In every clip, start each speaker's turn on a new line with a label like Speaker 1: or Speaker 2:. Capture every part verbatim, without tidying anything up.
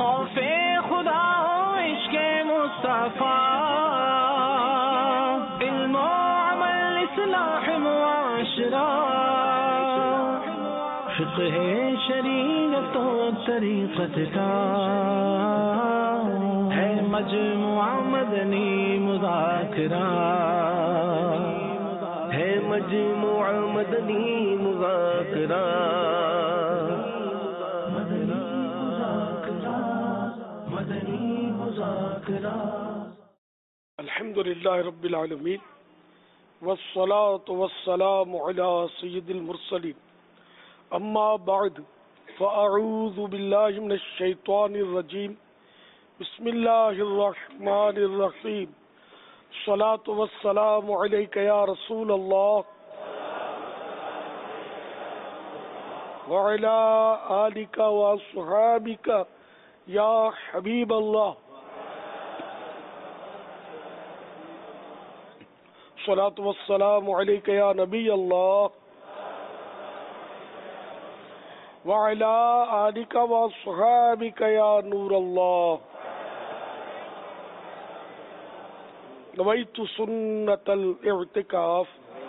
Speaker 1: خوف خدا ہو عشق مصطفیٰ، علم و عمل اصلاح معاشرہ، فقہ شریعت و طریقت کا ہے مجموعہ مدنی مذاکرہ، ہے مجموعہ مدنی مذاکرہ، مدنی مذاکرہ، مدنی مذاکرہ۔
Speaker 2: الحمدللہ رب العالمین، والصلاة والسلام علی سید المرسلین، اما بعد فاعوذ باللہ من الشیطان الرجیم، بسم اللہ الرحمن الرحیم، الصلاة والسلام علیک یا رسول اللہ وعلی آلک واصحابک یا حبیب اللہ، الصلاة والسلام علیک یا نبی اللہ وعلی آلک واصحابک یا نور اللہ، نویت سنت الاعتکاف۔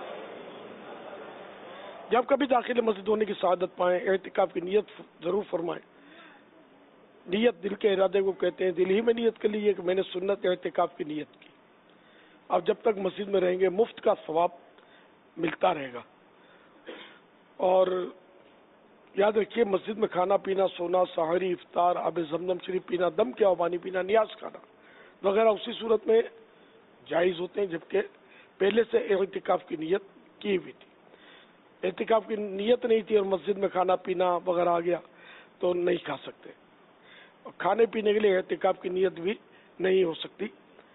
Speaker 2: جب کبھی داخل مسجد ہونے کی سعادت پائیں، اعتکاف کی نیت ضرور فرمائیں۔ نیت دل کے ارادے کو کہتے ہیں، دل ہی میں نیت کر لیجیے کہ میں نے سنت اعتکاف کی نیت کی۔ اب جب تک مسجد میں رہیں گے مفت کا ثواب ملتا رہے گا، اور یاد رکھیے مسجد میں کھانا پینا، سونا، سحری، افطار، آب زمزم شریف پینا، دم کیا پانی پینا، نیاز کھانا وغیرہ اسی صورت میں جائز ہوتے ہیں جبکہ پہلے سے اعتکاف کی نیت کی ہوئی تھی۔ اعتکاف کی نیت نہیں تھی اور مسجد میں کھانا پینا وغیرہ آ گیا تو نہیں کھا سکتے، اور کھانے پینے کے لیے اعتکاف کی نیت بھی نہیں ہو سکتی۔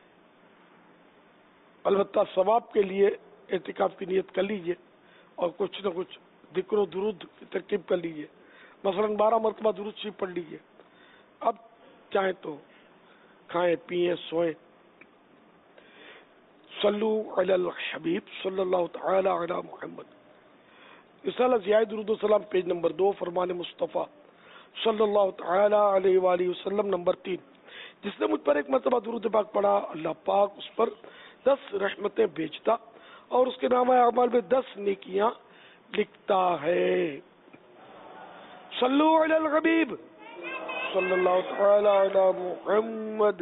Speaker 2: البتہ ثواب کے لیے اعتکاف کی نیت کر لیجئے اور کچھ نہ کچھ ذکر و درود کی ترکیب کر لیجئے، مثلا بارہ مرتبہ درود شریف پڑھ لیجئے۔ اب چاہیں تو کھائیں پیئیں سوئیں۔ صلو علی الحبیب صلی اللہ تعالی علی محمد۔ رسالہ ضیاء درود و سلام پیج نمبر دو، فرمان مصطفیٰ صلی اللہ تعالی علیہ وآلہ وسلم نمبر تین۔ جس نے مجھ پر ایک مرتبہ درود پاک پڑھا، اللہ پاک اس پر دس رحمتیں بھیجتا اور اس کے نامہ اعمال میں دس نیکیاں لکھتا ہے۔ صلو علی الحبیب صلی اللہ تعالی علی محمد۔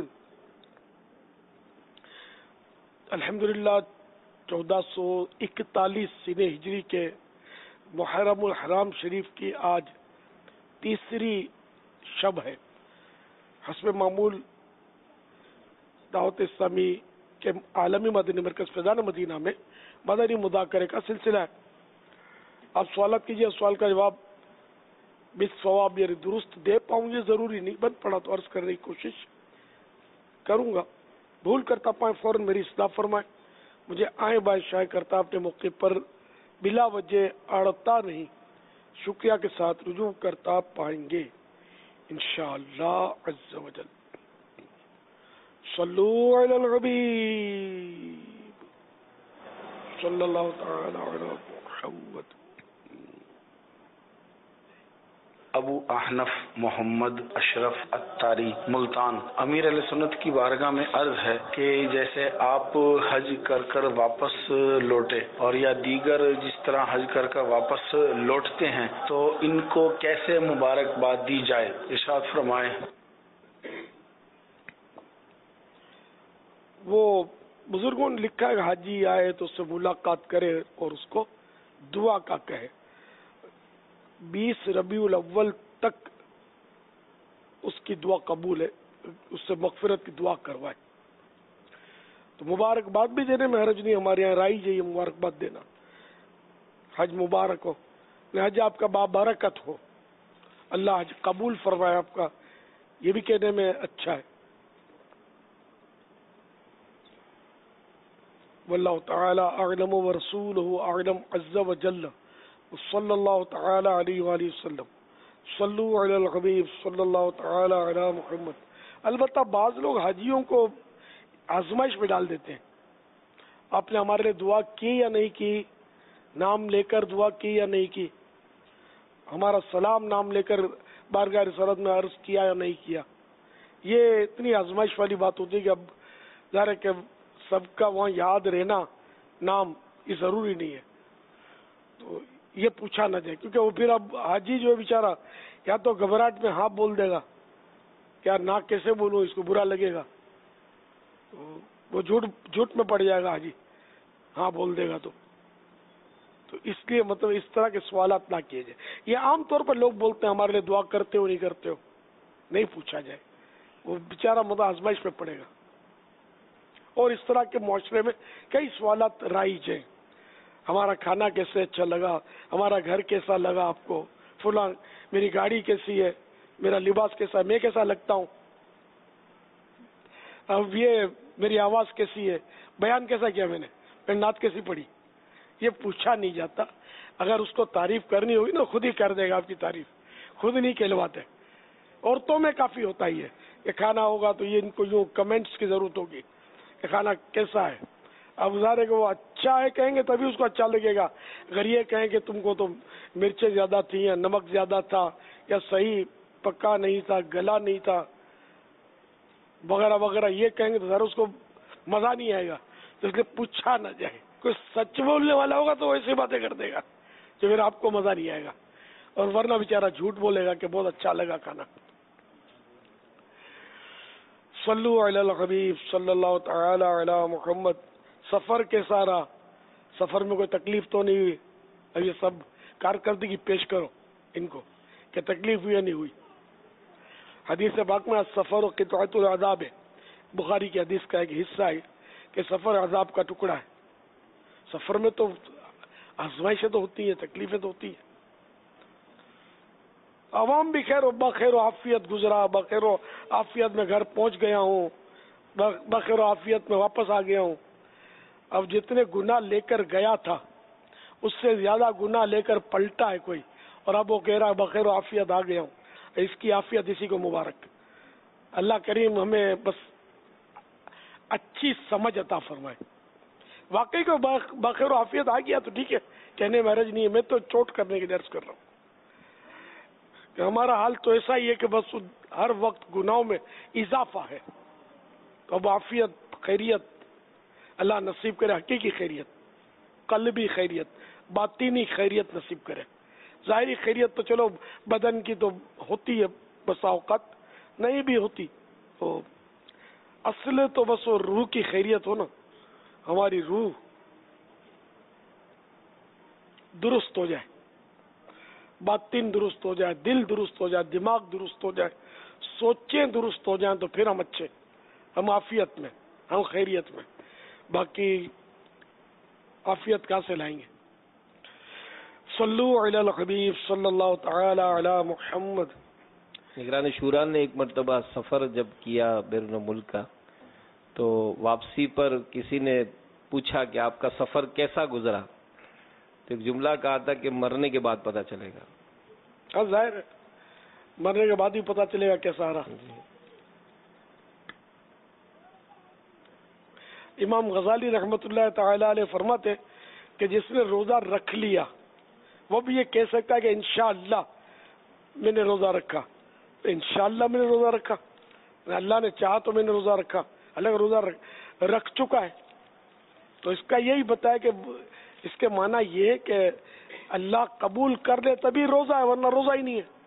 Speaker 2: الحمدللہ چودہ سو اکتالیس سن ہجری کے محرم الحرام شریف کی آج تیسری شب ہے۔ حسب معمول دعوت اسلامی کے عالمی مدنی مرکز فیضان مدینہ میں مدنی مذاکرے کا سلسلہ ہے۔ آپ سوالات کیجیے، سوال کا جواب بالصواب یعنی درست دے پاؤں یہ ضروری نہیں، بند پڑا تو عرض کرنے کی کوشش کروں گا، بھول کرتا پائیں فوراً میری اصلاح فرمائیں۔ مجھے آئیں بائیں شائع کرتا اپنے موقع پر بلا وجہ اڑتا نہیں، شکریہ کے ساتھ رجوع کرتا پائیں گے انشاءاللہ عز و جل۔ صلو علی الحبیب صلی اللہ تعالی علی محمد۔
Speaker 3: ابو احنف محمد اشرف اتاری ملتان۔ امیر علیہ سنت کی بارگاہ میں عرض ہے کہ جیسے آپ حج کر کر واپس لوٹے اور یا دیگر جس طرح حج کر کر واپس لوٹتے ہیں تو ان کو کیسے مبارکباد دی جائے، ارشاد فرمائیں۔
Speaker 2: وہ بزرگوں نے لکھا ہے کہ حاجی آئے تو اس سے ملاقات کرے اور اس کو دعا کا کہے۔ بیس ربیع الاول تک اس کی دعا قبول ہے، اس سے مغفرت کی دعا کروائے تو مبارکباد بھی دینے میں حرج نہیں۔ ہمارے یہاں رائج ہے یہ مبارکباد دینا، حج مبارک ہو، حج آپ کا بابرکت ہو، اللہ حج قبول فرمائے آپ کا، یہ بھی کہنے میں اچھا ہے۔ واللہ تعالی اعلم ورسولہ اعلم عز وجل، صلی اللہ تعالی علیہ وآلہ وسلم۔ صلو علی الحبیب صلی اللہ تعالی علی محمد۔ البتہ بعض لوگ حاجیوں کو آزمائش میں ڈال دیتے ہیں، آپ نے ہمارے لیے دعا کی یا نہیں کی، نام لے کر دعا کی یا نہیں کی، ہمارا سلام نام لے کر بارگاہ رسالت میں عرض کیا یا نہیں کیا۔ یہ اتنی آزمائش والی بات ہوتی ہے کہ اب ظاہر ہے کہ سب کا وہاں یاد رہنا نام یہ ضروری نہیں ہے، تو یہ پوچھا نہ جائے، کیونکہ وہ پھر اب حاجی جو ہے بیچارہ یا تو گھبراہٹ میں ہاں بول دے گا، کیا نہ کیسے بولوں، اس کو برا لگے گا، تو وہ جھوٹ جھوٹ میں پڑ جائے گا حاجی، ہاں بول دے گا تو تو اس لیے مطلب اس طرح کے سوالات نہ کیے جائے. یہ عام طور پر لوگ بولتے ہیں ہمارے لیے دعا کرتے ہو نہیں کرتے ہو، نہیں پوچھا جائے، وہ بیچارہ مطلب آزمائش میں پڑے گا. اور اس طرح کے معاشرے میں کئی سوالات رائج ہیں، ہمارا کھانا کیسے اچھا لگا، ہمارا گھر کیسا لگا آپ کو، فلاں میری گاڑی کیسی ہے، میرا لباس کیسا ہے، میں کیسا لگتا ہوں، اب یہ میری آواز کیسی ہے، بیان کیسا کیا میں نے، میں نعت کیسی پڑھی، یہ پوچھا نہیں جاتا. اگر اس کو تعریف کرنی ہوگی نا خود ہی کر دے گا آپ کی تعریف، خود نہیں کہلواتے. عورتوں میں کافی ہوتا ہی ہے کہ کھانا ہوگا تو یہ ان کو یوں کمنٹس کی ضرورت ہوگی کہ کھانا کیسا ہے. اب ظاہر ہے کہ وہ اچھا ہے کہیں گے تبھی اس کو اچھا لگے گا. اگر یہ کہیں کہ تم کو تو مرچیں زیادہ تھیں یا نمک زیادہ تھا یا صحیح پکا نہیں تھا، گلا نہیں تھا وغیرہ وغیرہ یہ کہیں گے تو ذرا اس کو مزہ نہیں آئے گا. تو اس لیے پوچھا نہ جائے. کوئی سچ بولنے والا ہوگا تو ایسی باتیں کر دے گا کہ پھر آپ کو مزہ نہیں آئے گا، اور ورنہ بیچارہ جھوٹ بولے گا کہ بہت اچھا لگا کھانا. صلو علی الحبیب صلی اللہ تعالی علی محمد. سفر کے سارا سفر میں کوئی تکلیف تو نہیں ہوئی؟ اب یہ سب کارکردگی پیش کرو ان کو کہ تکلیف ہوئی یا نہیں ہوئی. حدیث پاک میں سفر و قطعۃ العذاب ہے، بخاری کی حدیث کا ایک حصہ ہے کہ سفر عذاب کا ٹکڑا ہے. سفر میں تو آزمائشیں تو ہوتی ہیں، تکلیفیں تو ہوتی ہیں. عوام بھی خیر و بخیر و عافیت گزرا، بخیر و عافیت میں گھر پہنچ گیا ہوں، بخیر و عافیت میں واپس آ گیا ہوں. اب جتنے گناہ لے کر گیا تھا اس سے زیادہ گناہ لے کر پلٹا ہے کوئی، اور اب وہ کہہ رہا ہے بخیر و عافیت آ گیا ہوں. اس کی عافیت اسی کو مبارک. اللہ کریم ہمیں بس اچھی سمجھ عطا فرمائے. واقعی کو بخیر و عافیت آ گیا تو ٹھیک ہے، کہنے میں حرج نہیں ہے. میں تو چوٹ کرنے کی درس کر رہا ہوں کہ ہمارا حال تو ایسا ہی ہے کہ بس ہر وقت گناہوں میں اضافہ ہے. تو اب عافیت خیریت اللہ نصیب کرے، حقیقی خیریت، قلبی خیریت، باطینی خیریت نصیب کرے. ظاہری خیریت تو چلو بدن کی تو ہوتی ہے، بسا اوقات نہیں بھی ہوتی، تو اصل تو بس وہ روح کی خیریت ہو نا. ہماری روح درست ہو جائے، باطن درست ہو جائے، دل درست ہو جائے، دماغ درست ہو جائے، سوچیں درست ہو جائیں تو پھر ہم اچھے، ہم عافیت میں، ہم خیریت میں. باقی عافیت کہاں سے لائیں گے؟ صلو علی الحبیب صلی اللہ تعالی علی محمد.
Speaker 4: نگران شورا نے ایک مرتبہ سفر جب کیا بیرون ملک کا، تو واپسی پر کسی نے پوچھا کہ آپ کا سفر کیسا گزرا، تو ایک جملہ کہا تھا کہ مرنے کے بعد پتہ چلے گا.
Speaker 2: ہاں ظاہر ہے مرنے کے بعد ہی پتہ چلے گا کیسا رہا. امام غزالی رحمۃ اللہ تعالی علیہ فرماتے کہ جس نے روزہ رکھ لیا وہ بھی یہ کہہ سکتا ہے کہ انشاءاللہ میں نے روزہ رکھا. تو انشاءاللہ میں نے روزہ رکھا، اللہ نے چاہا تو میں نے روزہ رکھا. اللہ کا روزہ رکھ چکا ہے تو اس کا یہی بتایا کہ اس کے معنی یہ ہے کہ اللہ قبول کر لے تبھی روزہ ہے، ورنہ روزہ ہی نہیں ہے.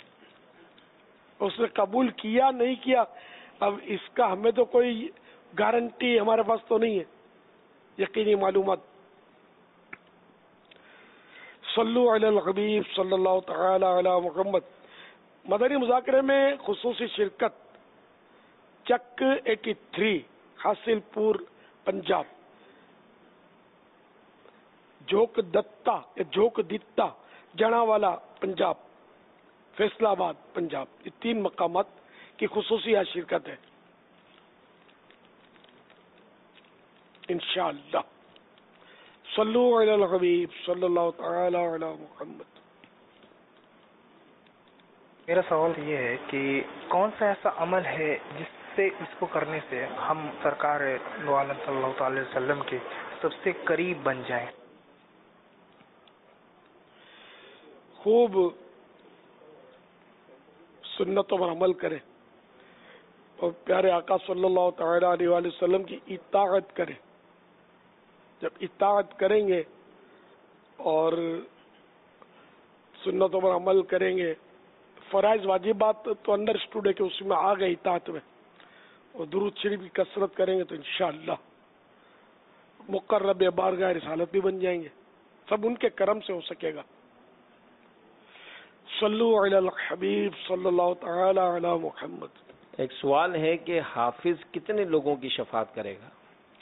Speaker 2: اس نے قبول کیا نہیں کیا، اب اس کا ہمیں تو کوئی گارنٹی ہمارے پاس تو نہیں ہے، یقینی معلومات. صلو علی الحبیب صلی اللہ تعالی علی محمد. مدنی مذاکرے میں خصوصی شرکت چک ایٹی تھری حاصل پور پنجاب، جھوک دتا جھوک دتا جنا والا پنجاب، فیصلہ آباد پنجاب، یہ تین مقامات کی خصوصی آج شرکت ہے انشاءاللہ. صلو علی الحبیب صلی اللہ تعالی علی محمد.
Speaker 5: میرا سوال یہ ہے کہ کون سا ایسا عمل ہے جس سے اس کو کرنے سے ہم سرکار دو عالم صلی اللہ تعالی وسلم کے سب سے قریب بن جائیں؟
Speaker 2: خوب سنتوں پر عمل کریں اور پیارے آقا صلی اللہ تعالی علیہ وآلہ وسلم کی اطاعت کریں. جب اطاعت کریں گے اور سنتوں پر عمل کریں گے، فرائض واجبات تو انڈرسٹوڈ ہے کہ اس میں آ گئے اطاعت میں، اور درود شریف کی کثرت کریں گے تو انشاءاللہ مقرب بارگاہ رسالت بھی بن جائیں گے. سب ان کے کرم سے ہو سکے گا. صلو علی الحبیب صلی اللہ تعالی علی محمد.
Speaker 4: ایک سوال ہے کہ حافظ کتنے لوگوں کی شفاعت کرے گا؟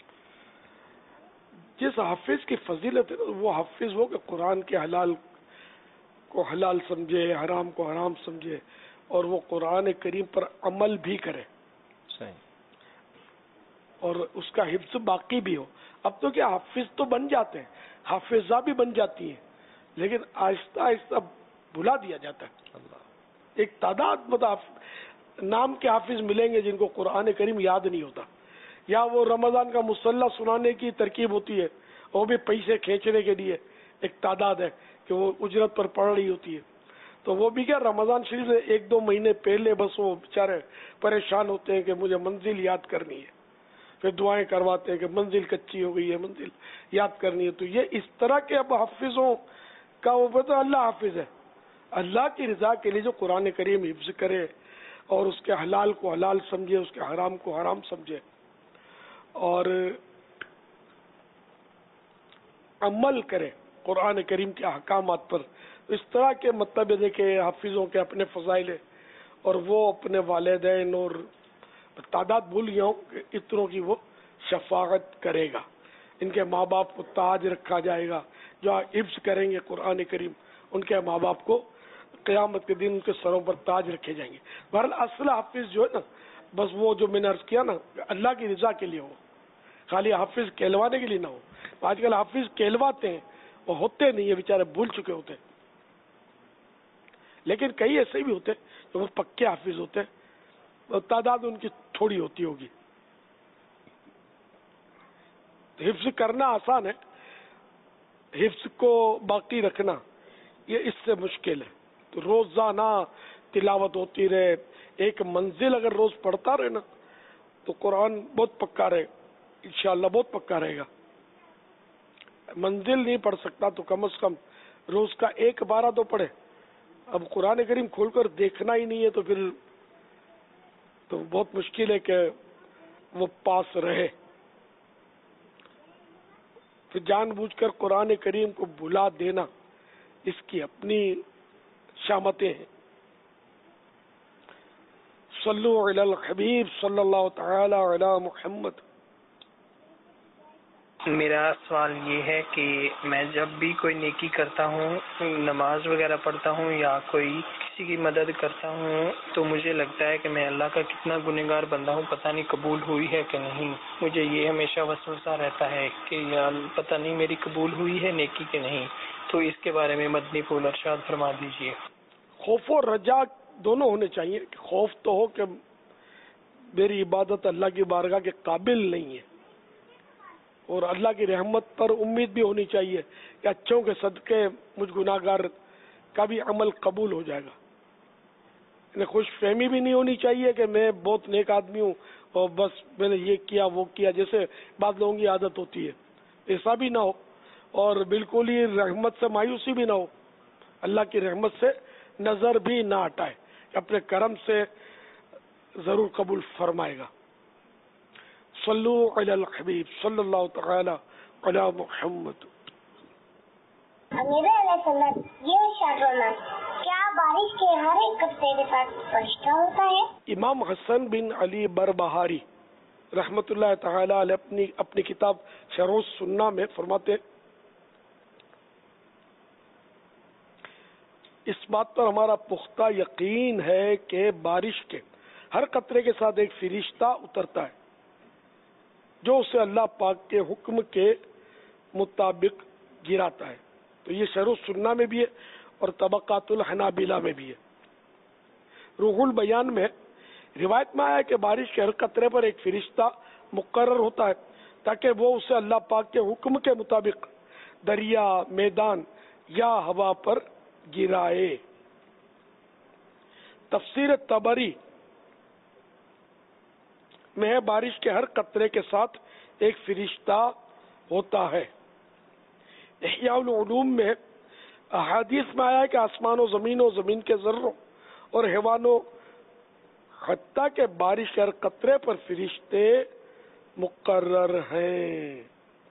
Speaker 2: جس حافظ کی فضیلت ہے وہ حافظ ہو کہ قرآن کے حلال کو حلال سمجھے، حرام کو حرام سمجھے، اور وہ قرآن کریم پر عمل بھی کرے
Speaker 4: صحیح،
Speaker 2: اور اس کا حفظ باقی بھی ہو. اب تو کیا حافظ تو بن جاتے ہیں، حافظہ بھی بن جاتی ہیں، لیکن آہستہ آہستہ بھلا دیا جاتا ہے. ایک تعداد مطلب نام کے حافظ ملیں گے جن کو قرآن کریم یاد نہیں ہوتا، یا وہ رمضان کا مصلح سنانے کی ترکیب ہوتی ہے، وہ بھی پیسے کھینچنے کے لیے ایک تعداد ہے کہ وہ اجرت پر پڑ رہی ہوتی ہے. تو وہ بھی کیا رمضان شریف سے ایک دو مہینے پہلے بس وہ بیچارے پریشان ہوتے ہیں کہ مجھے منزل یاد کرنی ہے، پھر دعائیں کرواتے ہیں کہ منزل کچی ہو گئی ہے، منزل یاد کرنی ہے. تو یہ اس طرح کے اب حافظوں کا وہ پتہ اللہ حافظ ہے، اللہ کی رضا کے لیے جو قرآن کریم حفظ کرے اور اس کے حلال کو حلال سمجھے، اس کے حرام کو حرام سمجھے اور عمل کرے قرآن کریم کے احکامات پر. اس طرح کے مطلب ہے کہ حافظوں کے اپنے فضائل اور وہ اپنے والدین اور تعداد بھول گیا ہوں کہ اتنوں کی وہ شفاعت کرے گا. ان کے ماں باپ کو تاج رکھا جائے گا، جو حفظ کریں گے قرآن کریم ان کے ماں باپ کو قیامت کے دن ان کے سروں پر تاج رکھے جائیں گے. بہرحال اصل حافظ جو ہے نا، بس وہ جو میں نے عرض کیا نا، اللہ کی رضا کے لیے ہو، خالی حافظ کہلوانے کے لیے نہ ہو. آج کل حافظ کہلواتے ہیں وہ ہوتے نہیں ہیں، بیچارے بھول چکے ہوتے ہیں. لیکن کئی ایسے بھی ہوتے ہیں جو وہ پکے حافظ ہوتے ہیں، تعداد ان کی تھوڑی ہوتی ہوگی. حفظ کرنا آسان ہے، حفظ کو باقی رکھنا یہ اس سے مشکل ہے. تو روزانہ تلاوت ہوتی رہے، ایک منزل اگر روز پڑھتا رہے نا تو قرآن بہت پکا رہے، انشاءاللہ بہت پکا رہے گا. منزل نہیں پڑھ سکتا تو کم از کم روز کا ایک بارہ تو پڑھے. اب قرآن کریم کھول کر دیکھنا ہی نہیں ہے تو پھر تو بہت مشکل ہے کہ وہ پاس رہے. پھر جان بوجھ کر قرآن کریم کو بھلا دینا اس کی اپنی شامتیں ہیں. صلو علی الحبیب صلی اللہ تعالی علی محمد.
Speaker 5: میرا سوال یہ ہے کہ میں جب بھی کوئی نیکی کرتا ہوں، نماز وغیرہ پڑھتا ہوں یا کوئی کسی کی مدد کرتا ہوں، تو مجھے لگتا ہے کہ میں اللہ کا کتنا گنہگار بندہ ہوں، پتہ نہیں قبول ہوئی ہے کہ نہیں. مجھے یہ ہمیشہ وسوسہ رہتا ہے کہ یا پتہ نہیں میری قبول ہوئی ہے نیکی کہ نہیں. تو اس کے بارے میں مدنی پھول ارشاد فرما دیجیے.
Speaker 2: خوف و رجا دونوں ہونے چاہیے. خوف تو ہو کہ میری عبادت اللہ کی بارگاہ کے قابل نہیں ہے، اور اللہ کی رحمت پر امید بھی ہونی چاہیے کہ اچھوں کے صدقے مجھ گناہگار کا بھی عمل قبول ہو جائے گا. انہیں خوش فہمی بھی نہیں ہونی چاہیے کہ میں بہت نیک آدمی ہوں اور بس میں نے یہ کیا وہ کیا، جیسے بعض لوگوں کی عادت ہوتی ہے. ایسا بھی نہ ہو، اور بالکل ہی رحمت سے مایوسی بھی نہ ہو، اللہ کی رحمت سے نظر بھی نہ ہٹائے، اپنے کرم سے ضرور قبول فرمائے گا. صلو علی الحبیب صلی اللہ تعالی علی محمد.
Speaker 6: امیر علیہ سنت یہ ارشاد فرمائیں، کیا بارش کے ہر ایک قطرے کے ساتھ فرشتہ ہوتا ہے؟
Speaker 2: امام حسن بن علی بربہاری رحمت اللہ تعالی علیہ اپنی اپنی کتاب شرح السنہ میں فرماتے ہیں، اس بات پر ہمارا پختہ یقین ہے کہ بارش کے ہر قطرے کے ساتھ ایک فرشتہ اترتا ہے جو اسے اللہ پاک کے حکم کے مطابق گراتا ہے. تو یہ شرح السنہ میں بھی ہے اور طبقات الحنابلہ میں بھی ہے. روح البیان میں روایت میں آیا کہ بارش کے ہر قطرے پر ایک فرشتہ مقرر ہوتا ہے تاکہ وہ اسے اللہ پاک کے حکم کے مطابق دریا، میدان یا ہوا پر گرائے. تفسیر طبری میں ہے بارش کے ہر قطرے کے ساتھ ایک فرشتہ ہوتا ہے. احیاء العلوم میں احادیث میں آیا ہے کہ آسمان و زمین و زمین کے ذروں اور حیوانوں حتیٰ کہ بارش کے ہر قطرے پر فرشتے مقرر ہیں.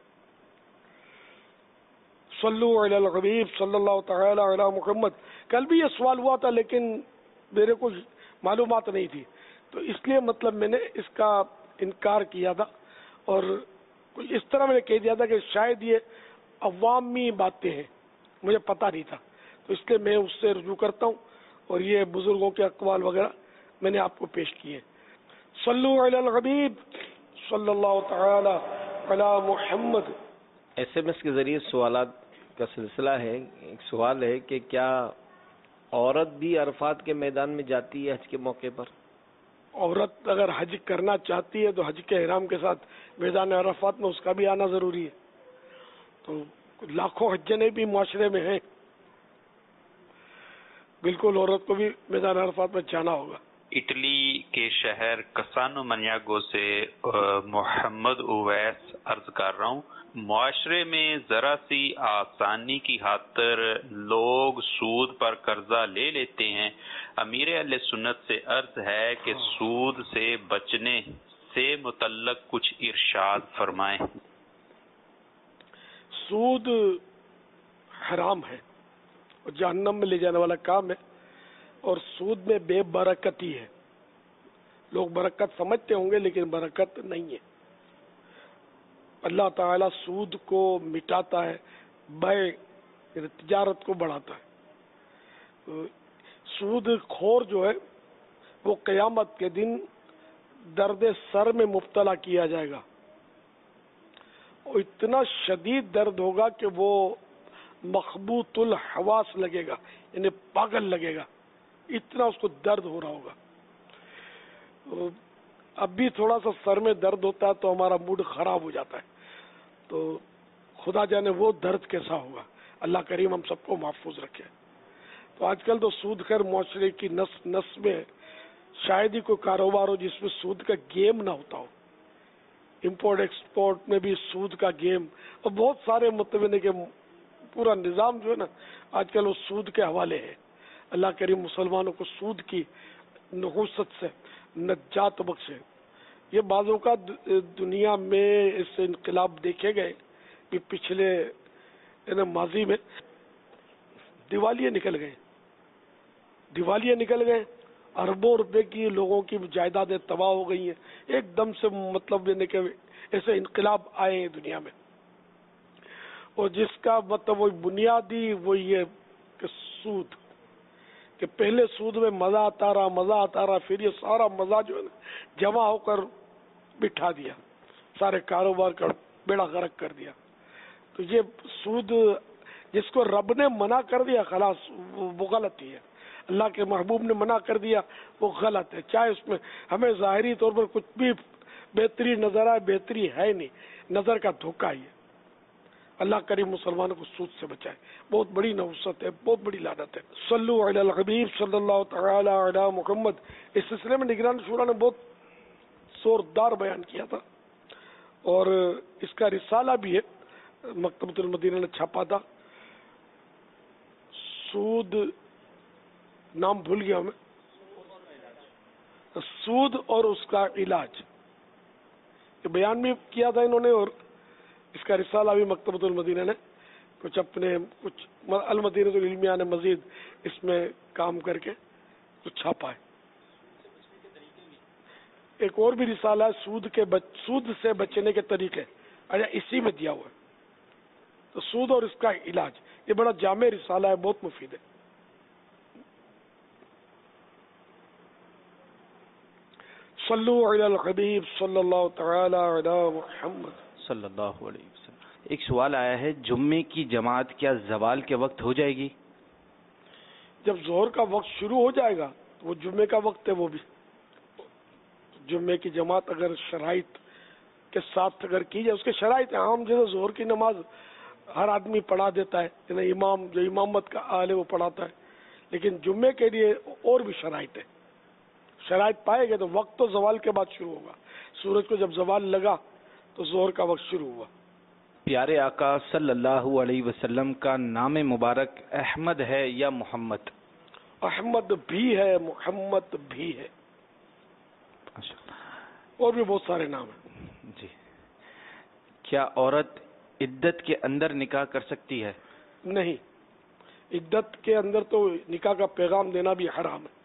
Speaker 2: صلو علی الحبیب صلی اللہ تعالی علی محمد. کل بھی یہ سوال ہوا تھا لیکن میرے کو معلومات نہیں تھی تو اس لیے مطلب میں نے اس کا انکار کیا تھا اور اس طرح میں نے کہہ دیا تھا کہ شاید یہ عوامی باتیں ہیں, مجھے پتہ نہیں تھا تو اس لیے میں اس سے رجوع کرتا ہوں اور یہ بزرگوں کے اقوال وغیرہ میں نے آپ کو پیش کیے. صلو علی الحبیب صلی اللہ تعالی علی محمد.
Speaker 4: ایس ایم ایس کے ذریعے سوالات کا سلسلہ ہے. ایک سوال ہے کہ کیا عورت بھی عرفات کے میدان میں جاتی ہے حج کے موقع پر؟
Speaker 2: عورت اگر حج کرنا چاہتی ہے تو حج کے احرام کے ساتھ میدان عرفات میں اس کا بھی آنا ضروری ہے. تو لاکھوں حجنے بھی معاشرے میں ہیں, بالکل عورت کو بھی میدان عرفات میں جانا ہوگا.
Speaker 7: اٹلی کے شہر کسانو منیاگو سے محمد اویس عرض کر رہا ہوں, معاشرے میں ذرا سی آسانی کی خاطر لوگ سود پر قرضہ لے لیتے ہیں. امیر اہل سنت سے عرض ہے کہ سود سے بچنے سے متعلق کچھ ارشاد فرمائیں.
Speaker 2: سود حرام ہے اور جہنم میں لے جانے والا کام ہے اور سود میں بے برکتی ہے. لوگ برکت سمجھتے ہوں گے لیکن برکت نہیں ہے. اللہ تعالیٰ سود کو مٹاتا ہے, بے تجارت کو بڑھاتا ہے. سود خور جو ہے وہ قیامت کے دن درد سر میں مبتلا کیا جائے گا. اور اتنا شدید درد ہوگا کہ وہ مخبوط الحواس لگے گا, یعنی پاگل لگے گا, اتنا اس کو درد ہو رہا ہوگا. اب بھی تھوڑا سا سر میں درد ہوتا ہے تو ہمارا موڈ خراب ہو جاتا ہے, تو خدا جانے وہ درد کیسا ہوگا. اللہ کریم ہم سب کو محفوظ رکھے. تو آج کل تو سود خیر معاشرے کی نس نس میں شاید ہی کوئی کاروبار ہو جس میں سود کا گیم نہ ہوتا ہو. امپورٹ ایکسپورٹ میں بھی سود کا گیم, اور بہت سارے متبادل کے پورا نظام جو ہے نا آج کل وہ سود کے حوالے ہے. اللہ کریم مسلمانوں کو سود کی نحوست سے نجات بخشے. یہ بعضوں کا دنیا میں اس انقلاب دیکھے گئے کہ پچھلے ماضی میں دیوالیے نکل گئے دیوالیے نکل گئے اربوں روپے کی لوگوں کی جائیدادیں تباہ ہو گئی ہیں ایک دم سے. مطلب یہ کہ ایسے انقلاب آئے ہیں دنیا میں, اور جس کا مطلب وہ بنیادی وہ یہ کہ سود, کہ پہلے سود میں مزہ آتا رہا مزہ آتا رہا پھر یہ سارا مزہ جو ہے نا جمع ہو کر بٹھا دیا, سارے کاروبار کا بیڑا غرق کر دیا. تو یہ سود جس کو رب نے منع کر دیا خلاص وہ غلط ہی ہے. اللہ کے محبوب نے منع کر دیا وہ غلط ہے, چاہے اس میں ہمیں ظاہری طور پر کچھ بھی بہتری نظر آئے, بہتری ہے نہیں, نظر کا دھوکہ ہی ہے. اللہ کریم مسلمانوں کو سود سے بچائے. بہت بڑی نحوست ہے, بہت بڑی لعنت ہے. صلو علی الحبیب صلی اللہ تعالی علی محمد. اس سلسلے میں نگران شورا نے بہت زوردار بیان کیا تھا اور اس کا رسالہ بھی ہے, مکتبۃ المدینہ نے چھاپا تھا. سود نام بھول گیا میں, سود اور اس کا علاج یہ بیان بھی کیا تھا انہوں نے, اور اس کا رسالہ بھی مکتبۃ المدینہ نے کچھ اپنے کچھ المدینہ العلمیہ نے مزید اس میں کام کر کے کچھ چھاپا ہے. ایک اور بھی رسالہ ہے سود کے بچ, سود سے بچنے کے طریقے, اچھا اسی میں دیا ہوا ہے. تو سود اور اس کا علاج یہ بڑا جامع رسالہ ہے, بہت مفید ہے. صلو علی الحبیب صلی اللہ تعالی علی محمد
Speaker 8: صلی اللہ علیہ وسلم. ایک سوال آیا ہے, جمعے کی جماعت کیا زوال کے وقت ہو جائے گی؟
Speaker 2: جب ظہر کا وقت شروع ہو جائے گا تو وہ جمعے کا وقت ہے, وہ بھی جمعے کی جماعت اگر شرائط کے ساتھ اگر کی جائے, اس کے شرائط عام جیسے ظہر کی نماز ہر آدمی پڑھا دیتا ہے, یعنی امام جو امامت کا اہل ہے وہ پڑھاتا ہے, لیکن جمعے کے لیے اور بھی شرائط ہے. شرائط پائے گے تو وقت تو زوال کے بعد شروع ہوگا. سورج کو جب زوال لگا تو ظہر کا وقت شروع ہوا.
Speaker 8: پیارے آقا صلی اللہ علیہ وسلم کا نام مبارک احمد ہے یا محمد؟
Speaker 2: احمد بھی ہے، محمد بھی ہے، اور بھی بہت سارے نام ہیں.
Speaker 8: جی. کیا عورت عدت کے اندر نکاح کر سکتی ہے؟
Speaker 2: نہیں، عدت کے اندر تو نکاح کا پیغام دینا بھی حرام ہے.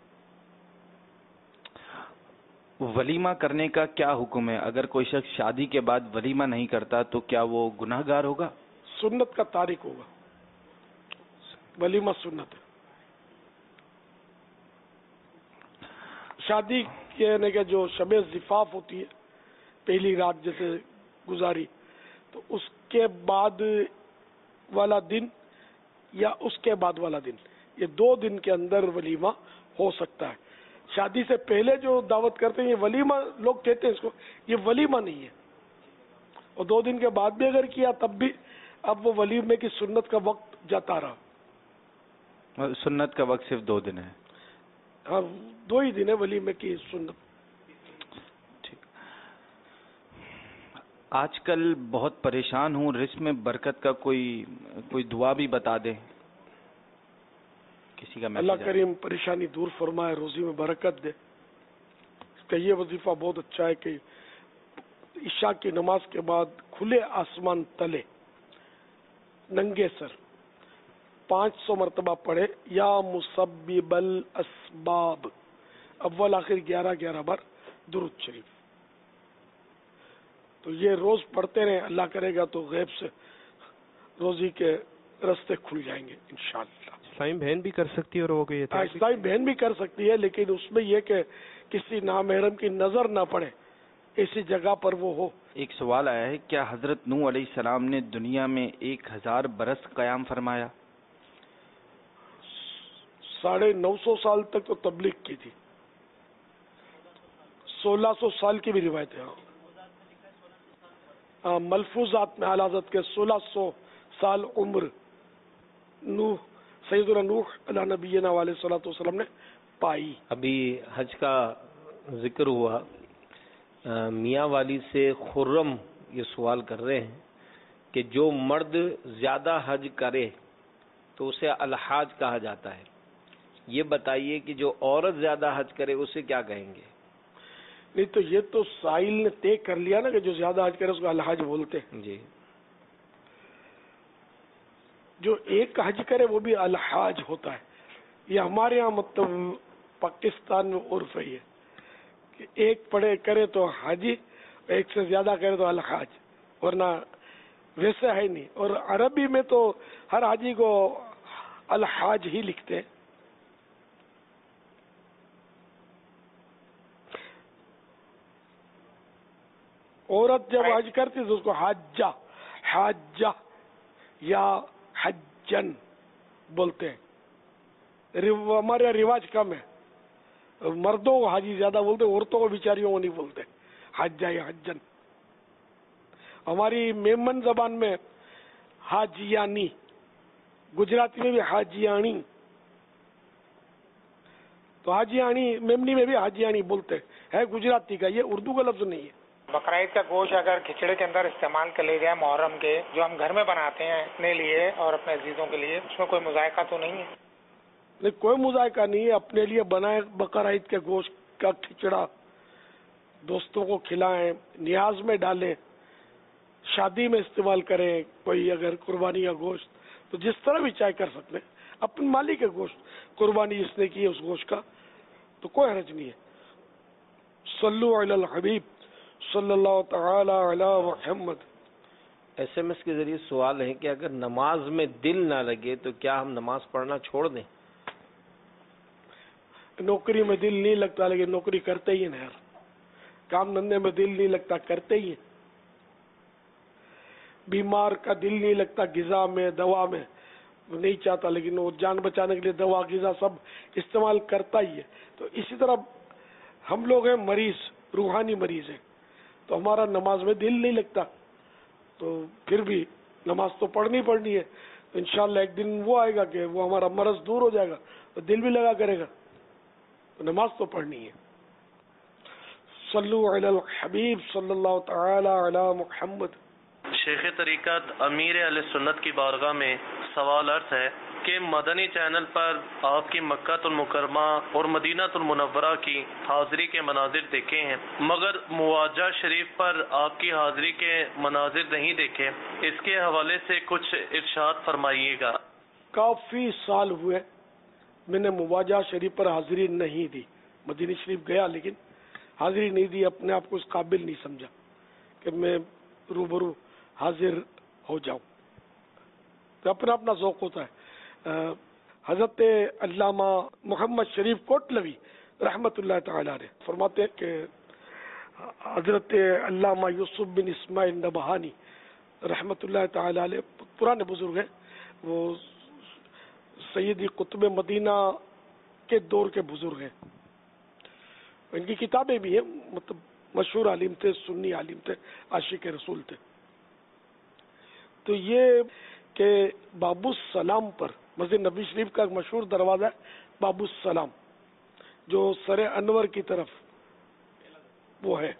Speaker 8: ولیمہ کرنے کا کیا حکم ہے؟ اگر کوئی شخص شادی کے بعد ولیمہ نہیں کرتا تو کیا وہ گناہ گار ہوگا؟
Speaker 2: سنت کا تارک ہوگا. ولیمہ سنت ہے. شادی کہنے کے جو شب زفاف ہوتی ہے، پہلی رات جیسے گزاری، تو اس کے بعد والا دن یا اس کے بعد والا دن، یہ دو دن کے اندر ولیمہ ہو سکتا ہے. شادی سے پہلے جو دعوت کرتے ہیں یہ ولیمہ لوگ کہتے ہیں اس کو، یہ ولیمہ نہیں ہے. اور دو دن کے بعد بھی اگر کیا تب بھی اب وہ ولیمے کی سنت کا وقت جاتا رہا.
Speaker 8: سنت کا وقت صرف دو دن ہے.
Speaker 2: ہاں، دو ہی دن ہے ولیمے کی سنت.
Speaker 8: ٹھیک. آج کل بہت پریشان ہوں، رزق میں برکت کا کوئی کوئی دعا بھی بتا دیں. کسی کا
Speaker 2: اللہ کریم پریشانی دور فرمائے، روزی میں برکت دے. اس کا یہ وظیفہ بہت اچھا ہے کہ عشاء کی نماز کے بعد کھلے آسمان تلے ننگے سر پانچ سو مرتبہ پڑھے یا مسبب الاسباب، اول آخر گیارہ گیارہ بار درود شریف. تو یہ روز پڑھتے رہے، اللہ کرے گا تو غیب سے روزی کے راستے کھل جائیں گے انشاءاللہ.
Speaker 9: اسلامی بہن بھی کر سکتی ہے اور وہ کوئی
Speaker 2: اسلامی بہن بھی کر سکتی ہے، لیکن اس میں یہ کہ کسی نامحرم کی نظر نہ پڑے، ایسی جگہ پر وہ ہو.
Speaker 8: ایک سوال آیا ہے، کیا حضرت نوح علیہ السلام نے دنیا میں ایک ہزار برس قیام فرمایا؟
Speaker 2: ساڑھے نو سو سال تک تو تبلیغ کی تھی، سولہ سو سال کی بھی روایت ہے. ہاں، ملفوظات میں اعلی حضرت کے سولہ سو سال عمر نوح سیدنا نوح علیہ نبینا علیہ الصلوۃ والسلام نے پائی.
Speaker 4: ابھی حج کا ذکر ہوا، میاں والی سے خرم یہ سوال کر رہے ہیں کہ جو مرد زیادہ حج کرے تو اسے الحاج کہا جاتا ہے. یہ بتائیے کہ جو عورت زیادہ حج کرے اسے کیا کہیں گے؟
Speaker 2: نہیں تو یہ تو سائل نے طے کر لیا نا کہ جو زیادہ حج کرے اس کو الحاج بولتے ہیں.
Speaker 4: جی.
Speaker 2: جو ایک حج کرے وہ بھی الحاج ہوتا ہے. یہ ہمارے ہاں مطلب پاکستان میں عرف ہے یہ کہ ایک پڑھے کرے تو حاجی، ایک سے زیادہ کرے تو الحاج، ورنہ ویسے ہے نہیں. اور عربی میں تو ہر حاجی کو الحاج ہی لکھتے ہیں. عورت جب حج کرتی تو اس کو حاجہ حاجہ یا حجن بولتے ہیں. ہمارے یہاں رواج کم ہے، مردوں کو حاجی زیادہ بولتے، عورتوں کو بیچاریوں کو نہیں بولتے حاجہ یا حجن. ہماری میمن زبان میں حاجیانی، گجراتی میں بھی حاجیانی، تو حاجیانی میمنی میں بھی حاجیانی بولتے ہے، گجراتی کا، یہ اردو کا لفظ نہیں ہے.
Speaker 10: بقرعید کا گوشت اگر کھچڑے کے اندر استعمال کر لیا جائے محرم کے، جو ہم گھر میں بناتے ہیں اپنے لیے اور اپنے عزیزوں کے لیے، اس میں کوئی مذائقہ تو نہیں ہے؟
Speaker 2: نہیں، کوئی مذائقہ نہیں ہے. اپنے لیے بنائے بقرعید کے گوشت کا کھچڑا، دوستوں کو کھلائیں، نیاز میں ڈالیں، شادی میں استعمال کریں. کوئی اگر قربانی کا گوشت تو جس طرح بھی چاہے کر سکتے ہیں. اپنے مالی کے گوشت قربانی جس نے کی ہے اس گوشت کا تو کوئی حرج نہیں ہے. صلو علی الحبیب صلی اللہ تعالی علی محمد.
Speaker 4: ایس ایم ایس کے ذریعے سوال ہے کہ اگر نماز میں دل نہ لگے تو کیا ہم نماز پڑھنا چھوڑ دیں؟
Speaker 2: نوکری میں دل نہیں لگتا لیکن نوکری کرتے ہی نا یار. کام دھندے میں دل نہیں لگتا کرتے ہی. بیمار کا دل نہیں لگتا غذا میں، دوا میں نہیں چاہتا لیکن وہ جان بچانے کے لیے دوا غذا سب استعمال کرتا ہی ہے. تو اسی طرح ہم لوگ ہیں مریض، روحانی مریض ہیں، تو ہمارا نماز میں دل نہیں لگتا تو پھر بھی نماز تو پڑھنی پڑنی ہے. تو انشاءاللہ ایک دن وہ آئے گا کہ وہ ہمارا مرض دور ہو جائے گا تو دل بھی لگا کرے گا. تو نماز تو پڑھنی ہے. صلو علی الحبیب صلی اللہ تعالی علی محمد.
Speaker 11: شیخ طریقت امیر اہل سنت کی بارگاہ میں سوال عرض ہے کہ مدنی چینل پر آپ کی مکہ المکرمہ اور مدینہ المنورہ کی حاضری کے مناظر دیکھے ہیں، مگر مواجہ شریف پر آپ کی حاضری کے مناظر نہیں دیکھے. اس کے حوالے سے کچھ ارشاد فرمائیے گا.
Speaker 2: کافی سال ہوئے میں نے مواجہ شریف پر حاضری نہیں دی. مدینہ شریف گیا لیکن حاضری نہیں دی. اپنے آپ کو اس قابل نہیں سمجھا کہ میں روبرو حاضر ہو جاؤں. تو اپنا اپنا ذوق ہوتا ہے. حضرت علامہ محمد شریف کوٹلوی رحمت اللہ تعالی علیہ فرماتے ہیں کہ حضرت علامہ یوسف بن اسماعیل نبہانی رحمت اللہ تعالی علیہ پرانے بزرگ ہیں. وہ سیدی قطب مدینہ کے دور کے بزرگ ہیں. ان کی کتابیں بھی ہیں. مطلب مشہور عالم تھے، سنی عالم تھے، عاشق رسول تھے. تو یہ کہ باب السلام پر مسجد نبی شریف کا ایک مشہور دروازہ ہے باب السلام، جو سر انور کی طرف وہ ہے.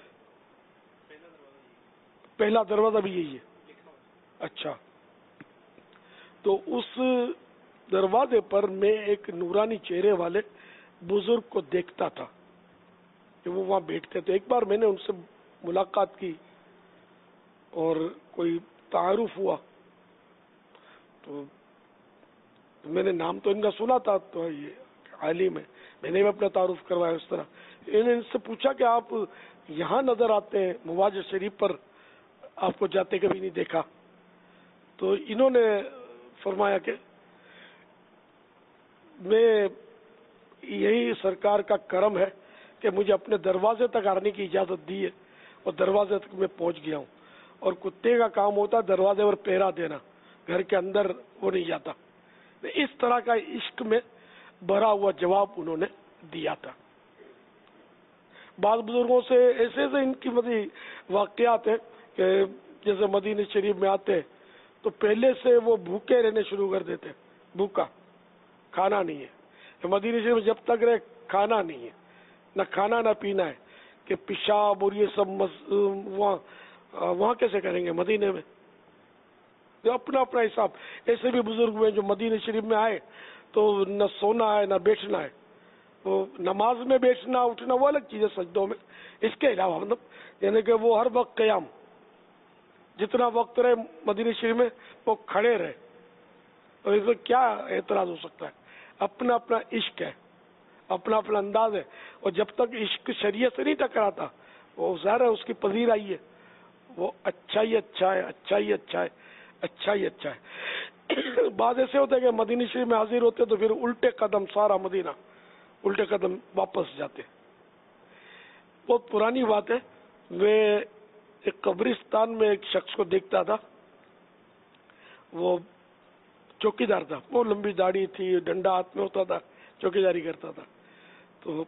Speaker 2: پہلا دروازہ بھی یہی ہے. اچھا، تو اس دروازے پر میں ایک نورانی چہرے والے بزرگ کو دیکھتا تھا کہ وہ وہاں بیٹھتے تھے. ایک بار میں نے ان سے ملاقات کی اور کوئی تعارف ہوا تو میں نے نام تو ان کا سنا تھا، تو یہ عالم ہے، میں نے بھی اپنا تعارف کروایا. اس طرح انہوں نے ان سے پوچھا کہ آپ یہاں نظر آتے ہیں، مواجہ شریف پر آپ کو جاتے کبھی نہیں دیکھا. تو انہوں نے فرمایا کہ میں یہی سرکار کا کرم ہے کہ مجھے اپنے دروازے تک آنے کی اجازت دی ہے اور دروازے تک میں پہنچ گیا ہوں. اور کتے کا کام ہوتا ہے دروازے پر پہرا دینا، گھر کے اندر وہ نہیں جاتا. اس طرح کا عشق میں بھرا ہوا جواب انہوں نے دیا تھا. بعض بزرگوں سے ایسے ایسے ان کی مزید واقعات ہیں کہ جیسے مدینہ شریف میں آتے تو پہلے سے وہ بھوکے رہنے شروع کر دیتے. بھوکا، کھانا نہیں ہے. مدینہ شریف میں جب تک رہے کھانا نہیں ہے، نہ کھانا نہ پینا ہے. کہ پیشاب اور یہ سب وہاں وہاں کیسے کریں گے مدینے میں؟ اپنا اپنا حساب. ایسے بھی بزرگ ہوئے جو مدینہ شریف میں آئے تو نہ سونا ہے نہ بیٹھنا ہے. وہ نماز میں بیٹھنا اٹھنا وہ الگ چیز ہے سجدوں میں. اس کے علاوہ مطلب یعنی کہ وہ ہر وقت قیام، جتنا وقت رہے مدینہ شریف میں وہ کھڑے رہے. اور اس میں کیا اعتراض ہو سکتا ہے؟ اپنا اپنا عشق ہے، اپنا اپنا انداز ہے. اور جب تک عشق شریعت سے نہیں ٹکراتا وہ ظاہر ہے اس کی پذیرائی ہے. وہ اچھا ہی اچھا ہے، اچھا ہی اچھا ہے، اچھا ہی اچھا ہے. بعض ایسے ہوتے ہیں کہ مدینہ شریف میں حاضر ہوتے تو پھر الٹے قدم سارا مدینہ الٹے قدم واپس جاتے. بہت پرانی بات ہے. میں ایک قبرستان میں ایک شخص کو دیکھتا تھا. وہ چوکیدار تھا، وہ لمبی داڑھی تھی، ڈنڈا ہاتھ میں ہوتا تھا، چوکیداری کرتا تھا. تو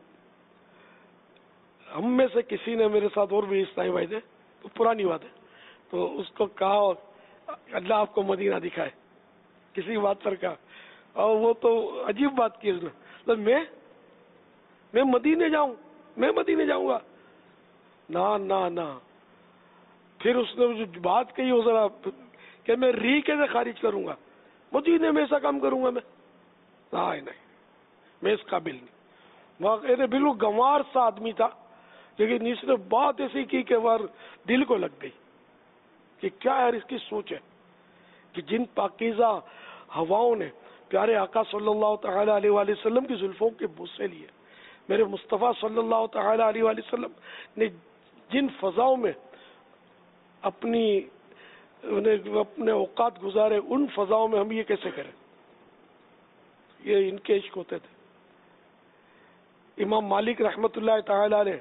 Speaker 2: ہم میں سے کسی نے، میرے ساتھ اور بھی اسلامی بھائی تھے، تو پرانی بات ہے، تو اس کو کہا اللہ آپ کو مدینہ دکھائے، کسی بات پر کہا. اور وہ تو عجیب بات کی اس نے، میں میں مدینے جاؤں میں مدینے جاؤں گا نہ نہ نہ. پھر اس نے جو بات کہی وہ ذرا کہ میں ری کیسے خارج کروں گا، مدینے میں ایسا کام کروں گا میں؟ نہیں نہیں، میں اس قابل نہیں. واقعی بالکل گنوار سا آدمی تھا، لیکن اس نے بات ایسی کی کہ وہ دل کو لگ گئی کہ کیا یار اس کی سوچ ہے کہ جن پاکیزہ ہواؤں نے پیارے آقا صلی اللہ تعالی علیہ وآلہ وسلم کی زلفوں کے بوسے لیے، میرے مصطفیٰ صلی اللہ تعالی علیہ وآلہ وسلم نے جن فضاؤں میں اپنی اپنے اوقات گزارے، ان فضاؤں میں ہم یہ کیسے کریں؟ یہ ان کے عشق ہوتے تھے. امام مالک رحمت اللہ تعالی علیہ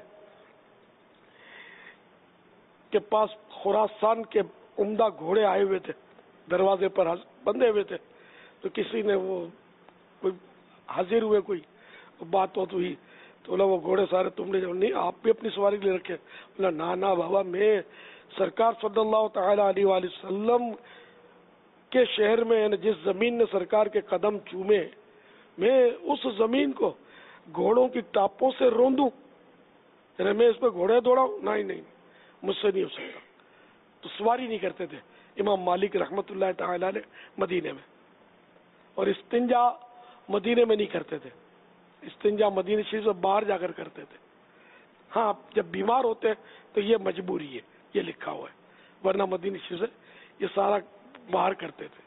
Speaker 2: کے پاس خراسان کے عمدہ گھوڑے آئے ہوئے تھے، دروازے پر بندھے ہوئے تھے. تو کسی نے وہ کوئی حاضر ہوئے، کوئی بات ہو تو ہوئی تو بولا وہ گھوڑے سارے تم نے جو نہیں آپ بھی اپنی سواری کے لیے رکھے. بولا نا نا بابا، میں سرکار صلی اللہ تعالی علیہ وآلہ وسلم کے شہر میں، جس زمین نے سرکار کے قدم چومے، میں اس زمین کو घोड़ों की टापों से रोंदूं, यानी मैं इस पर घोड़े दौड़ाऊं? नहीं नहीं, मुझसे नहीं हो सकता। तो सवारी नहीं करते थे इमाम मालिक रहमतुल्लाह तआला अलैह मदीने में, और इस्तिंजा मदीने में नहीं करते थे, इस्तिंजा मदीने शरीफ से बाहर जाकर करते थे। हाँ, जब बीमार होते हैं तो ये मजबूरी है, ये लिखा हुआ है, वरना मदीने शरीफ से ये सारा बाहर करते थे।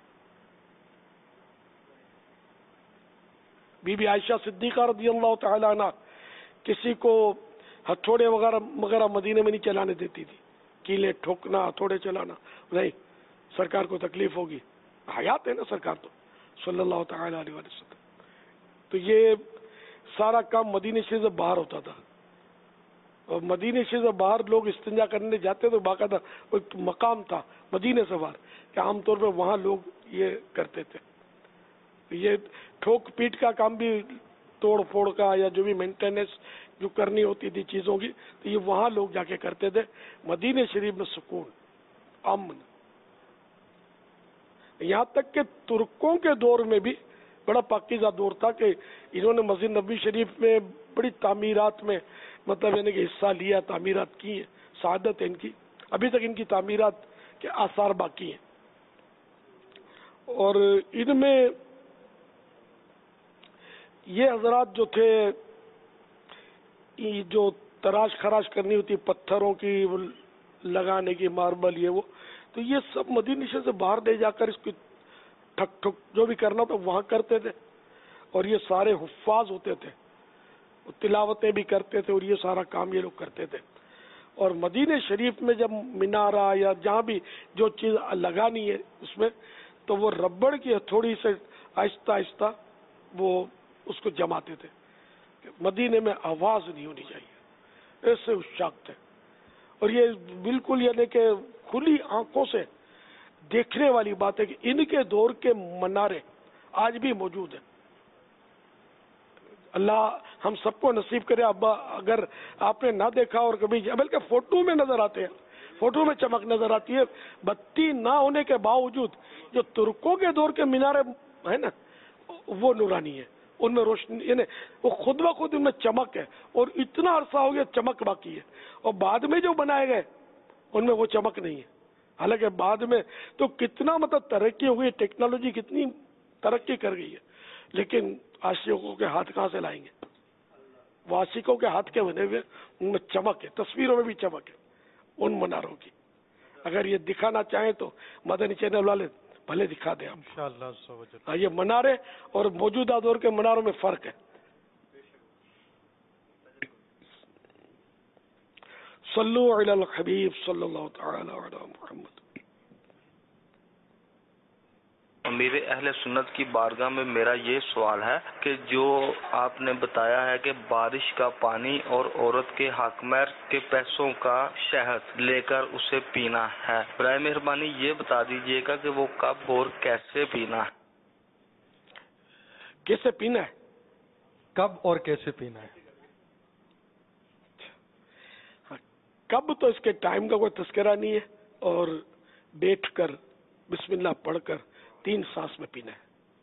Speaker 2: बीबी आयशा सिद्दीका रज़ियल्लाहु तआला अन्हा किसी को हथौड़े वगैरह वगैरह मदीने में नहीं चलाने देती थी, कीले ठोकना, हथौड़े चलाना नहीं, सरकार को तकलीफ होगी, हयात है ना सरकार तो सल्लल्लाहु तआला अलैहि वसल्लम। तो ये सारा काम मदीने शरीफ से बाहर होता था, और मदीने शरीफ से बाहर लोग इस्तिंजा करने जाते तो बाकायदा एक मकाम था मदीने से बाहर कि आमतौर पर वहाँ लोग ये करते थे। ये ठोक पीट का काम भी, तोड़ फोड़ का या जो भी मेंटेनेंस जो करनी होती थी चीजों की, तो ये वहां लोग जाके करते थे। मदीने शरीफ में सुकून, अमन, यहाँ तक कि तुर्कों के दौर में भी बड़ा पाकीज़ा दौर था कि इन्होंने मस्जिद नबी शरीफ में बड़ी तामीरात में मतलब यानी कि हिस्सा लिया, तामीरात की है, शहादत है इनकी, अभी तक इनकी तामीरात के आसार बाकी हैं। और इनमें ये हजरात जो थे, ये जो तराश खराश करनी होती पत्थरों की लगाने की, मार्बल ये वो, तो ये सब मदीने से बाहर ले जाकर इसकी ठक ठुक जो भी करना था वहां करते थे। और ये सारे हुफ्फाज होते थे, तिलावतें भी करते थे, और ये सारा काम ये लोग करते थे। और मदीने शरीफ में जब मीनारा या जहाँ भी जो चीज लगानी है उसमें, तो वो रबड़ की हथौड़ी से आहिस्ता आहिस्ता वो उसको जमाते थे। मदीने में आवाज नहीं होनी चाहिए, ऐसे उशाक थे। और ये बिल्कुल यानी कि खुली आंखों से देखने वाली बात है कि इनके दौर के मनारे आज भी मौजूद है। अल्लाह हम सबको नसीब करे। अब अगर आपने ना देखा और कभी, बल्कि फोटो में नजर आते हैं, फोटो में चमक नजर आती है, बत्ती ना होने के बावजूद जो तुर्कों के दौर के मीनारे है ना, वो नूरानी है, उनमें रोशनी यानी वो खुद ब खुद उनमें चमक है। और इतना अरसा हो गया चमक बाकी है, और बाद में जो बनाए गए उनमें वो चमक नहीं है। हालांकि बाद में तो कितना मतलब तरक्की हो गई, टेक्नोलॉजी कितनी तरक्की कर गई है, लेकिन आशिकों के हाथ कहाँ से लाएंगे? वो आशिकों के हाथ के बने हुए उनमें चमक है, तस्वीरों में भी चमक है उन मनारों की। अगर ये दिखाना चाहें तो मदनी चैनल वाले भले दिखा दें इंशाअल्लाह। ये मनारे और मौजूदा दौर के मनारों में फर्क है। सल्लु अलल हबीब सल्लल्लाहु तआला अला मुहम्मद।
Speaker 12: अमीर अहले सुन्नत की बारगाह में मेरा ये सवाल है कि जो आपने बताया है कि बारिश का पानी और औरत के हकमैर के पैसों का शहद लेकर उसे पीना है, बराए मेहरबानी ये बता दीजिएगा कि वो कब और कैसे पीना है?
Speaker 2: कैसे पीना है,
Speaker 13: कब और कैसे पीना है?
Speaker 2: कब तो इसके टाइम का कोई तस्करा नहीं है, और बैठकर बिस्मिल्लाह पढ़कर तीन सांस में पीना है।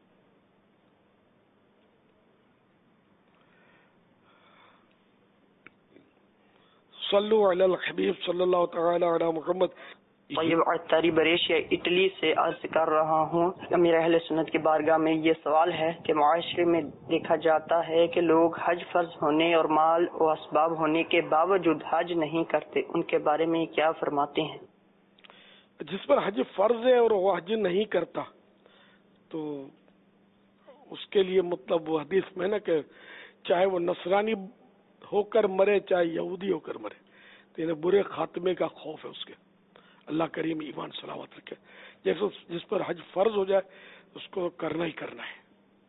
Speaker 2: सल्लु अलल हबीब सल्लल्लाहु तआला अला मुहम्मद।
Speaker 14: तैयब अत्तारी बरेशिया इटली से अर्ज कर रहा हूँ। अमीर अहले सुन्नत की बारगाह में ये सवाल है कि माशरे में देखा जाता है कि लोग हज फर्ज होने और माल और असबाब होने के बावजूद हज नहीं करते, उनके बारे में क्या फरमाते हैं?
Speaker 2: जिस पर हज फर्ज है और वो हज नहीं करता, तो उसके लिए मतलब वो हदीस में ना कि चाहे वो नसरानी होकर मरे चाहे यहूदी होकर मरे, तो इन्हें बुरे खात्मे का खौफ है उसके। अल्लाह करीम ईमान सलामत रखे। जैसे जिस पर हज फर्ज हो जाए उसको करना ही करना है।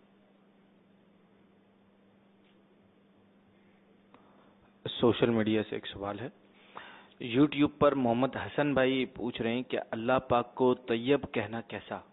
Speaker 8: सोशल मीडिया से एक सवाल है, यूट्यूब पर मोहम्मद हसन भाई पूछ रहे हैं कि अल्लाह पाक को तैयब कहना कैसा?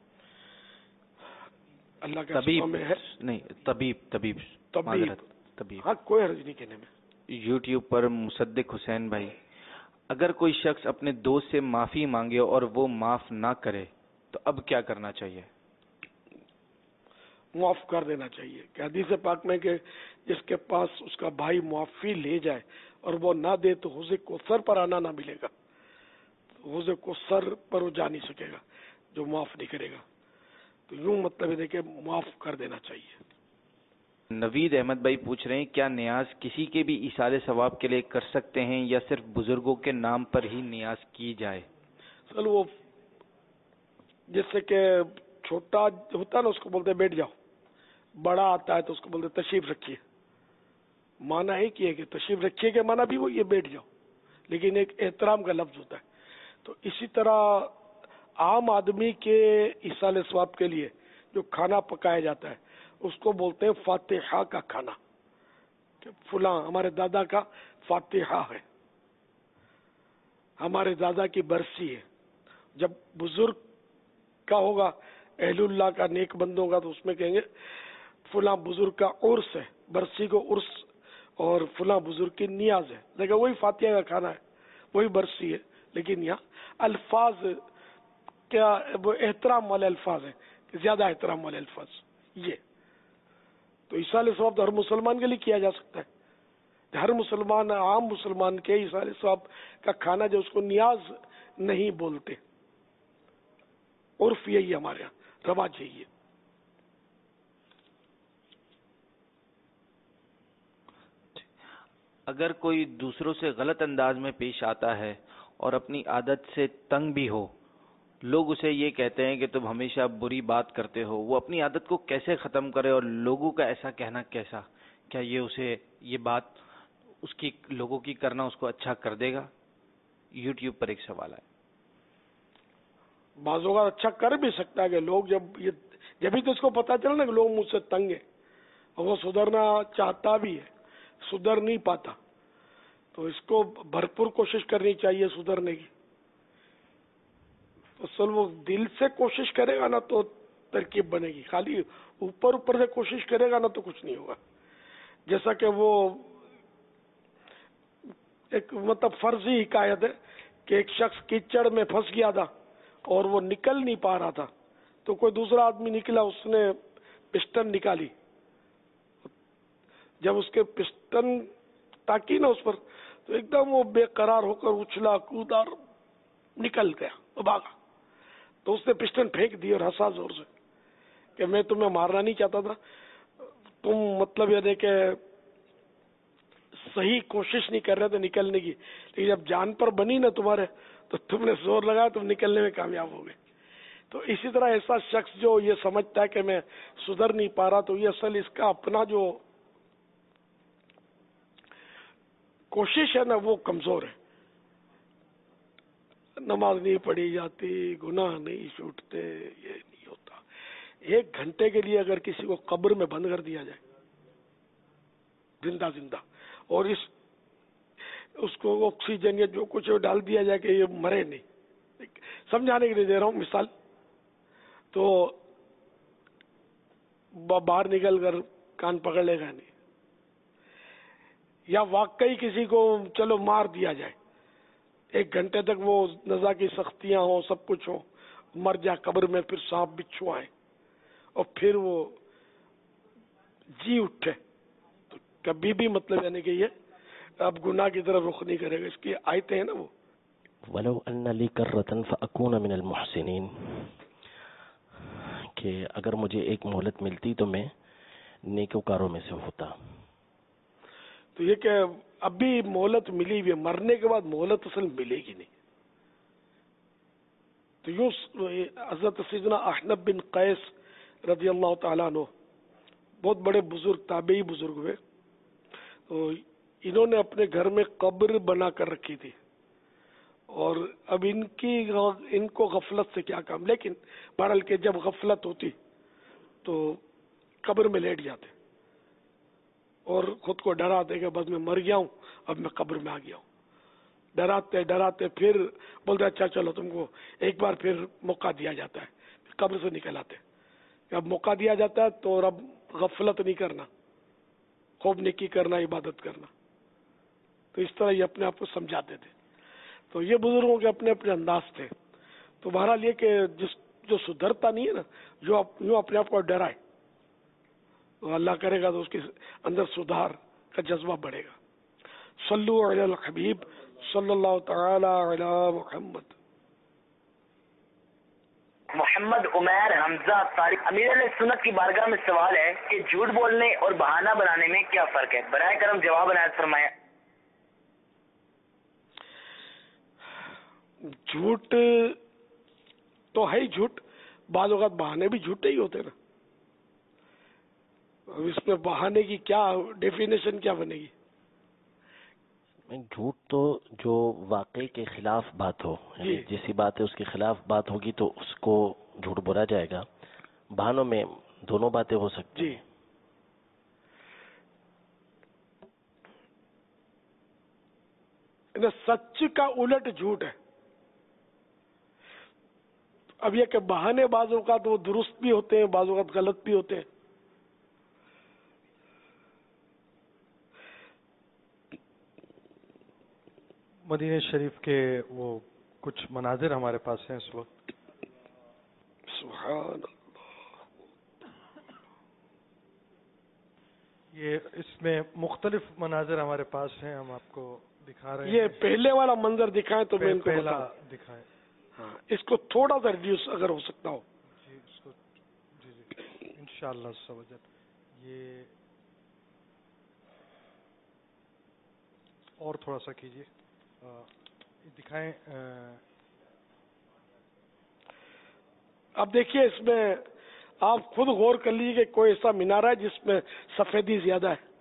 Speaker 2: अल्लाह के
Speaker 8: तबीब
Speaker 2: में है
Speaker 8: नहीं, तबीब तबीब
Speaker 2: तबीब
Speaker 8: तबीब
Speaker 2: हाँ, कोई हर्ज नहीं कहने में।
Speaker 8: यूट्यूब पर मुसद्दिक हुसैन भाई, अगर कोई शख्स अपने दोस्त से माफी मांगे और वो माफ ना करे तो अब क्या करना चाहिए?
Speaker 2: معاف کر دینا چاہیے کہ حدیث پاک میں کہ جس کے پاس اس کا بھائی معافی لے جائے اور وہ نہ دے تو حوض کوثر پر آنا نہ ملے گا، حوض کوثر پر وہ جا نہیں سکے گا جو معاف نہیں کرے گا. تو یوں مطلب ہے کہ معاف کر دینا چاہیے.
Speaker 8: نوید احمد بھائی پوچھ رہے ہیں کیا نیاز کسی کے بھی ایصال ثواب کے لیے کر سکتے ہیں یا صرف بزرگوں کے نام پر ہی نیاز کی جائے؟
Speaker 2: چل وہ جس سے کہ چھوٹا ہوتا ہے نا اس کو بولتے بیٹھ جاؤ، بڑا آتا ہے تو اس کو بولتے تشریف رکھیے. مانا ایک ہی ہے کہ تشریف رکھیے کے مانا بھی وہ یہ بیٹھ جاؤ، لیکن ایک احترام کا لفظ ہوتا ہے. تو اسی طرح عام آدمی کے ایصال ثواب کے لیے جو کھانا پکایا جاتا ہے اس کو بولتے ہیں فاتحہ کا کھانا، کہ فلاں ہمارے دادا کا فاتحہ ہے، ہمارے دادا کی برسی ہے. جب بزرگ کا ہوگا اہل اللہ کا نیک بندوں کا تو اس میں کہیں گے فلاں بزرگ کا عرس ہے، برسی کو عرس، اور فلاں بزرگ کی نیاز ہے. لیکن وہی فاتحہ کا کھانا ہے، وہی برسی ہے، لیکن یہاں الفاظ کیا وہ احترام والے الفاظ ہیں، زیادہ احترام والے الفاظ. یہ تو ایصال ثواب تو ہر مسلمان کے لیے کیا جا سکتا ہے. ہر مسلمان، عام مسلمان کے ایصال ثواب کا کھانا جو اس کو نیاز نہیں بولتے. عرف یہی ہمارے یہاں رواج یہی ہے.
Speaker 8: اگر کوئی دوسروں سے غلط انداز میں پیش آتا ہے اور اپنی عادت سے تنگ بھی ہو، لوگ اسے یہ کہتے ہیں کہ تم ہمیشہ بری بات کرتے ہو، وہ اپنی عادت کو کیسے ختم کرے اور لوگوں کا ایسا کہنا کیسا؟ کیا یہ اسے یہ بات اس کی لوگوں کی کرنا اس کو اچھا کر دے گا؟ یوٹیوب پر ایک سوال ہے.
Speaker 2: بعض اوقات اچھا کر بھی سکتا ہے کہ لوگ جب یہ جبھی تو اس کو پتا چلا نا کہ لوگ مجھ سے تنگ ہیں اور وہ سدھرنا چاہتا بھی ہے، سدھر نہیں پاتا، تو اس کو بھرپور کوشش کرنی چاہیے سدھرنے کی. اصل وہ دل سے کوشش کرے گا نا تو ترکیب بنے گی، خالی اوپر اوپر سے کوشش کرے گا نا تو کچھ نہیں ہوگا. جیسا کہ وہ ایک مطلب فرضی حکایت ہے کہ ایک شخص کیچڑ میں پھنس گیا تھا اور وہ نکل نہیں پا رہا تھا، تو کوئی دوسرا آدمی نکلا، اس نے پسٹن نکالی. جب اس کے پسٹن تاکی نا اس پر تو ایک دم وہ بے قرار ہو کر اچھلا کودا اور نکل گیا، وہ بھاگا. تو اس نے پسٹن پھینک دی اور ہنسا زور سے کہ میں تمہیں مارنا نہیں چاہتا تھا، تم مطلب یہ کہ صحیح کوشش نہیں کر رہے تھے نکلنے کی، لیکن جب جان پر بنی نا تمہارے تو تم نے زور لگایا، تم نکلنے میں کامیاب ہو گئے. تو اسی طرح ایسا شخص جو یہ سمجھتا ہے کہ میں سدھر نہیں پا رہا، تو یہ اصل اس کا اپنا جو کوشش ہے نا وہ کمزور ہے. نماز نہیں پڑھی جاتی، گناہ نہیں چھوٹتے، یہ نہیں ہوتا. ایک گھنٹے کے لیے اگر کسی کو قبر میں بند کر دیا جائے زندہ زندہ، اور اس اس کو آکسیجن یا جو کچھ ڈال دیا جائے کہ یہ مرے نہیں، سمجھانے کے لیے دے رہا ہوں مثال، تو باہر نکل کر کان پکڑ لے گا نہیں. یا واقعی کسی کو چلو مار دیا جائے، ایک گھنٹے تک وہ نزا کی سختیاں ہوں، سب کچھ ہو، مر جائے قبر میں، پھر سانپ بچھو آئے اور پھر وہ جی اٹھے، تو کبھی بھی مطلب یعنی کہ یہ اب گناہ کی طرف رخ نہیں کرے گا. اس کی آیتیں ہیں نا وہ
Speaker 15: ولو ان لی کرۃ فاکون من المحسنین، کہ اگر مجھے ایک مہلت ملتی تو میں نیکوکاروں میں سے ہوتا.
Speaker 2: تو یہ کہ ابھی مہلت ملی ہوئی ہے، مرنے کے بعد مہلت اصل ملے گی نہیں. تو یوں حضرت سیدنا احنف بن قیس رضی اللہ تعالیٰ عنہ بہت بڑے بزرگ تابعی بزرگ ہوئے، تو انہوں نے اپنے گھر میں قبر بنا کر رکھی تھی، اور اب ان کی ان کو غفلت سے کیا کام. لیکن بہرحال کہ جب غفلت ہوتی تو قبر میں لیٹ جاتے اور خود کو ڈراتے کہ بس میں مر گیا ہوں، اب میں قبر میں آ گیا ہوں. ڈراتے ڈراتے پھر بولتے اچھا چلو تم کو ایک بار پھر موقع دیا جاتا ہے، قبر سے نکل آتے. اب موقع دیا جاتا ہے تو اب غفلت نہیں کرنا، خوب نیکی کرنا، عبادت کرنا. تو اس طرح یہ اپنے آپ کو سمجھاتے تھے. تو یہ بزرگوں کے اپنے اپنے انداز تھے. تو بہرحال یہ کہ جس جو سدھرتا نہیں ہے نا، جو یوں اپنے آپ کو ڈرائے تو اللہ کرے گا تو اس کے اندر سدھار کا جذبہ بڑھے گا. صلو علی الحبیب صلی اللہ تعالی علی محمد.
Speaker 16: محمد عمیر حمزہ طارق. امیر علیہ سنت کی بارگاہ میں سوال ہے کہ جھوٹ بولنے اور بہانہ بنانے میں کیا فرق ہے؟ براہ کرم جواب عنایت فرمائیں.
Speaker 2: جھوٹ تو ہے ہی جھوٹ، بعض اوقات بہانے بھی جھوٹے ہی ہوتے نا. اب اس میں بہانے کی کیا ڈیفینیشن کیا بنے گی؟
Speaker 15: جھوٹ تو جو واقعے کے خلاف بات ہو، یعنی جیسی بات ہے اس کے خلاف بات ہوگی تو اس کو جھوٹ بولا جائے گا. بہانوں میں دونوں باتیں ہو سکتی
Speaker 2: جی. سچ کا الٹ جھوٹ ہے. اب یہ کہ بہانے بعض اوقات وہ درست بھی ہوتے ہیں، بعض اوقات غلط بھی ہوتے ہیں.
Speaker 13: مدینہ شریف کے وہ کچھ مناظر ہمارے پاس ہیں اس وقت.
Speaker 2: سبحان اللہ.
Speaker 13: یہ اس میں مختلف مناظر ہمارے پاس ہیں، ہم آپ کو دکھا رہے ہیں.
Speaker 2: یہ پہلے والا منظر دکھائیں تو میں ان کو
Speaker 13: پہلا دکھائیں.
Speaker 2: ہاں، اس کو تھوڑا سا ریڈیوس اگر ہو سکتا ہو.
Speaker 13: جی اس کو جی جی انشاءاللہ سمجھ. یہ اور تھوڑا سا کیجیے، دکھائیں.
Speaker 2: اب دیکھیے اس میں آپ خود غور کر لیجیے کہ کوئی ایسا مینارہ ہے جس میں سفیدی زیادہ ہے.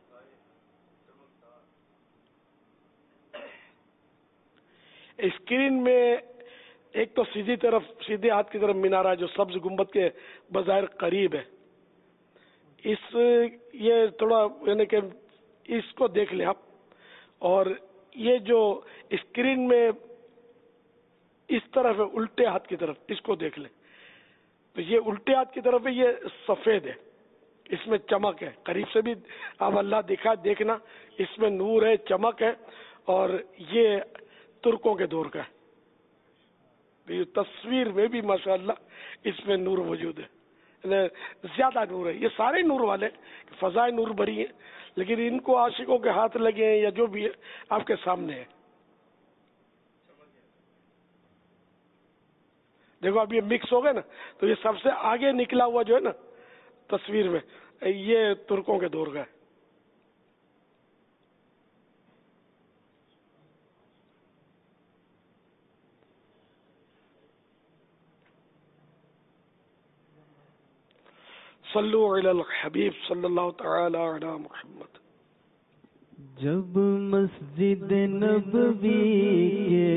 Speaker 2: اسکرین میں ایک تو سیدھی طرف سیدھے ہاتھ کی طرف مینارہ جو سبز گنبد کے بظاہر قریب ہے. اس یہ تھوڑا یعنی کہ اس کو دیکھ لیں آپ. اور یہ جو اسکرین میں اس طرف ہے الٹے ہاتھ کی طرف، اس کو دیکھ لیں. تو یہ الٹے ہاتھ کی طرف ہے، یہ سفید ہے، اس میں چمک ہے. قریب سے بھی اب اللہ دکھا دیکھنا، اس میں نور ہے، چمک ہے. اور یہ ترکوں کے دور کا ہے. یہ تصویر میں بھی ماشاءاللہ اس میں نور موجود ہے، زیادہ نور ہے. یہ سارے نور والے فضائے نور بری ہیں، لیکن ان کو عاشقوں کے ہاتھ لگے ہیں یا جو بھی ہے آپ کے سامنے ہے. دیکھو اب یہ مکس ہو گئے نا، تو یہ سب سے آگے نکلا ہوا جو ہے نا تصویر میں، یہ ترکوں کے دور کا ہے. صلو علی الحبیب صلی اللہ تعالی علی محمد.
Speaker 1: جب مسجد نبوی کے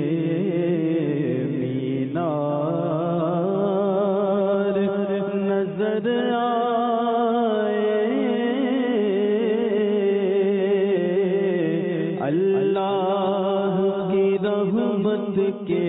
Speaker 1: مینار نظر آئے، اللہ کی رحمت کے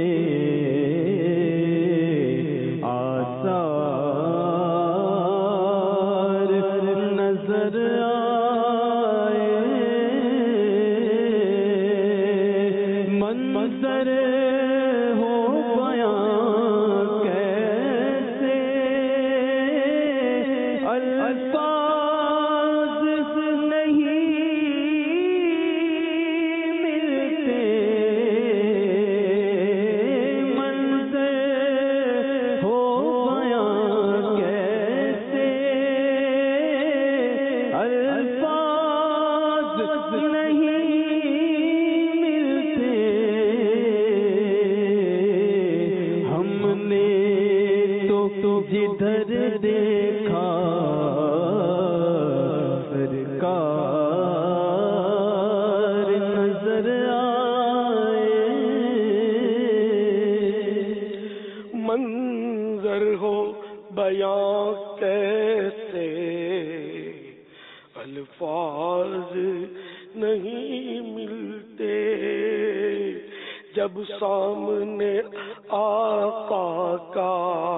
Speaker 1: سامنے آقا کا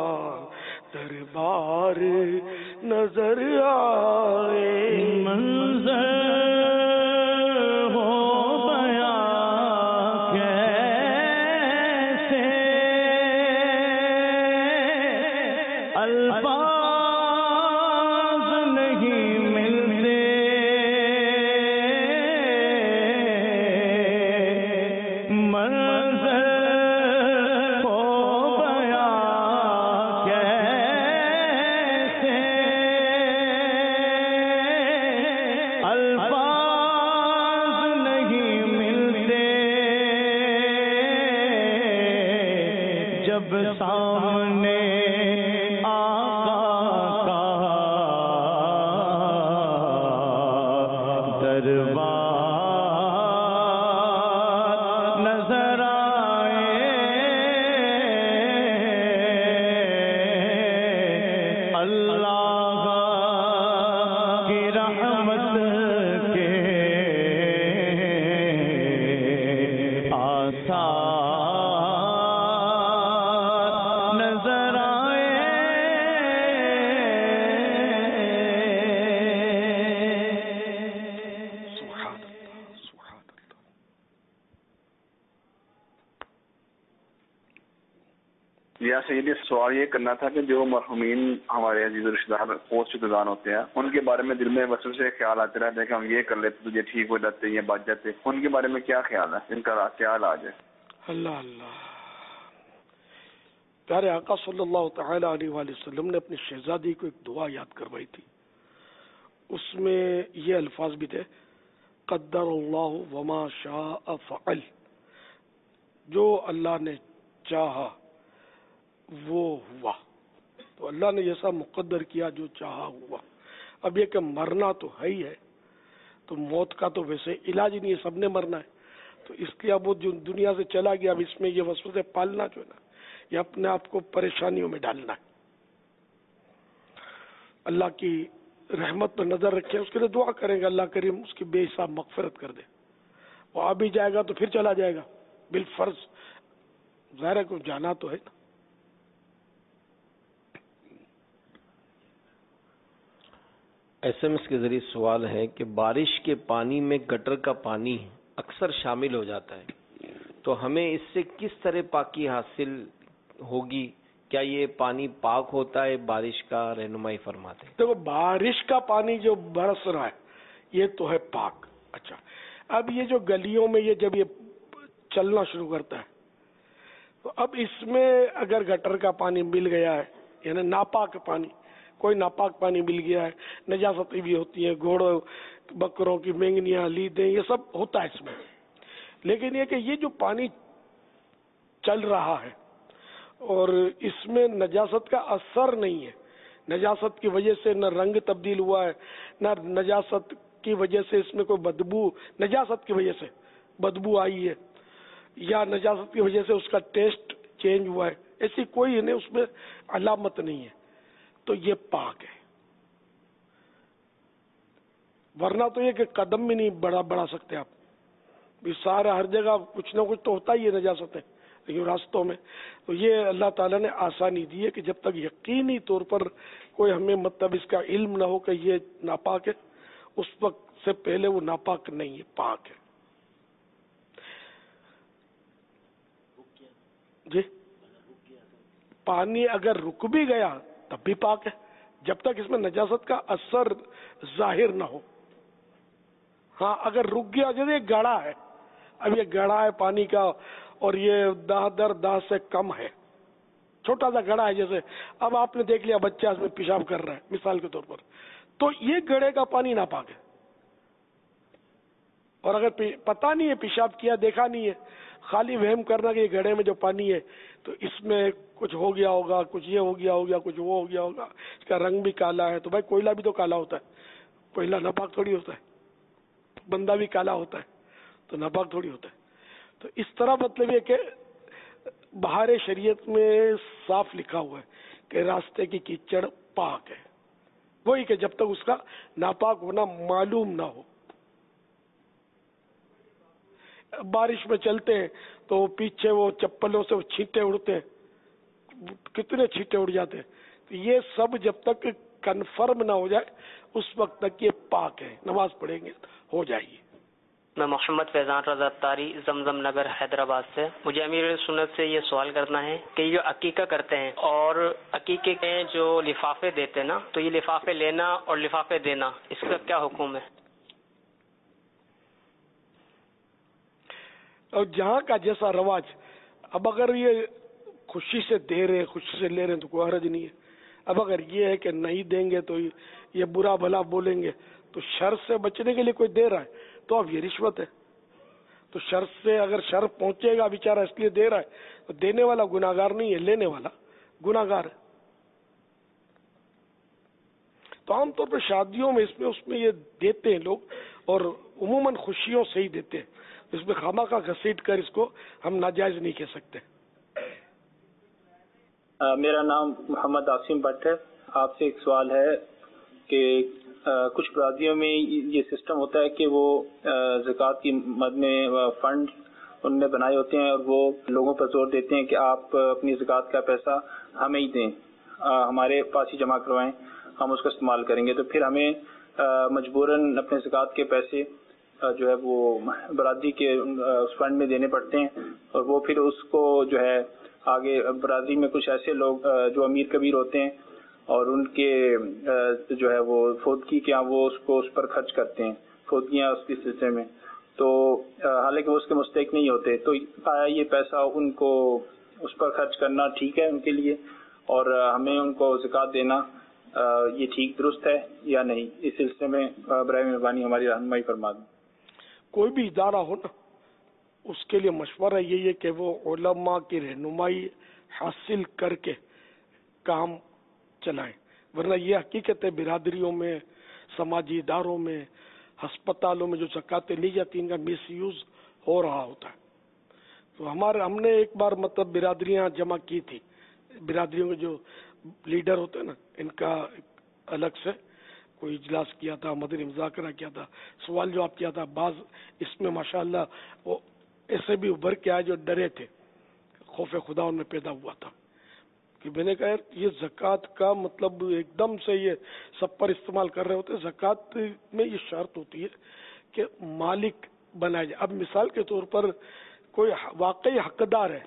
Speaker 1: دربار نظر آئے، منظر ہو بیان کیسے الفاظ نہیں
Speaker 17: جب سامنے آقا کا دربار نظر آئے، اللہ کی رحمت کے آثار نظر آئے،
Speaker 18: یا سیدی سوال یہ کرنا تھا کہ جو مرحومین ہمارے عزیز رشتہ دار فوت شدگان ہوتے ہیں ان کے بارے میں دل میں وسوسے خیال آتے رہتے ہیں کہ ہم یہ کر لیتے تو یہ ٹھیک ہو جاتے یا بچ جاتے، ان کے بارے میں کیا خیال ہے، ان کا کیا علاج ہے؟
Speaker 2: اللہ اللہ، پیارے آقا صلی اللہ تعالی علیہ وآلہ وسلم نے اپنی شہزادی کو ایک دعا یاد کروائی تھی، اس میں یہ الفاظ بھی تھے قدر اللہ وما شاء فعل، جو اللہ نے چاہا وہ ہوا، تو اللہ نے جیسا مقدر کیا جو چاہا ہوا۔ اب یہ کہ مرنا تو ہے ہی ہے، تو موت کا تو ویسے علاج نہیں ہے، سب نے مرنا ہے، تو اس لیے اب وہ جو دنیا سے چلا گیا، اب اس میں یہ وسوسے پالنا جو ہے نا، یہ اپنے آپ کو پریشانیوں میں ڈالنا ہے۔ اللہ کی رحمت پر نظر رکھیں، اس کے لیے دعا کریں گے اللہ کریم اس کی بے حساب مغفرت کر دے، وہ آ بھی جائے گا تو پھر چلا جائے گا بالفرض، ظاہر ہے کو جانا تو ہے نا۔
Speaker 4: ایس ایم ایس کے ذریعے سوال ہے کہ بارش کے پانی میں گٹر کا پانی اکثر شامل ہو جاتا ہے، تو ہمیں اس سے کس طرح پاکی حاصل ہوگی؟ کیا یہ پانی پاک ہوتا ہے؟ بارش کا رہنمائی فرماتے ہیں۔
Speaker 2: دیکھو بارش کا پانی جو برس رہا ہے یہ تو ہے پاک۔ اچھا، اب یہ جو گلیوں میں یہ جب یہ چلنا شروع کرتا ہے تو اب اس میں اگر گٹر کا پانی مل گیا ہے، یعنی ناپاک پانی، کوئی ناپاک پانی مل گیا ہے، نجاستیں بھی ہوتی ہیں، گھوڑوں بکروں کی مینگنیاں لیدیں، یہ سب ہوتا ہے اس میں، لیکن یہ کہ یہ جو پانی چل رہا ہے اور اس میں نجاست کا اثر نہیں ہے، نجاست کی وجہ سے نہ رنگ تبدیل ہوا ہے، نہ نجاست کی وجہ سے اس میں کوئی بدبو، نجاست کی وجہ سے بدبو آئی ہے یا نجاست کی وجہ سے اس کا ٹیسٹ چینج ہوا ہے، ایسی کوئی نہیں اس میں علامت نہیں ہے، تو یہ پاک ہے۔ ورنہ تو یہ کہ قدم بھی نہیں بڑھا بڑھا سکتے آپ، سارا ہر جگہ کچھ نہ کچھ تو ہوتا ہی ہے نجاست ہے، لیکن راستوں میں تو یہ اللہ تعالیٰ نے آسانی دی ہے کہ جب تک یقینی طور پر کوئی ہمیں مطلب اس کا علم نہ ہو کہ یہ ناپاک ہے، اس وقت سے پہلے وہ ناپاک نہیں ہے، پاک ہے۔ جی پانی اگر رک بھی گیا تب بھی پاک ہے، جب تک اس میں نجاست کا اثر ظاہر نہ ہو۔ ہاں اگر رک گیا، جیسے گڑھا ہے، اب یہ گڑھا ہے پانی کا اور یہ داہ در داہ سے کم ہے، چھوٹا سا گڑھا ہے، جیسے اب آپ نے دیکھ لیا بچہ اس میں پیشاب کر رہا ہے مثال کے طور پر، تو یہ گڑھے کا پانی ناپاک ہے، اور اگر پتہ نہیں ہے پیشاب کیا دیکھا نہیں ہے، خالی وہم کرنا کہ یہ گڑھے میں جو پانی ہے تو اس میں کچھ ہو گیا ہوگا، کچھ یہ ہو گیا ہوگا، کچھ وہ ہو گیا ہوگا، اس کا رنگ بھی کالا ہے، تو بھائی کوئلہ بھی تو کالا ہوتا ہے، کوئلہ ناپاک تھوڑی ہوتا ہے، بندہ بھی کالا ہوتا ہے تو ناپاک تھوڑی ہوتا ہے۔ تو اس طرح مطلب یہ کہ بہار شریعت میں صاف لکھا ہوا ہے کہ راستے کی کیچڑ پاک ہے، وہی کہ جب تک اس کا ناپاک ہونا معلوم نہ ہو۔ بارش میں چلتے ہیں تو پیچھے وہ چپلوں سے وہ چھینٹے اڑتے ہیں، کتنے چھینٹے اڑ جاتے ہیں، تو یہ سب جب تک کنفرم نہ ہو جائے اس وقت تک یہ پاک ہے، نماز پڑھیں گے ہو جائے گی۔
Speaker 19: میں محمد فیضان رضا تاری زمزم نگر حیدرآباد سے، مجھے امیر سنت سے یہ سوال کرنا ہے کہ یہ عقیقہ کرتے ہیں اور عقیقے کے جو لفافے دیتے ہیں نا، تو یہ لفافے لینا اور لفافے دینا اس کا کیا حکم ہے؟
Speaker 2: اور جہاں کا جیسا رواج، اب اگر یہ خوشی سے دے رہے ہیں، خوشی سے لے رہے ہیں تو کوئی حرج نہیں ہے، اب اگر یہ ہے کہ نہیں دیں گے تو یہ برا بھلا بولیں گے، تو شر سے بچنے کے لیے کوئی دے رہا ہے تو اب یہ رشوت ہے، تو شر سے اگر شر پہنچے گا بیچارہ اس لیے دے رہا ہے تو دینے والا گناہگار نہیں ہے، لینے والا گناہگار ہے. تو عام طور پہ شادیوں میں اس میں اس میں یہ دیتے ہیں لوگ، اور عموماً خوشیوں سے ہی دیتے ہیں. اس میں خامہ کا گھسیٹ کر اس کو ہم ناجائز نہیں کہہ سکتے.
Speaker 20: میرا نام محمد عاصم بٹ ہے. آپ سے ایک سوال ہے کہ کچھ برادریوں میں یہ سسٹم ہوتا ہے کہ وہ زکوٰۃ کی مد میں فنڈ انہوں نے بنائے ہوتے ہیں اور وہ لوگوں پر زور دیتے ہیں کہ آپ اپنی زکوٰۃ کا پیسہ ہمیں ہی دیں، ہمارے پاس ہی جمع کروائیں، ہم اس کا استعمال کریں گے. تو پھر ہمیں مجبوراً اپنے زکوٰۃ کے پیسے جو ہے وہ برادری کے اس فنڈ میں دینے پڑتے ہیں، اور وہ پھر اس کو جو ہے آگے برادری میں کچھ ایسے لوگ جو امیر کبیر ہوتے ہیں اور ان کے جو ہے وہ فوتگی کے وہ اس کو اس پر خرچ کرتے ہیں، فوتگیاں اس کے سلسلے میں. تو حالانکہ وہ اس کے مستحق نہیں ہوتے. تو آیا یہ پیسہ ان کو اس پر خرچ کرنا ٹھیک ہے ان کے لیے، اور ہمیں ان کو زکوٰۃ دینا یہ ٹھیک درست ہے یا نہیں؟ اس سلسلے میں برائے مہربانی ہماری رہنمائی فرما دیں.
Speaker 2: کوئی بھی ادارہ ہو نا، اس کے لیے مشورہ یہی ہے کہ وہ علماء کی رہنمائی حاصل کر کے کام چلائیں، ورنہ یہ حقیقت ہے برادریوں میں، سماجی اداروں میں، ہسپتالوں میں جو زکوٰۃیں لی جاتی ہیں ان کا مس یوز ہو رہا ہوتا ہے. تو ہمارے ہم نے ایک بار مطلب برادریاں جمع کی تھی، برادریوں کے جو لیڈر ہوتے ہیں نا ان کا الگ سے کوئی اجلاس کیا تھا، مدنی مذاکرہ کیا تھا، سوال جواب کیا تھا. بعض اس میں ماشاءاللہ وہ ایسے بھی ابھر کے آئے جو ڈرے تھے، خوف خدا ان میں پیدا ہوا تھا کہ میں نے کہا یار یہ زکوٰۃ کا مطلب ایک دم سے یہ سب پر استعمال کر رہے ہوتے. زکوٰۃ میں یہ شرط ہوتی ہے کہ مالک بنایا جائے. اب مثال کے طور پر کوئی واقعی حقدار ہے،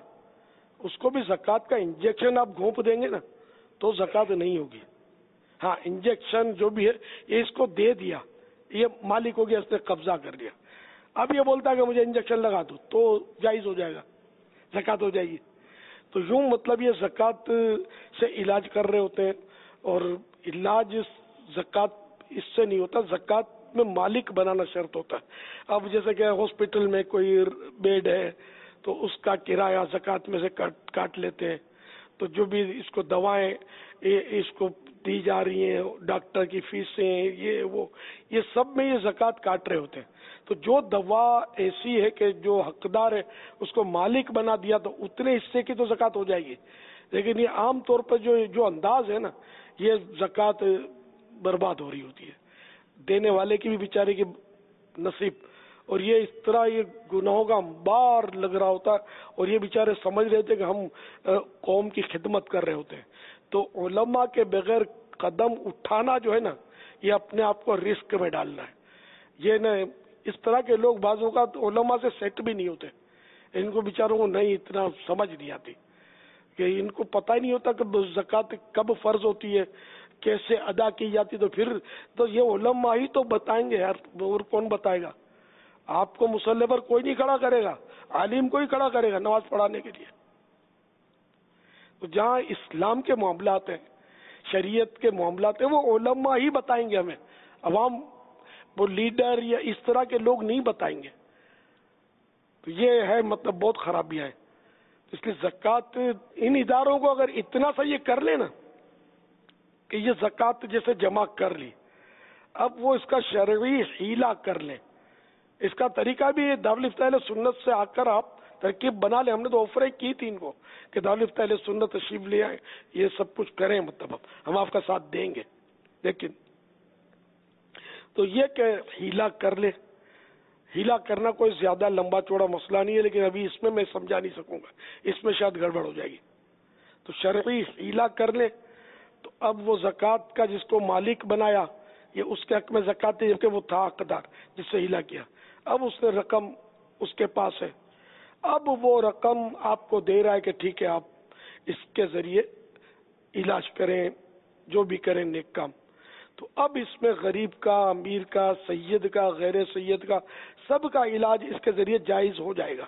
Speaker 2: اس کو بھی زکوٰۃ کا انجیکشن آپ گھونپ دیں گے نا تو زکوٰۃ نہیں ہوگی. ہاں انجیکشن جو بھی ہے یہ اس کو دے دیا، یہ مالک ہو گیا، اس نے قبضہ کر لیا. اب یہ بولتا ہے کہ مجھے انجیکشن لگا دو تو جائز ہو جائے گا، زکوٰۃ ہو جائے گی. تو یوں مطلب یہ زکوٰۃ سے علاج کر رہے ہوتے ہیں، اور علاج زکوٰۃ اس سے نہیں ہوتا، زکوٰۃ میں مالک بنانا شرط ہوتا ہے. اب جیسے کہ ہاسپٹل میں کوئی بیڈ ہے تو اس کا کرایہ زکوٰۃ میں سے کاٹ کاٹ لیتے ہیں. تو جو بھی اس کو دوائیں اس کو دی جا رہی ہیں، ڈاکٹر کی فیسیں، یہ وہ یہ سب میں یہ زکوٰۃ کاٹ رہے ہوتے ہیں. تو جو دوا ایسی ہے کہ جو حقدار ہے اس کو مالک بنا دیا تو اتنے حصے کی تو زکوٰۃ ہو جائے گی. لیکن یہ عام طور پر جو جو انداز ہے نا یہ زکوٰۃ برباد ہو رہی ہوتی ہے، دینے والے کی بھی بیچارے کی نصیب. اور یہ اس طرح یہ گناہوں کا انبار لگ رہا ہوتا ہے، اور یہ بیچارے سمجھ رہے تھے کہ ہم قوم کی خدمت کر رہے ہوتے ہیں. تو علماء کے بغیر قدم اٹھانا جو ہے نا یہ اپنے آپ کو رسک میں ڈالنا ہے. یہ نا اس طرح کے لوگ بعض اوقات علماء سے سیٹ بھی نہیں ہوتے، ان کو بیچاروں کو نہیں اتنا سمجھ نہیں آتی کہ ان کو پتہ ہی نہیں ہوتا کہ زکوٰۃ کب فرض ہوتی ہے، کیسے ادا کی جاتی. تو پھر تو یہ علماء ہی تو بتائیں گے یار، اور کون بتائے گا؟ آپ کو مصلی پر کوئی نہیں کھڑا کرے گا، عالم کو ہی کھڑا کرے گا نماز پڑھانے کے لیے. تو جہاں اسلام کے معاملات ہیں، شریعت کے معاملات ہیں، وہ علماء ہی بتائیں گے ہمیں. عوام وہ لیڈر یا اس طرح کے لوگ نہیں بتائیں گے. تو یہ ہے مطلب بہت خرابیاں ہیں. اس لیے زکوٰۃ ان اداروں کو اگر اتنا سا یہ کر لے نا کہ یہ زکوٰۃ جیسے جمع کر لی، اب وہ اس کا شرعی حیلہ کر لیں. اس کا طریقہ بھی دارالفتہ اہل سنت سے آ کر آپ ترکیب بنا لیں. ہم نے تو آفریں کی تھی ان کو کہ دارالفتہ اہل سنت تشریف لے آئیں، یہ سب کچھ کریں، مطلب ہم آپ کا ساتھ دیں گے. لیکن تو یہ کہ ہیلا کر لے، ہیلا کرنا کوئی زیادہ لمبا چوڑا مسئلہ نہیں ہے، لیکن ابھی اس میں میں سمجھا نہیں سکوں گا، اس میں شاید گڑبڑ ہو جائے گی. تو شرعی ہیلا کر لے تو اب وہ زکوٰۃ کا جس کو مالک بنایا یہ اس کے حق میں زکوٰۃ ہے، جبکہ وہ تھا حقدار جس سے ہیلا کیا. اب اس نے رقم اس کے پاس ہے، اب وہ رقم آپ کو دے رہا ہے کہ ٹھیک ہے آپ اس کے ذریعے علاج کریں، جو بھی کریں نیک کام. تو اب اس میں غریب کا، امیر کا، سید کا، غیر سید کا، سب کا علاج اس کے ذریعے جائز ہو جائے گا.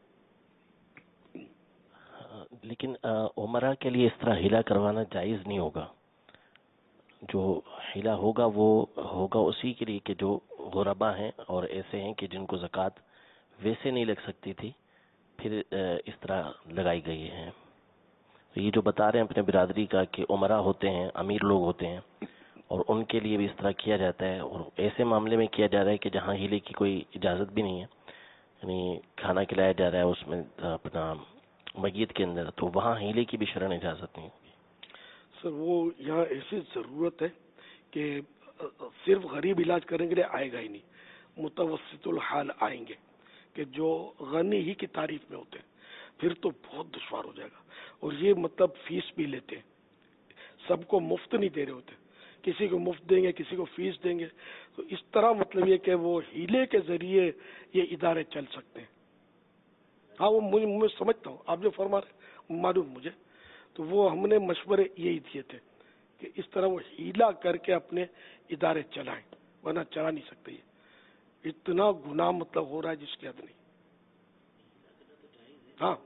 Speaker 15: لیکن عمرہ کے لیے اس طرح ہیلا کروانا جائز نہیں ہوگا. جو ہیلا ہوگا وہ ہوگا اسی کے لیے کہ جو غربا ہیں اور ایسے ہیں کہ جن کو زکوٰۃ वैसे नहीं लग सकती थी, फिर इस तरह लगाई गई है। तो ये जो बता रहे हैं अपने बिरादरी का कि उमरा होते हैं, अमीर लोग होते हैं, और उनके लिए भी इस तरह किया जाता है, और ऐसे मामले में किया जा रहा है कि जहाँ हीले की कोई इजाज़त भी नहीं है, यानी खाना खिलाया जा रहा है उसमें अपना मस्जिद के अंदर, तो वहाँ हीले की भी शरन इजाज़त नहीं होगी।
Speaker 2: सर वो यहाँ ऐसी ज़रूरत है कि सिर्फ गरीब इलाज करने के लिए आएगा ही नहीं, मुतवस्सितुल हाल आएंगे कि जो गनी ही की तारीफ में होते हैं, फिर तो बहुत दुश्वार हो जाएगा। और ये मतलब फीस भी लेते हैं, सबको मुफ्त नहीं दे रहे होते, किसी को मुफ्त देंगे, किसी को फीस देंगे। तो इस तरह मतलब ये कि वो हीले के जरिए ये इदारे चल सकते हैं। हाँ वो मुझे मैं समझता हूँ, आप जो फरमा रहे मालूम मुझे, तो वो हमने मशवरे यही दिए थे कि इस तरह वो हीला करके अपने इदारे चलाएं, वरना चला नहीं सकते। ये इतना गुनाह मतलब हो रहा है जिसकी हद नहीं। हाँ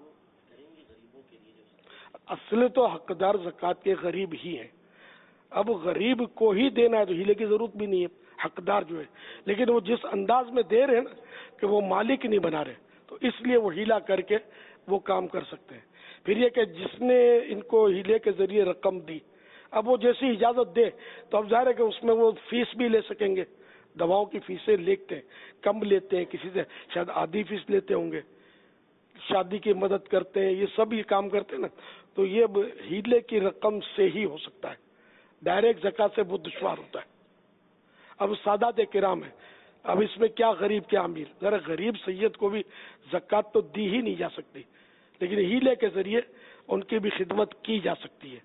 Speaker 2: असल तो हकदार ज़कात के गरीब ही हैं। अब गरीब को ही देना है तो हीले की जरूरत भी नहीं है, हकदार जो है, लेकिन वो जिस अंदाज में दे रहे हैं ना कि वो मालिक नहीं बना रहे, तो इसलिए वो हीला करके वो काम कर सकते हैं। फिर ये कि जिसने इनको हीले के जरिए रकम दी, अब वो जैसी इजाजत दे तो अब जाहिर है कि उसमें वो फीस भी ले सकेंगे। दवाओं की फीसें लेते हैं, कम लेते हैं, किसी से शायद आधी फीस लेते होंगे, शादी की मदद करते हैं, ये सब ये काम करते हैं ना, तो ये हीले की रकम से ही हो सकता है। डायरेक्ट ज़कात से बहुत दुश्वार होता है। अब सादात किराम है, अब इसमें क्या गरीब क्या अमीर, जरा गरीब सैयद को भी ज़कात तो दी ही नहीं जा सकती, लेकिन हीले के जरिए उनकी भी खिदमत की जा सकती है।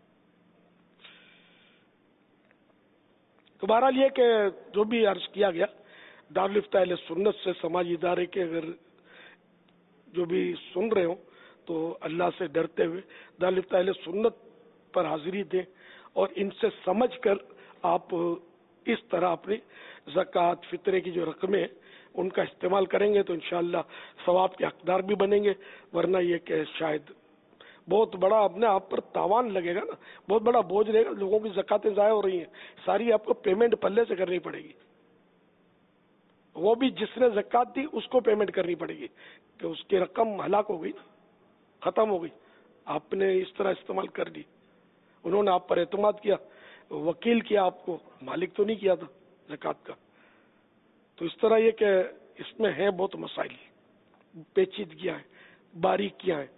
Speaker 2: तो बहरहाल ये कि जो भी अर्ज किया गया, दारुल इफ्ता अहले सुन्नत से समाजी इदारे के अगर जो भी सुन रहे हो तो अल्लाह से डरते हुए दारुल इफ्ता अहले सुन्नत पर हाजिरी दें और इनसे समझ कर आप इस तरह अपनी ज़कात फितरे की जो रकमें उनका इस्तेमाल करेंगे तो इंशाअल्लाह सवाब के हकदार भी बनेंगे। वरना ये कि शायद बहुत बड़ा अपने आप पर तावान लगेगा ना, बहुत बड़ा बोझ रहेगा, लोगों की ज़कातें ज़ाया हो रही हैं, सारी आपको पेमेंट पल्ले से करनी पड़ेगी। वो भी जिसने ज़कात दी उसको पेमेंट करनी पड़ेगी कि उसकी रकम हलाक हो गई ना, खत्म हो गई, आपने इस तरह इस्तेमाल कर दी, उन्होंने आप पर एतमाद किया, वकील किया, आपको मालिक तो नहीं किया था ज़कात का। तो इस तरह ये कि इसमें है बहुत मसाइल, पेचीदगियां हैं, बारीकियां हैं।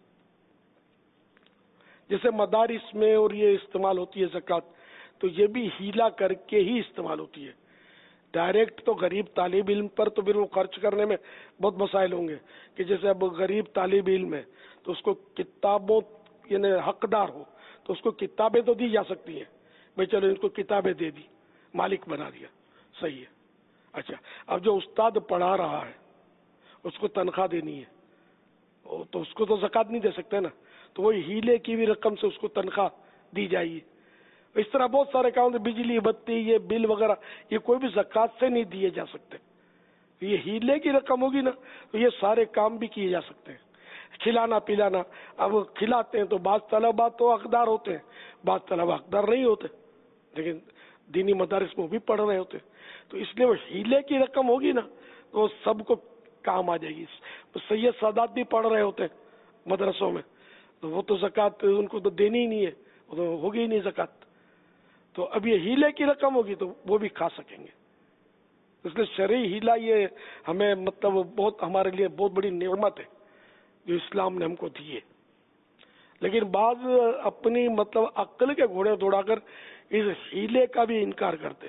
Speaker 2: जैसे मदारिस में और ये इस्तेमाल होती है ज़कात, तो ये भी हीला करके ही इस्तेमाल होती है। डायरेक्ट तो गरीब तालिब इल्म पर तो फिर वो खर्च करने में बहुत मसाइल होंगे कि जैसे अब गरीब तालिब इल्म है तो उसको किताबों यानी हकदार हो तो उसको किताबें तो दी जा सकती हैं, भाई चलो इनको किताबें दे दी, मालिक बना दिया, सही है। अच्छा, अब जो उस्ताद पढ़ा रहा है उसको तनख्वाह देनी है तो उसको तो ज़कात नहीं दे सकते ना, तो वही हीले की भी रकम से उसको तनख्वाह दी जाएगी। इस तरह बहुत सारे काम, बिजली बत्ती ये बिल वगैरह ये कोई भी ज़कात से नहीं दिए जा सकते। ये हीले की रकम होगी ना तो ये सारे काम भी किए जा सकते हैं। खिलाना पिलाना, अब खिलाते हैं तो बाज़ तलबा तो हकदार होते हैं, बाज़ तलबा हकदार नहीं होते, लेकिन दीनी मदारिस में भी पढ़ रहे होते, तो इसलिए वो हीले की रकम होगी ना तो सबको काम आ जाएगी। तो सैयद सादात भी पढ़ रहे होते हैं मदरसों में, तो वो तो ज़कात उनको तो देनी ही नहीं है, वो तो होगी ही नहीं ज़कात। तो अब ये हीले की रकम होगी तो वो भी खा सकेंगे। इसलिए शरई हीला ये हमें मतलब बहुत हमारे लिए बहुत बड़ी नेमत है जो इस्लाम ने हमको दी है। लेकिन बाज अपनी मतलब अक्ल के घोड़े दौड़ाकर इस हीले का भी इनकार करते,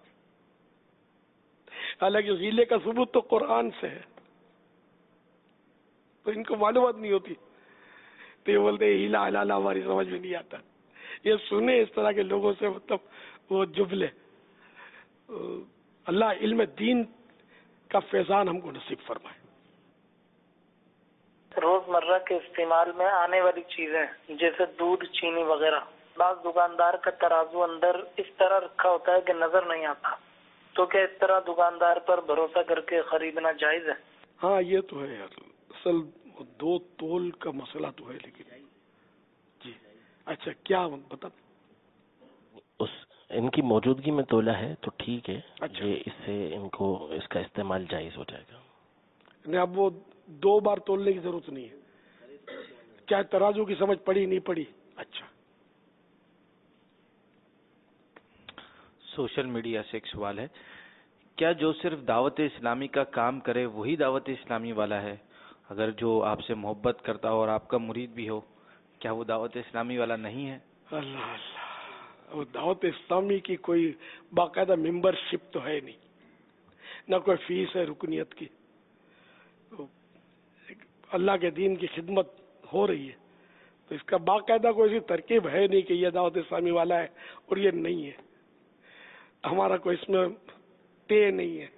Speaker 2: हालांकि हीले का सबूत तो कुरान से है, तो इनको मालूमात नहीं होती, तो ये बोलते हीला हलाला हमारी समझ में नहीं आता। ये सुने इस तरह के लोगों से मतलब वो जुबले। अल्लाह इल्म दीन का फैजान हमको नसीब फरमाए।
Speaker 21: रोजमर्रा के इस्तेमाल में आने वाली चीजें जैसे दूध, चीनी वगैरह, बाज़ दुकानदार का तराजू अंदर इस तरह रखा होता है कि नजर नहीं आता, तो क्या इस तरह दुकानदार पर भरोसा करके खरीदना जायज है?
Speaker 2: हाँ ये तो है यार, असल दो तोल का मसला तो है, लेकिन जी अच्छा क्या बता,
Speaker 15: उस इनकी मौजूदगी में तोला है तो ठीक है।
Speaker 2: अच्छा।
Speaker 15: ये इससे इनको इसका इस्तेमाल जायज हो जाएगा।
Speaker 2: نہیں اب وہ دو بار تولنے کی ضرورت نہیں ہے. کیا ترازو کی سمجھ پڑی نہیں پڑی؟ اچھا.
Speaker 8: سوشل میڈیا سے ایک سوال ہے، کیا جو صرف دعوت اسلامی کا کام کرے وہی دعوت اسلامی والا ہے؟ اگر جو آپ سے محبت کرتا ہو اور آپ کا مرید بھی ہو، کیا وہ دعوت اسلامی والا نہیں ہے؟
Speaker 2: اللہ اللہ، وہ دعوت اسلامی کی کوئی باقاعدہ ممبر شپ تو ہے نہیں، نہ کوئی فیس ہے رکنیت کی. اللہ کے دین کی خدمت ہو رہی ہے تو اس کا باقاعدہ کوئی ایسی ترکیب ہے نہیں کہ یہ دعوت اسلامی والا ہے اور یہ نہیں ہے. ہمارا کوئی اس میں طے نہیں ہے.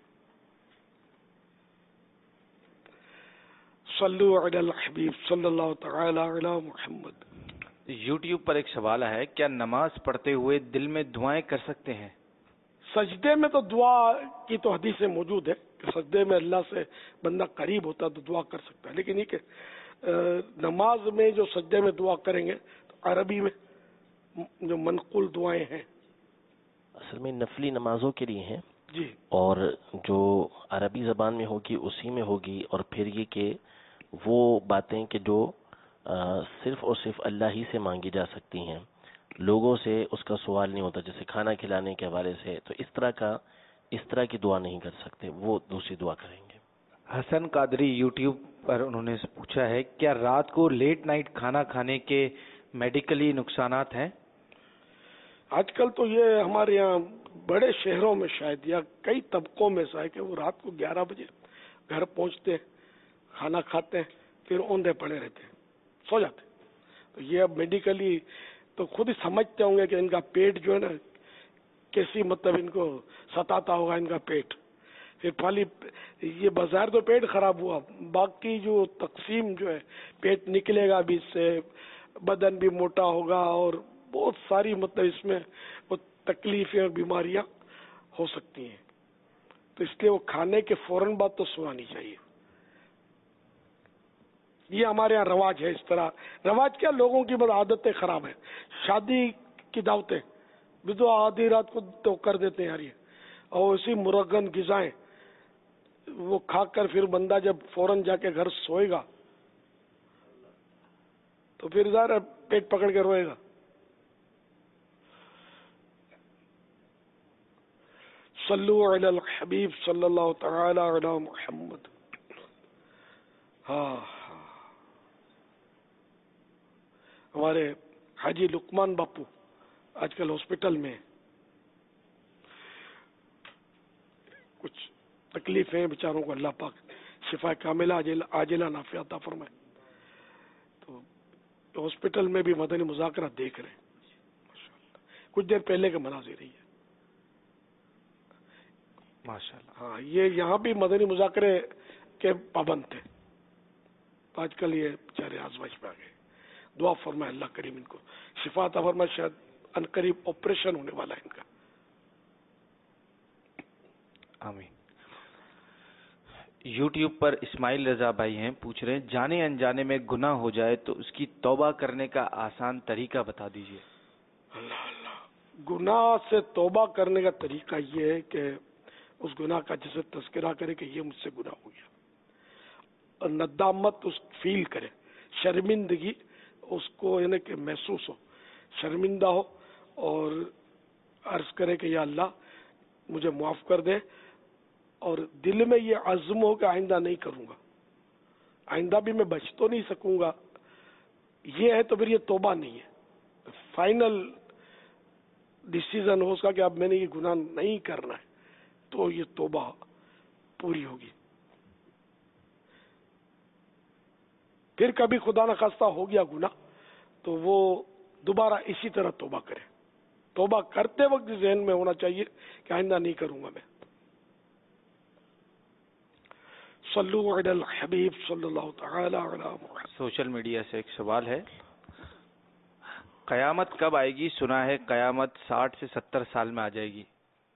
Speaker 2: صلو علی الحبیب صلی اللہ تعالی علی محمد.
Speaker 8: یوٹیوب پر ایک سوال ہے، کیا نماز پڑھتے ہوئے دل میں دعائیں کر سکتے ہیں؟
Speaker 2: سجدے میں تو دعا کی تو حدیثیں موجود ہے کہ سجدے میں اللہ سے بندہ قریب ہوتا ہے تو دعا کر سکتا ہے، لیکن یہ کہ نماز میں جو سجدے میں دعا کریں گے تو عربی میں جو منقول دعائیں ہیں
Speaker 15: اصل میں نفلی نمازوں کے لیے ہیں
Speaker 2: جی،
Speaker 15: اور جو عربی زبان میں ہوگی اسی میں ہوگی. اور پھر یہ کہ وہ باتیں کہ جو صرف اور صرف اللہ ہی سے مانگی جا سکتی ہیں، لوگوں سے اس کا سوال نہیں ہوتا، جیسے کھانا کھلانے کے حوالے سے، تو اس طرح کا اس طرح کی دعا نہیں کر سکتے، وہ دوسری دعا کریں گے.
Speaker 8: حسن قادری یوٹیوب پر انہوں نے پوچھا ہے، کیا رات کو لیٹ نائٹ کھانا کھانے کے میڈیکلی نقصانات ہیں؟
Speaker 2: آج کل تو یہ ہمارے یہاں بڑے شہروں میں شاید یا کئی طبقوں میں ایسا ہے کہ وہ رات کو گیارہ بجے گھر پہنچتے ہیں، کھانا کھاتے ہیں، پھر اوندے پڑے رہتے ہیں، سو جاتے ہیں. تو یہ اب میڈیکلی تو خود ہی سمجھتے ہوں گے کہ ان کا پیٹ جو ہے نا کیسی مطلب ان کو ستاتا ہوگا ان کا پیٹ. پھر پھالی یہ بظاہر تو پیٹ خراب ہوا، باقی جو تقسیم جو ہے پیٹ نکلے گا بھی اس سے، بدن بھی موٹا ہوگا اور بہت ساری مطلب اس میں وہ تکلیفیں اور بیماریاں ہو سکتی ہیں. تو اس لیے وہ کھانے کے فوراً بعد تو سوانی چاہیے. یہ ہمارے یہاں رواج ہے. اس طرح رواج کیا، لوگوں کی بس عادتیں خراب ہیں. شادی کی دعوتیں بھی تو آدھی رات کو تو کر دیتے ہیں یار یہ، اور اسی مرغن غذائیں وہ کھا کر پھر بندہ جب فوراً جا کے گھر سوئے گا تو پھر ظاہر پیٹ پکڑ کے روئے گا. صلو علی الحبیب صلی اللہ تعالی علی محمد. ہاں ہمارے حاجی لقمان باپو آج کل ہاسپٹل میں کچھ تکلیفیں بیچاروں کو اللہ پاک شفا کاملہ عاجلہ نافعہ عطا فرمائے. تو ہاسپٹل میں بھی مدنی مذاکرات دیکھ رہے ہیں کچھ دیر پہلے کے مناظر ہی ہے
Speaker 8: ماشاءاللہ.
Speaker 2: ہاں یہ یہاں بھی مدنی مذاکرے کے پابند تھے، آج کل یہ بیچارے آزمائش میں آ گئے. دعا فرمائے اللہ کریم ان کو شفا عطا فرمائے. شاید ان قریب آپریشن ہونے والا ہے ان کا.
Speaker 8: آمین. یوٹیوب پر اسماعیل رضا بھائی ہیں، پوچھ رہے ہیں جانے انجانے میں گناہ ہو جائے تو اس کی توبہ کرنے کا آسان طریقہ بتا دیجیے.
Speaker 2: اللہ اللہ، گناہ سے توبہ کرنے کا طریقہ یہ ہے کہ اس گناہ کا جسے تذکرہ کرے کہ یہ مجھ سے گناہ ہو گیا، اور ندامت اس فیل کرے، شرمندگی اس کو یعنی کہ محسوس ہو، شرمندہ ہو اور عرض کرے کہ یا اللہ مجھے معاف کر دے، اور دل میں یہ عزم ہو کہ آئندہ نہیں کروں گا، آئندہ بھی میں بچ تو نہیں سکوں گا. یہ ہے تو پھر یہ توبہ نہیں ہے، فائنل ڈیسیزن ہو اس کا کہ اب میں نے یہ گناہ نہیں کرنا ہے، تو یہ توبہ پوری ہوگی. پھر کبھی خدا نخواستہ ہو گیا گناہ تو وہ دوبارہ اسی طرح توبہ کرے. توبہ کرتے وقت ذہن میں ہونا چاہیے کہ آئندہ نہیں کروں گا میں. صلو علی الحبیب صلی اللہ تعالی علی محمد.
Speaker 8: سوشل میڈیا سے ایک سوال ہے، قیامت کب آئے گی؟ سنا ہے قیامت ساٹھ سے ستر سال میں آ جائے گی.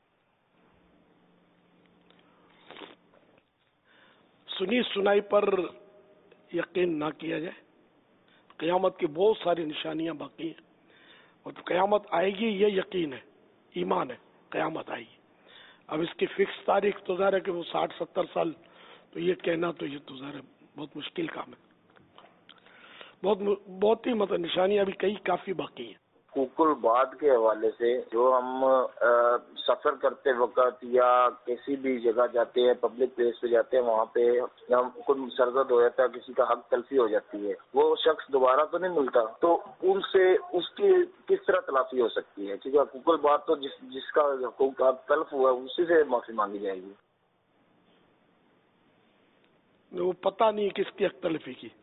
Speaker 2: سنی سنائی پر یقین نہ کیا جائے. قیامت کی بہت ساری نشانیاں باقی ہیں، اور قیامت آئے گی یہ یقین ہے، ایمان ہے، قیامت آئے گی. اب اس کی فکس تاریخ تو ظاہر ہے کہ وہ ساٹھ ستر سال تو یہ کہنا تو یہ تو ظاہر بہت مشکل کام ہے. بہت بہت ہی مطلب نشانیاں ابھی کئی کافی باقی ہیں.
Speaker 3: حقوق الباد کے حوالے سے جو ہم سفر کرتے وقت یا کسی بھی جگہ جاتے ہیں، پبلک پلیس پہ جاتے ہیں، وہاں پہ ہم کوئی سرزد ہو جاتا ہے، کسی کا حق تلفی ہو جاتی ہے، وہ شخص دوبارہ تو نہیں ملتا، تو ان سے اس کی کس طرح تلافی ہو سکتی ہے؟ کیونکہ حقوق الباد تو جس جس کا حقوق حق تلف ہوا ہے اسی سے معافی مانگی جائے گی.
Speaker 2: وہ پتہ نہیں کس کی حق تلفی کی.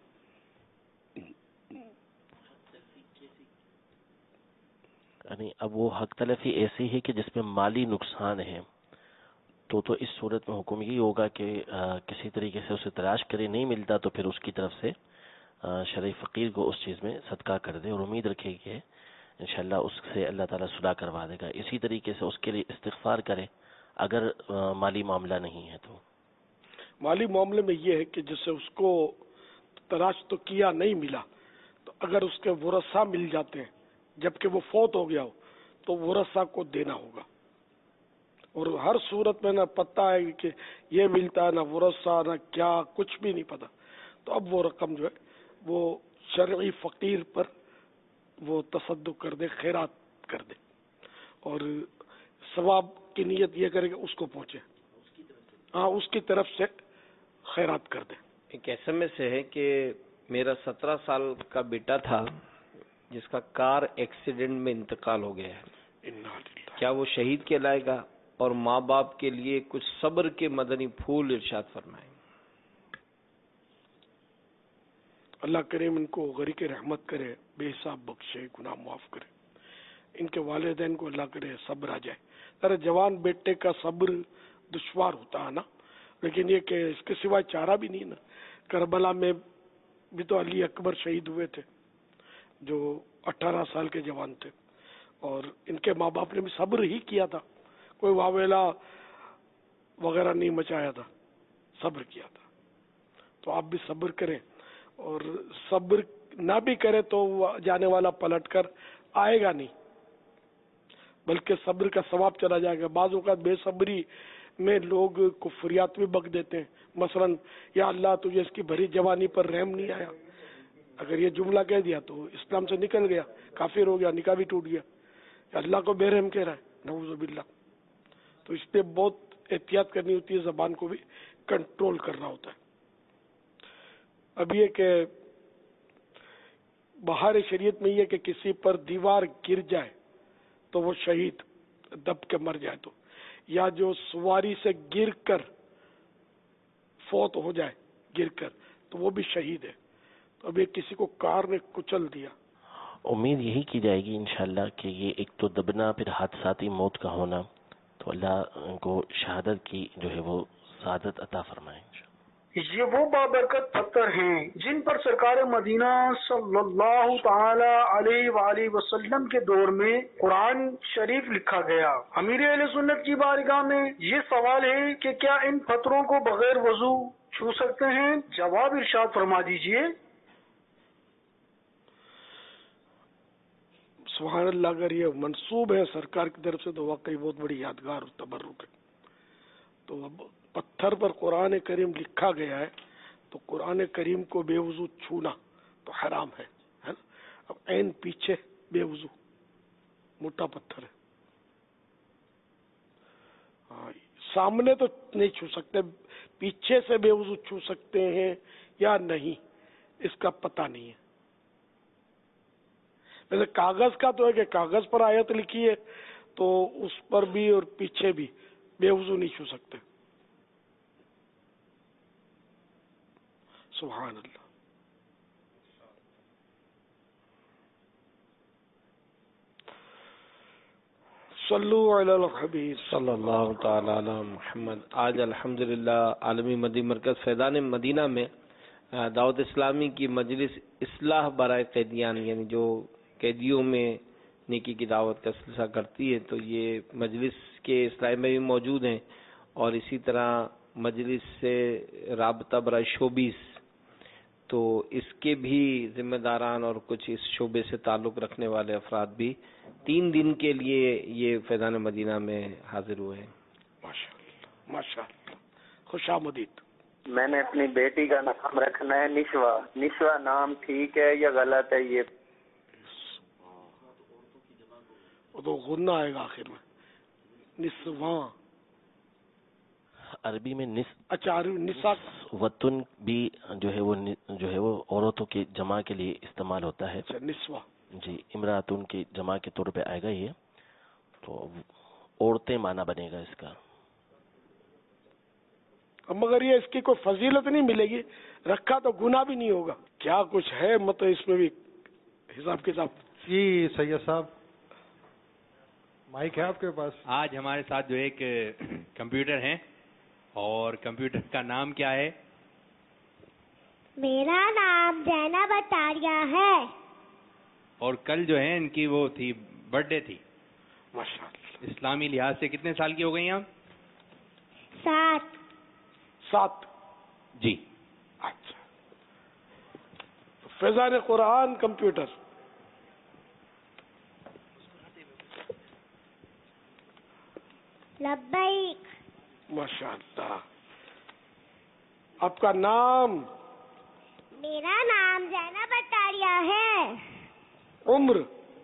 Speaker 15: یعنی اب وہ حق تلفی ایسی ہے کہ جس میں مالی نقصان ہے، تو تو اس صورت میں حکم یہ ہوگا کہ کسی طریقے سے اسے تلاش کرے، نہیں ملتا تو پھر اس کی طرف سے شرعی فقیر کو اس چیز میں صدقہ کر دے اور امید رکھے کہ انشاءاللہ اس سے اللہ تعالیٰ صلح کروا دے گا. اسی طریقے سے اس کے لیے استغفار کرے اگر مالی معاملہ نہیں ہے. تو
Speaker 2: مالی معاملے میں یہ ہے کہ جسے اس کو تلاش تو کیا نہیں ملا، تو اگر اس کے ورثہ مل جاتے ہیں جبکہ وہ فوت ہو گیا ہو تو ورثہ کو دینا ہوگا. اور ہر صورت میں نہ پتہ ہے کہ یہ ملتا ہے، نہ ورثہ، نہ کیا، کچھ بھی نہیں پتہ. تو اب وہ رقم جو ہے وہ شرعی فقیر پر وہ تصدق کر دے، خیرات کر دے، اور ثواب کی نیت یہ کرے کہ اس کو پہنچے، ہاں اس کی طرف سے خیرات کر دے.
Speaker 4: ایک ایس ایم ایس ہے کہ میرا سترہ سال کا بیٹا تھا جس کا کار ایکسیڈنٹ میں انتقال ہو گیا ہے، کیا وہ شہید کہلائے گا؟ اور ماں باپ کے لیے کچھ صبر کے مدنی پھول ارشاد فرمائیں.
Speaker 2: اللہ کریم ان کو غریق رحمت کرے، بے حساب بخشے، گناہ معاف کرے. ان کے والدین کو اللہ کرے صبر آ جائے. ذرا جوان بیٹے کا صبر دشوار ہوتا ہے نا، لیکن یہ کہ اس کے سوائے چارہ بھی نہیں نا. کربلا میں بھی تو علی اکبر شہید ہوئے تھے جو اٹھارہ سال کے جوان تھے، اور ان کے ماں باپ نے بھی صبر ہی کیا تھا، کوئی واویلا وغیرہ نہیں مچایا تھا، صبر کیا تھا. تو آپ بھی صبر کریں، اور صبر نہ بھی کرے تو جانے والا پلٹ کر آئے گا نہیں، بلکہ صبر کا ثواب چلا جائے گا. بعض اوقات بے صبری میں لوگ کفریات بھی بک دیتے ہیں، مثلا یا اللہ تجھے اس کی بھری جوانی پر رحم نہیں آیا. اگر یہ جملہ کہہ دیا تو اسلام سے نکل گیا، کافر ہو گیا، نکاح بھی ٹوٹ گیا. اللہ کو بے رحم کہہ رہا ہے، نعوذ باللہ. تو اس پہ بہت احتیاط کرنی ہوتی ہے، زبان کو بھی کنٹرول کرنا ہوتا ہے. اب یہ کہ بہار شریعت میں یہ کہ کسی پر دیوار گر جائے تو وہ شہید دب کے مر جائے، تو یا جو سواری سے گر کر فوت ہو جائے گر کر تو وہ بھی شہید ہے. تو اب یہ کسی کو کار نے کچل دیا،
Speaker 15: امید یہی کی جائے گی انشاءاللہ کہ یہ ایک تو دبنا، پھر حادثاتی موت کا ہونا، تو اللہ کو شہادت کی جو ہے وہ سعادت عطا فرمائے.
Speaker 22: یہ وہ بابرکت پتھر ہیں جن پر سرکار مدینہ صلی اللہ تعالی علیہ وآلہ وسلم کے دور میں قرآن شریف لکھا گیا. امیر اہل سنت کی بارگاہ میں یہ سوال ہے کہ کیا ان پتھروں کو بغیر وضو چھو سکتے ہیں؟ جواب ارشاد فرما دیجئے.
Speaker 2: سبحان اللہ. اگر یہ منسوب ہے سرکار کی طرف سے تو واقعی بہت بڑی یادگار اور تبرک ہے. تو اب پتھر پر قرآن کریم لکھا گیا ہے تو قرآن کریم کو بے وضو چھونا تو حرام ہے نا. اب عین پیچھے بے وضو موٹا پتھر ہے، سامنے تو نہیں چھو سکتے، پیچھے سے بے وضو چھو سکتے ہیں یا نہیں اس کا پتہ نہیں ہے. ویسے کاغذ کا تو ہے کہ کاغذ پر آیت لکھی ہے تو اس پر بھی اور پیچھے بھی بے وضو نہیں چھو سکتے. سبحان اللہ. صلو علی الحبیب
Speaker 4: صلی اللہ تعالی علی محمد. آج الحمدللہ عالمی مدنی مرکز فیضان مدینہ میں دعوت اسلامی کی مجلس اصلاح برائے قیدیان، یعنی جو قیدیوں میں نیکی کی دعوت کا سلسلہ کرتی ہے، تو یہ مجلس کے اصلاح میں بھی موجود ہیں، اور اسی طرح مجلس سے رابطہ برائے شوبیز، تو اس کے بھی ذمہ داران اور کچھ اس شعبے سے تعلق رکھنے والے افراد بھی تین دن کے لیے یہ فیضان مدینہ میں حاضر ہوئے ہیں.
Speaker 2: ماشاء اللہ ماشاء اللہ، خوش آمدید.
Speaker 5: میں نے اپنی بیٹی کا نام رکھنا ہے نشوا. نشوا نام ٹھیک ہے یا غلط ہے؟ یہ
Speaker 2: وہ تو غنہ آئے گا آخر میں. نسواں
Speaker 15: عربی میں نس
Speaker 2: اچھا نسا
Speaker 15: وطن بھی جو ہے وہ جو ہے وہ عورتوں کی جمع کے لیے استعمال ہوتا ہے.
Speaker 2: اچھا نسوا
Speaker 15: جی امراتن کی جمع کے طور پہ آئے گا یہ, تو عورتیں معنی بنے گا اس کا.
Speaker 2: اب مگر یہ اس کی کوئی فضیلت نہیں ملے گی, رکھا تو گناہ بھی نہیں ہوگا. کیا کچھ ہے مطلب اس میں بھی حساب کتاب.
Speaker 13: جی سید صاحب مائک ہے آپ کے پاس؟
Speaker 6: آج ہمارے ساتھ جو ایک کمپیوٹر ہیں, اور کمپیوٹر کا نام کیا ہے؟
Speaker 23: میرا نام زینب اطاریہ ہے.
Speaker 6: اور کل جو ہے ان کی وہ تھی برتھ ڈے تھی.
Speaker 2: ماشاءاللہ.
Speaker 6: اسلامی لحاظ سے کتنے سال کی ہو گئی آپ؟
Speaker 23: سات.
Speaker 2: سات
Speaker 6: جی.
Speaker 2: اچھا. فیضان قرآن کمپیوٹر.
Speaker 23: لبیک.
Speaker 2: ماشاءاللہ. آپ کا نام؟
Speaker 23: میرا نام زینب اطاریہ ہے.
Speaker 2: عمر؟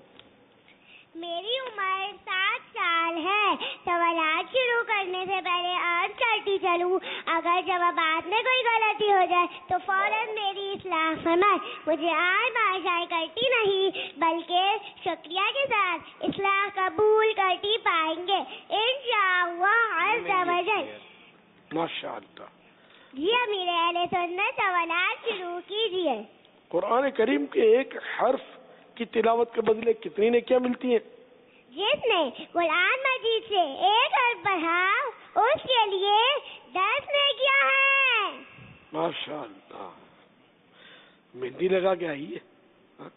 Speaker 23: میری عمر سات سال ہے. سوالات شروع کرنے سے پہلے عرض کرتی چلوں, اگر جوابات میں کوئی غلطی ہو جائے تو فوراً میری اصلاح فرمائے. مجھے آج معاشائی کرتی نہیں بلکہ شکریہ کے ساتھ اصلاح قبول کرتی پائیں گے انشاءاللہ عز و جل.
Speaker 2: ماشاءاللہ.
Speaker 23: جی امیر اہل سنت سوالات شروع کیجیے.
Speaker 2: قرآن کریم کے ایک حرف کی تلاوت کے بدلے کتنی نیکیاں ملتی ہیں؟
Speaker 23: جس نے قرآن مجید سے ایک حرف پڑھا اس کے لیے دس نیکیاں ہیں.
Speaker 2: ماشاءاللہ. مہندی لگا کے آئی ہے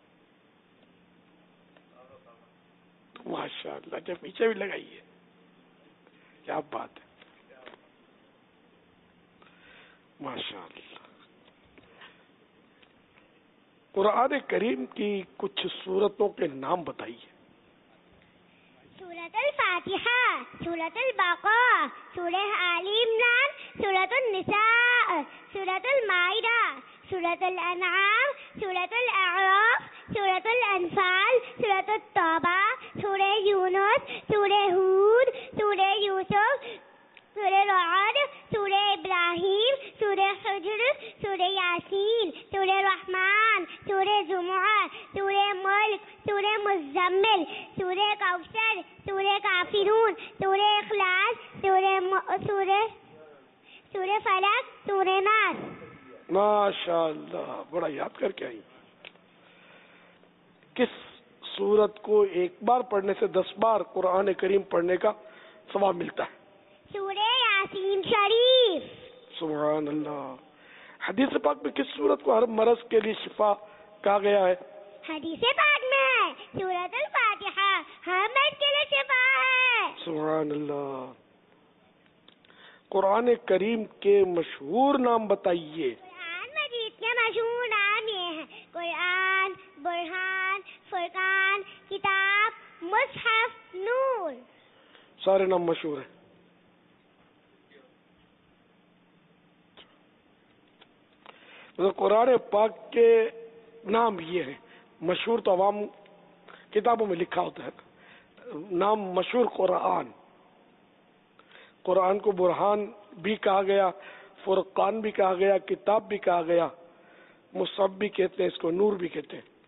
Speaker 2: ماشاءاللہ. کیا پیچھے بھی لگائی ہے, کیا بات ہے. ماشاءاللہ. قرآن کریم کی کچھ سورتوں کے نام بتائیے.
Speaker 23: سورۃ الفاتحہ, سورۃ البقرہ, سورہ آل عمران, سورۃ النساء, سورۃ المائدہ, سورۃ الانعام, سورۃ الاعراف, سورۃ الانفال, سورۃ التوبہ, سورہ یونس, سورہ ہود, سورہ یوسف, سورہ رعد, سورہ ابراہیم, سورہ حجر, سورہ یاسین, سورہ رحمان, سورہ جمعہ, سورہ ملک, سورہ مزمل, سورہ کوثر, سورہ کافرون, سورہ اخلاص, سورہ سورہ سورہ فلق, سورہ ناس.
Speaker 2: ماشاءاللہ, بڑا یاد کر کے آئی. کس سورت کو ایک بار پڑھنے سے دس بار قرآن کریم پڑھنے کا ثواب ملتا ہے؟
Speaker 23: سورہ یاسین شریف.
Speaker 2: سبحان اللہ. حدیث پاک میں کس سورت کو ہر مرض کے لیے شفا کہا گیا ہے؟
Speaker 23: حدیث پاک میں سورۃ الفاتحہ ہر مرض کے لیے شفا ہے.
Speaker 2: سبحان اللہ. قرآن کریم کے مشہور نام بتائیے.
Speaker 23: قرآن مجید کے مشہور نام یہ ہیں قرآن, برہان, فرقان, کتاب, مصحف, نور.
Speaker 2: سارے نام مشہور ہیں. قرآن پاک کے نام یہ ہیں مشہور, تو عوام کتابوں میں لکھا ہوتا ہے نام مشہور قرآن. قرآن کو برہان بھی کہا گیا, فرقان بھی کہا گیا, کتاب بھی کہا گیا, مصحف بھی کہتے ہیں اس کو, نور بھی کہتے ہیں.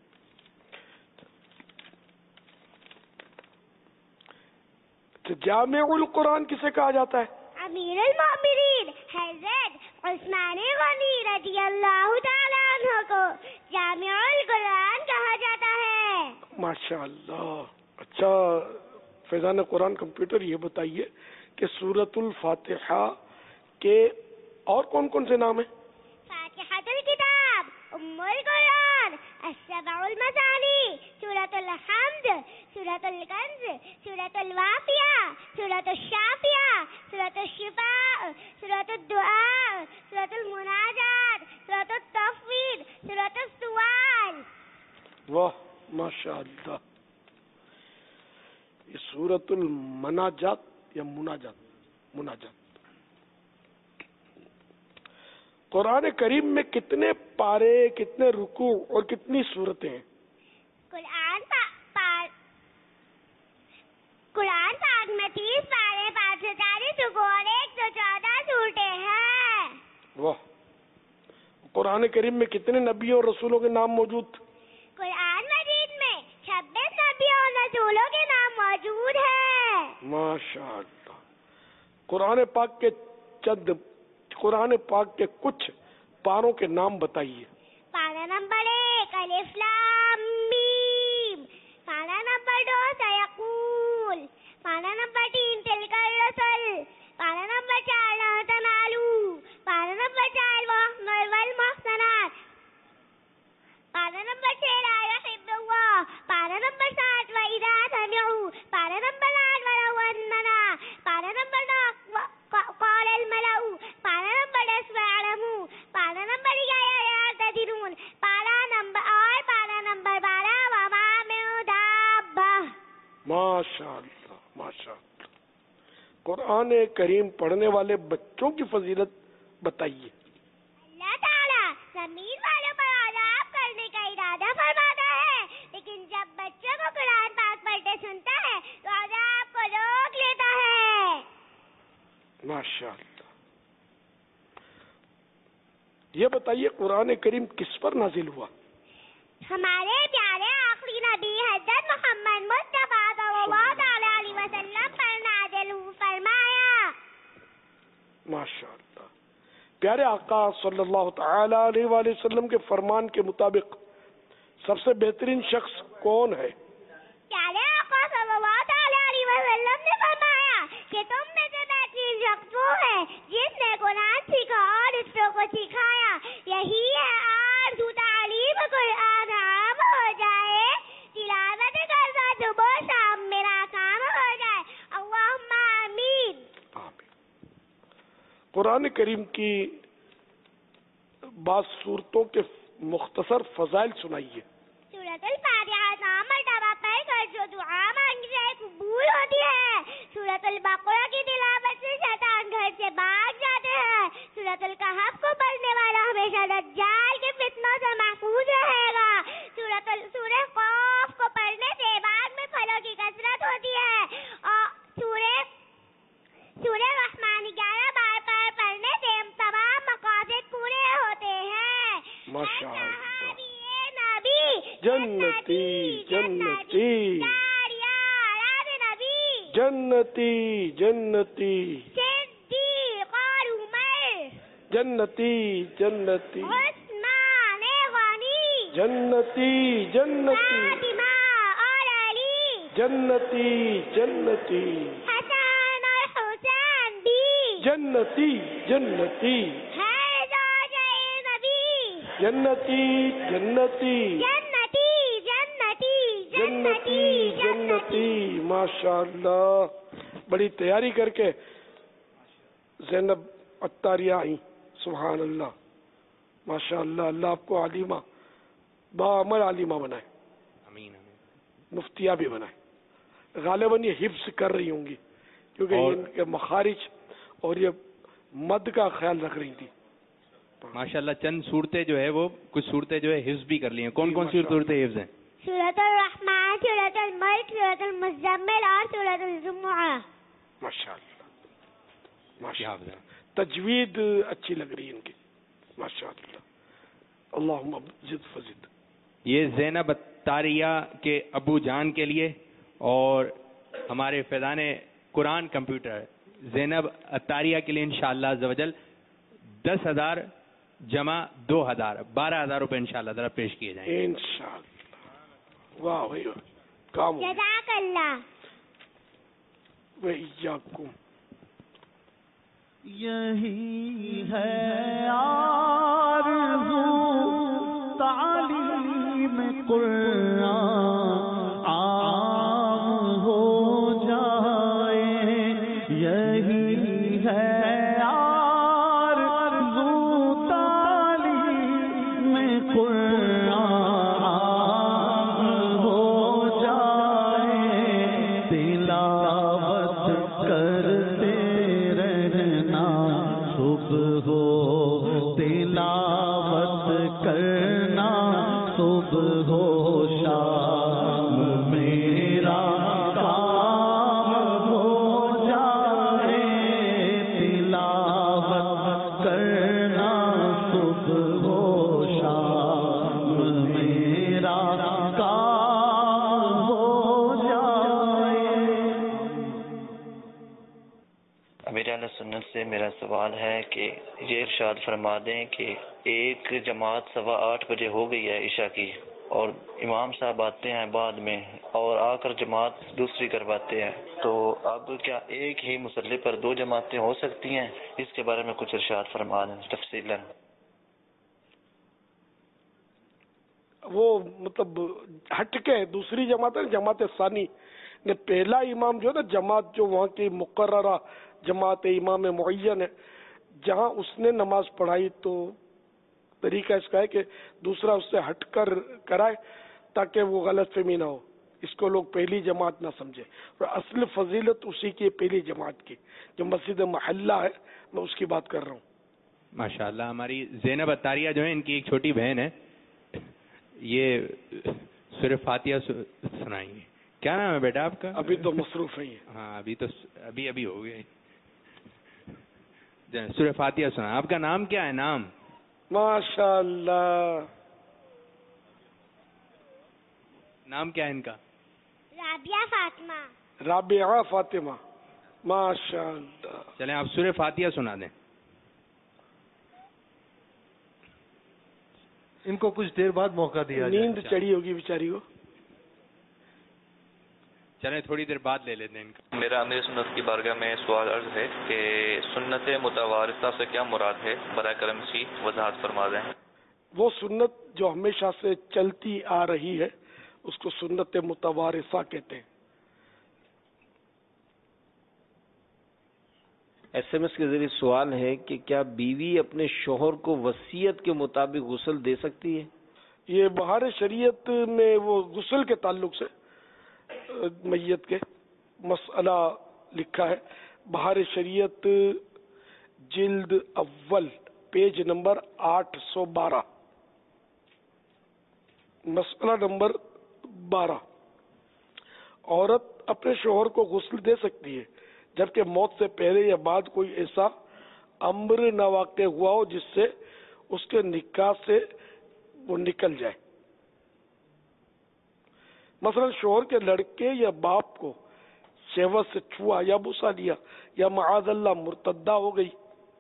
Speaker 2: جامع القرآن کسے کہا جاتا ہے؟
Speaker 23: امیر المؤمنین حضرت عثمان غنی رضی اللہ تعالیٰ عنہ کو جامع القرآن کہا جاتا ہے.
Speaker 2: ماشاءاللہ. اچھا فیضان قرآن کمپیوٹر, یہ بتائیے کہ سورۃ الفاتحہ کے اور کون کون سے نام ہیں؟
Speaker 23: فاتحۃ الکتاب, ام القرآن, السبع المثانی, سورۃ الحمد, سورۃ الکنز, سورۃ الواقعہ, سورۃ الشافیہ, سورۃ الشفاء, سورۃ الدعاء, سورۃ المناجات, سورۃ التفویض, سورۃ السوال.
Speaker 2: واہ ماشاءاللہ. یہ سورۃ المناجات یا مناجات؟ مناجات. قرآن کریم میں کتنے پارے، کتنے رکوع اور کتنی سورتیں ہیں؟
Speaker 23: قرآن پاک قرآن پاک میں تیس پارے، پانچ سو چالیس رکوع اور ایک سو چودہ سورتیں ہیں.
Speaker 2: واہ. قرآن کریم میں کتنے نبیوں اور رسولوں کے نام موجود؟
Speaker 23: قرآن مجید میں چھبیس نبیوں اور رسولوں کے نام موجود ہیں.
Speaker 2: ماشاء اللہ. قرآن پاک کے چند قرآن پاک کے کچھ پاروں کے نام بتائیے.
Speaker 23: پارا نمبر ایک الف لام میم. پارا نمبر دو سیقول. پارا نمبر تین تلک الرسل. پارا نمبر چار لا تنالو. پارا نمبر چار والمحسنات. پارا نمبر چھ لا يحب اللہ. پارا نمبر سات وإذا سمعوا. پارا نمبر آٹھ ولو أننا. پارا نمبر نو قال الملأ. پارا نمبر دس وَاعْلَمُوا. پارا نمبر گیارہ يعتذرون. پارا نمبر اور پارا نمبر بارہ وما من دابہ.
Speaker 2: ماشاء اللہ ماشاء اللہ. قرآن کریم پڑھنے والے بچوں کی فضیلت بتائیے.
Speaker 23: اللہ تعالیٰ زمین والوں پر عذاب کرنے کا ارادہ فرماتا ہے، لیکن جب بچوں کو قرآن پاک پڑھتے سنتا ہے تو عذاب کو روک لیتا ہے.
Speaker 2: ماشاء اللہ. یہ بتائیے قرآن کریم کس پر نازل ہوا؟
Speaker 23: ہمارے پیارے آخری نبی حضرت محمد مصطفیٰ صلی اللہ تعالی علیہ وسلم پر نازل فرمایا.
Speaker 2: ماشاء اللہ. پیارے آقا صلی اللہ تعالی علیہ وآلہ وسلم کے فرمان کے مطابق سب سے بہترین شخص کون ہے؟
Speaker 23: پیارے آقا صلی اللہ تعالی علیہ وسلم نے فرمایا کہ تم میں سے بہترین شخص وہ ہے جس نے قرآن سیکھا اور دوسروں کو سکھایا. یہی ہے آرزو تعلیم قرآن عام ہو جائے، تلاوت کرنا صبح شام میرا کام ہو جائے. اللہم آمین.
Speaker 2: قرآن کریم کی بعض صورتوں کے مختصر فضائل سنائیے.
Speaker 23: سورۃ الفاتحہ نام مرتبہ پڑھ کر جو دعا مانگی جائے قبول ہوتی ہے. سورۃ البقرہ کی تلاوت سے شیطان گھر سے بھاگ جاتے ہیں. سورۃ الکہف کو پڑھنے والا ہمیشہ دجال کے فتنوں سے محفوظ رہے گا. سورۃ سورہ قاف کو پڑھنے سے باغ میں پھلوں کی کثرت ہوتی ہے. اور سورہ سورہ رحمان گیارہ بار پر پڑھنے سے تمام مقاصد پورے ہوتے ہیں.
Speaker 2: ماشاءاللہ.
Speaker 23: نبی
Speaker 2: جنتی جنتی
Speaker 23: نبی
Speaker 2: جنتی جنتی
Speaker 23: صدیق اور عمر
Speaker 2: جنتی جنتی
Speaker 23: عثمان غنی
Speaker 2: جنتی جنتی
Speaker 23: فاطمہ اور علی
Speaker 2: جنتی جنتی
Speaker 23: حسن اور حسین بھی
Speaker 2: جنتی جنتی
Speaker 23: ہے زوجہ نبی
Speaker 2: جنتی جنتی
Speaker 23: جنتی جنتی
Speaker 2: جنتی جنتی. ماشاء اللہ. بڑی تیاری کر کے زینب اتاریہ آئی. سبحان اللہ. ماشاء اللہ. اللہ آپ کو عالمہ باعمل عالمہ بنائے، مفتیہ بھی بنائے. غالباً یہ حفظ کر رہی ہوں گی کیونکہ ان کے مخارج اور یہ مد کا خیال رکھ رہی تھی.
Speaker 6: ماشاءاللہ. چند صورتیں جو ہے وہ کچھ صورتیں جو ہے حفظ بھی کر لی ہیں. کون کون سی صورتیں حفظ ہیں؟
Speaker 23: سورۃ الرحمن، سورۃ الملک، سورۃ المزمل اور سورۃ الجمعہ.
Speaker 2: ماشاء اللہ ماشاء اللہ. تجوید اچھی لگ رہی ہے ان کی. ماشاء اللہ. اللہم زد فزد.
Speaker 6: یہ زینب اتاریہ کے ابو جان کے لیے اور ہمارے فیضان قرآن کمپیوٹر زینب اتاریہ کے لیے انشاءاللہ عز و جل دس ہزار جمع دو ہزار بارہ ہزار روپے انشاءاللہ ذرا پیش کیے جائیں.
Speaker 2: انشاءاللہ. واہ بھائی کام.
Speaker 23: جزاک اللہ.
Speaker 2: وإياكم.
Speaker 17: یہی ہے آرزو تعلیم قرآن عام ہو جائے. یہی ہے آرزو تعلیم قرآن عام ہو جائے. تلاوت کرتے رہنا صبح ہو تلاوت کرنا صبح ہو شام میرا کام ہو جائے تلاوت کرنا صبح ہو شام میرا کام ہو جائے.
Speaker 7: امیر اہل سنت سے میرا سوال ہے کہ یہ ارشاد فرما دیں کہ ایک جماعت سوا آٹھ بجے ہو گئی ہے عشاء کی اور امام صاحب آتے ہیں بعد میں اور آ کر جماعت دوسری کرواتے ہیں، تو اب کیا ایک ہی مصلی پر دو جماعتیں ہو سکتی ہیں؟ اس کے بارے میں کچھ ارشاد فرما دیں تفصیلاً.
Speaker 2: وہ مطلب ہٹ کے دوسری جماعت ہے جماعت ثانی نے پہلا امام جو ہے نا جماعت جو وہاں کی مقررہ جماعت امام معین ہے جہاں اس نے نماز پڑھائی تو طریقہ اس کا ہے کہ دوسرا اس سے ہٹ کر کرائے تاکہ وہ غلط فہمی نہ ہو، اس کو لوگ پہلی جماعت نہ سمجھے. اور اصل فضیلت اسی کی پہلی جماعت کی جو مسجد محلہ ہے، میں اس کی بات کر رہا ہوں.
Speaker 6: ماشاءاللہ. ہماری زینب عطاریہ جو ہے ان کی ایک چھوٹی بہن ہے، یہ سورہ فاتحہ سنائیں گے. کیا نام ہے بیٹا آپ کا؟
Speaker 2: ابھی تو مصروف ہے.
Speaker 6: ہاں ابھی تو ابھی ابھی ہو گئے. سورہ فاتحہ سنا. آپ کا نام کیا ہے؟ نام
Speaker 2: ماشاء اللہ.
Speaker 6: نام کیا ہے ان کا؟
Speaker 23: رابعہ فاطمہ.
Speaker 2: رابعہ فاطمہ. ماشاء اللہ.
Speaker 6: چلیں آپ سورہ فاتحہ سنا دیں.
Speaker 13: ان کو کچھ دیر بعد موقع دیا جائے.
Speaker 2: نیند چڑھی ہوگی بیچاری کو.
Speaker 6: چلیں تھوڑی دیر بعد لے لیتے ہیں ان کا.
Speaker 12: میرا امیر سنت کی بارگاہ میں سوال عرض ہے کہ سنت متوارثہ سے کیا مراد ہے؟ برائے کرم اس کی وضاحت فرما دیں.
Speaker 2: وہ سنت جو ہمیشہ سے چلتی آ رہی ہے اس کو سنت متوارثہ کہتے ہیں.
Speaker 4: ایس ایم ایس کے ذریعے سوال ہے کہ کیا بیوی اپنے شوہر کو وصیت کے مطابق غسل دے سکتی ہے؟
Speaker 2: یہ بہار شریعت میں وہ غسل کے تعلق سے میت کے مسئلہ لکھا ہے. بہار شریعت جلد اول پیج نمبر آٹھ سو بارہ مسئلہ نمبر بارہ. عورت اپنے شوہر کو غسل دے سکتی ہے جبکہ موت سے پہلے یا بعد کوئی ایسا امر نہ واقع ہوا ہو جس سے اس کے نکاح سے وہ نکل جائے. مثلا شوہر کے لڑکے یا باپ کو شہوت سے چھوا یا بوسا دیا یا معاذ اللہ مرتدہ ہو گئی،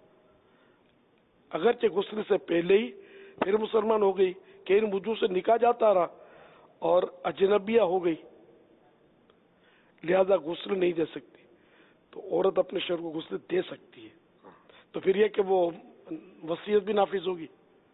Speaker 2: اگرچہ غسل سے پہلے ہی پھر مسلمان ہو گئی کہ ان وجوہ سے نکاح جاتا رہا اور اجنبیہ ہو گئی، لہذا غسل نہیں دے سکتی. تو عورت اپنے شوہر کو غسل دے سکتی ہے. تو پھر یہ کہ وہ وصیت بھی نافذ ہوگی.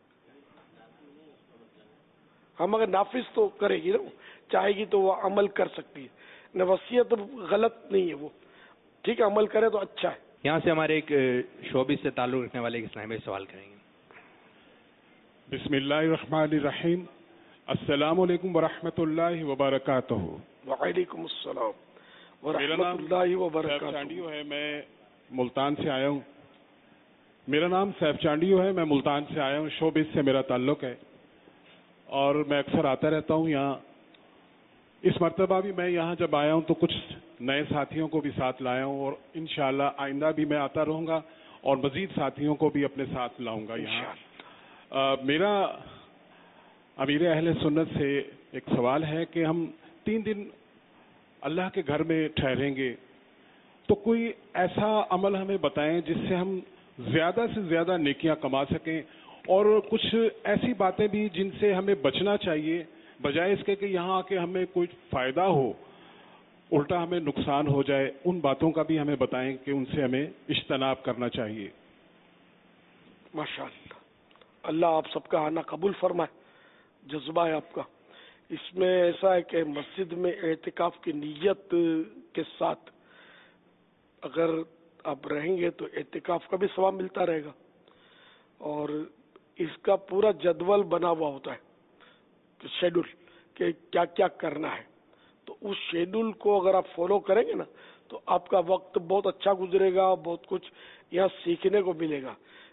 Speaker 2: ہم اگر نافذ تو کرے گی نا، چاہے گی تو وہ عمل کر سکتی ہے. نہ وصیت غلط نہیں ہے، وہ ٹھیک ہے عمل کرے تو اچھا ہے.
Speaker 6: یہاں سے ہمارے ایک شعبے سے تعلق رکھنے والے ایک اسلامی سوال کریں گے.
Speaker 9: بسم اللہ الرحمن الرحیم. السلام علیکم ورحمۃ اللہ وبرکاتہ.
Speaker 2: وعلیکم السلام
Speaker 9: میرا
Speaker 2: ورحمۃ
Speaker 9: نام
Speaker 2: اللہ
Speaker 9: سیف
Speaker 2: وبرکاتہ.
Speaker 9: چانڈیو ہے، میں ملتان سے آیا ہوں. میرا نام سیف چانڈیو ہے، میں ملتان سے آیا ہوں. شوبز سے میرا تعلق ہے اور میں اکثر آتا رہتا ہوں یہاں. اس مرتبہ بھی میں یہاں جب آیا ہوں تو کچھ نئے ساتھیوں کو بھی ساتھ لایا ہوں اور انشاءاللہ آئندہ بھی میں آتا رہوں گا اور مزید ساتھیوں کو بھی اپنے ساتھ لاؤں گا یہاں. آ, میرا امیر اہل سنت سے ایک سوال ہے کہ ہم تین دن اللہ کے گھر میں ٹھہریں گے تو کوئی ایسا عمل ہمیں بتائیں جس سے ہم زیادہ سے زیادہ نیکیاں کما سکیں اور کچھ ایسی باتیں بھی جن سے ہمیں بچنا چاہیے بجائے اس کے کہ یہاں آ کے ہمیں کوئی فائدہ ہو الٹا ہمیں نقصان ہو جائے. ان باتوں کا بھی ہمیں بتائیں کہ ان سے ہمیں اجتناب کرنا چاہیے.
Speaker 2: ماشاء اللہ. اللہ آپ سب کا آنا قبول فرمائے. جذبہ ہے آپ کا. اس میں ایسا ہے کہ مسجد میں اعتکاف کی نیت کے ساتھ اگر آپ رہیں گے تو اعتکاف کا بھی ثواب ملتا رہے گا اور اس کا پورا جدول بنا ہوا ہوتا ہے شیڈول کہ کیا کیا کرنا ہے. تو اس شیڈول کو اگر آپ فالو کریں گے نا تو آپ کا وقت بہت اچھا گزرے گا، بہت کچھ یہاں سیکھنے کو ملے گا.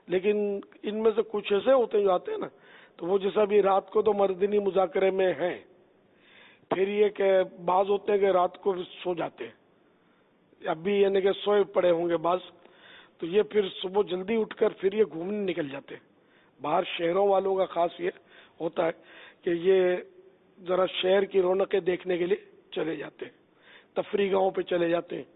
Speaker 2: لیکن ان میں سے کچھ ایسے ہوتے ہیں جو آتے ہیں نا، تو وہ جیسا بھی رات کو تو مردنی مذاکرے میں ہیں، پھر یہ کہ بعض ہوتے ہیں کہ رات کو سو جاتے ہیں، اب بھی یعنی کہ سوئے پڑے ہوں گے بعض، تو یہ پھر صبح جلدی اٹھ کر پھر یہ گھومنے نکل جاتے ہیں باہر۔ شہروں والوں کا خاص یہ ہوتا ہے کہ یہ ذرا شہر کی رونقیں دیکھنے کے لیے چلے جاتے ہیں، تفریح گاہوں پہ چلے جاتے ہیں،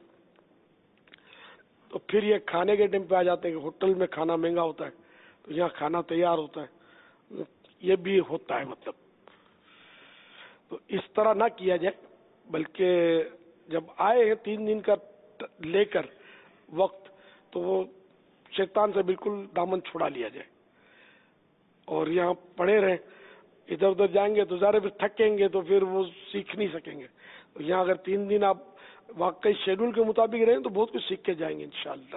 Speaker 2: تو پھر یہ کھانے کے ٹائم پہ آ جاتے ہیں کہ ہوٹل میں کھانا مہنگا ہوتا ہے تو یہاں کھانا تیار ہوتا ہے، یہ بھی ہوتا ہے مطلب۔ تو اس طرح نہ کیا جائے، بلکہ جب آئے ہیں تین دن کا لے کر وقت، تو وہ شیطان سے بالکل دامن چھڑا لیا جائے اور یہاں پڑے رہیں۔ ادھر ادھر جائیں گے تو ظاہر پھر تھکیں گے تو پھر وہ سیکھ نہیں سکیں گے۔ تو یہاں اگر تین دن آپ واقعی شیڈول کے مطابق رہیں تو بہت کچھ سیکھ کے جائیں گے انشاءاللہ۔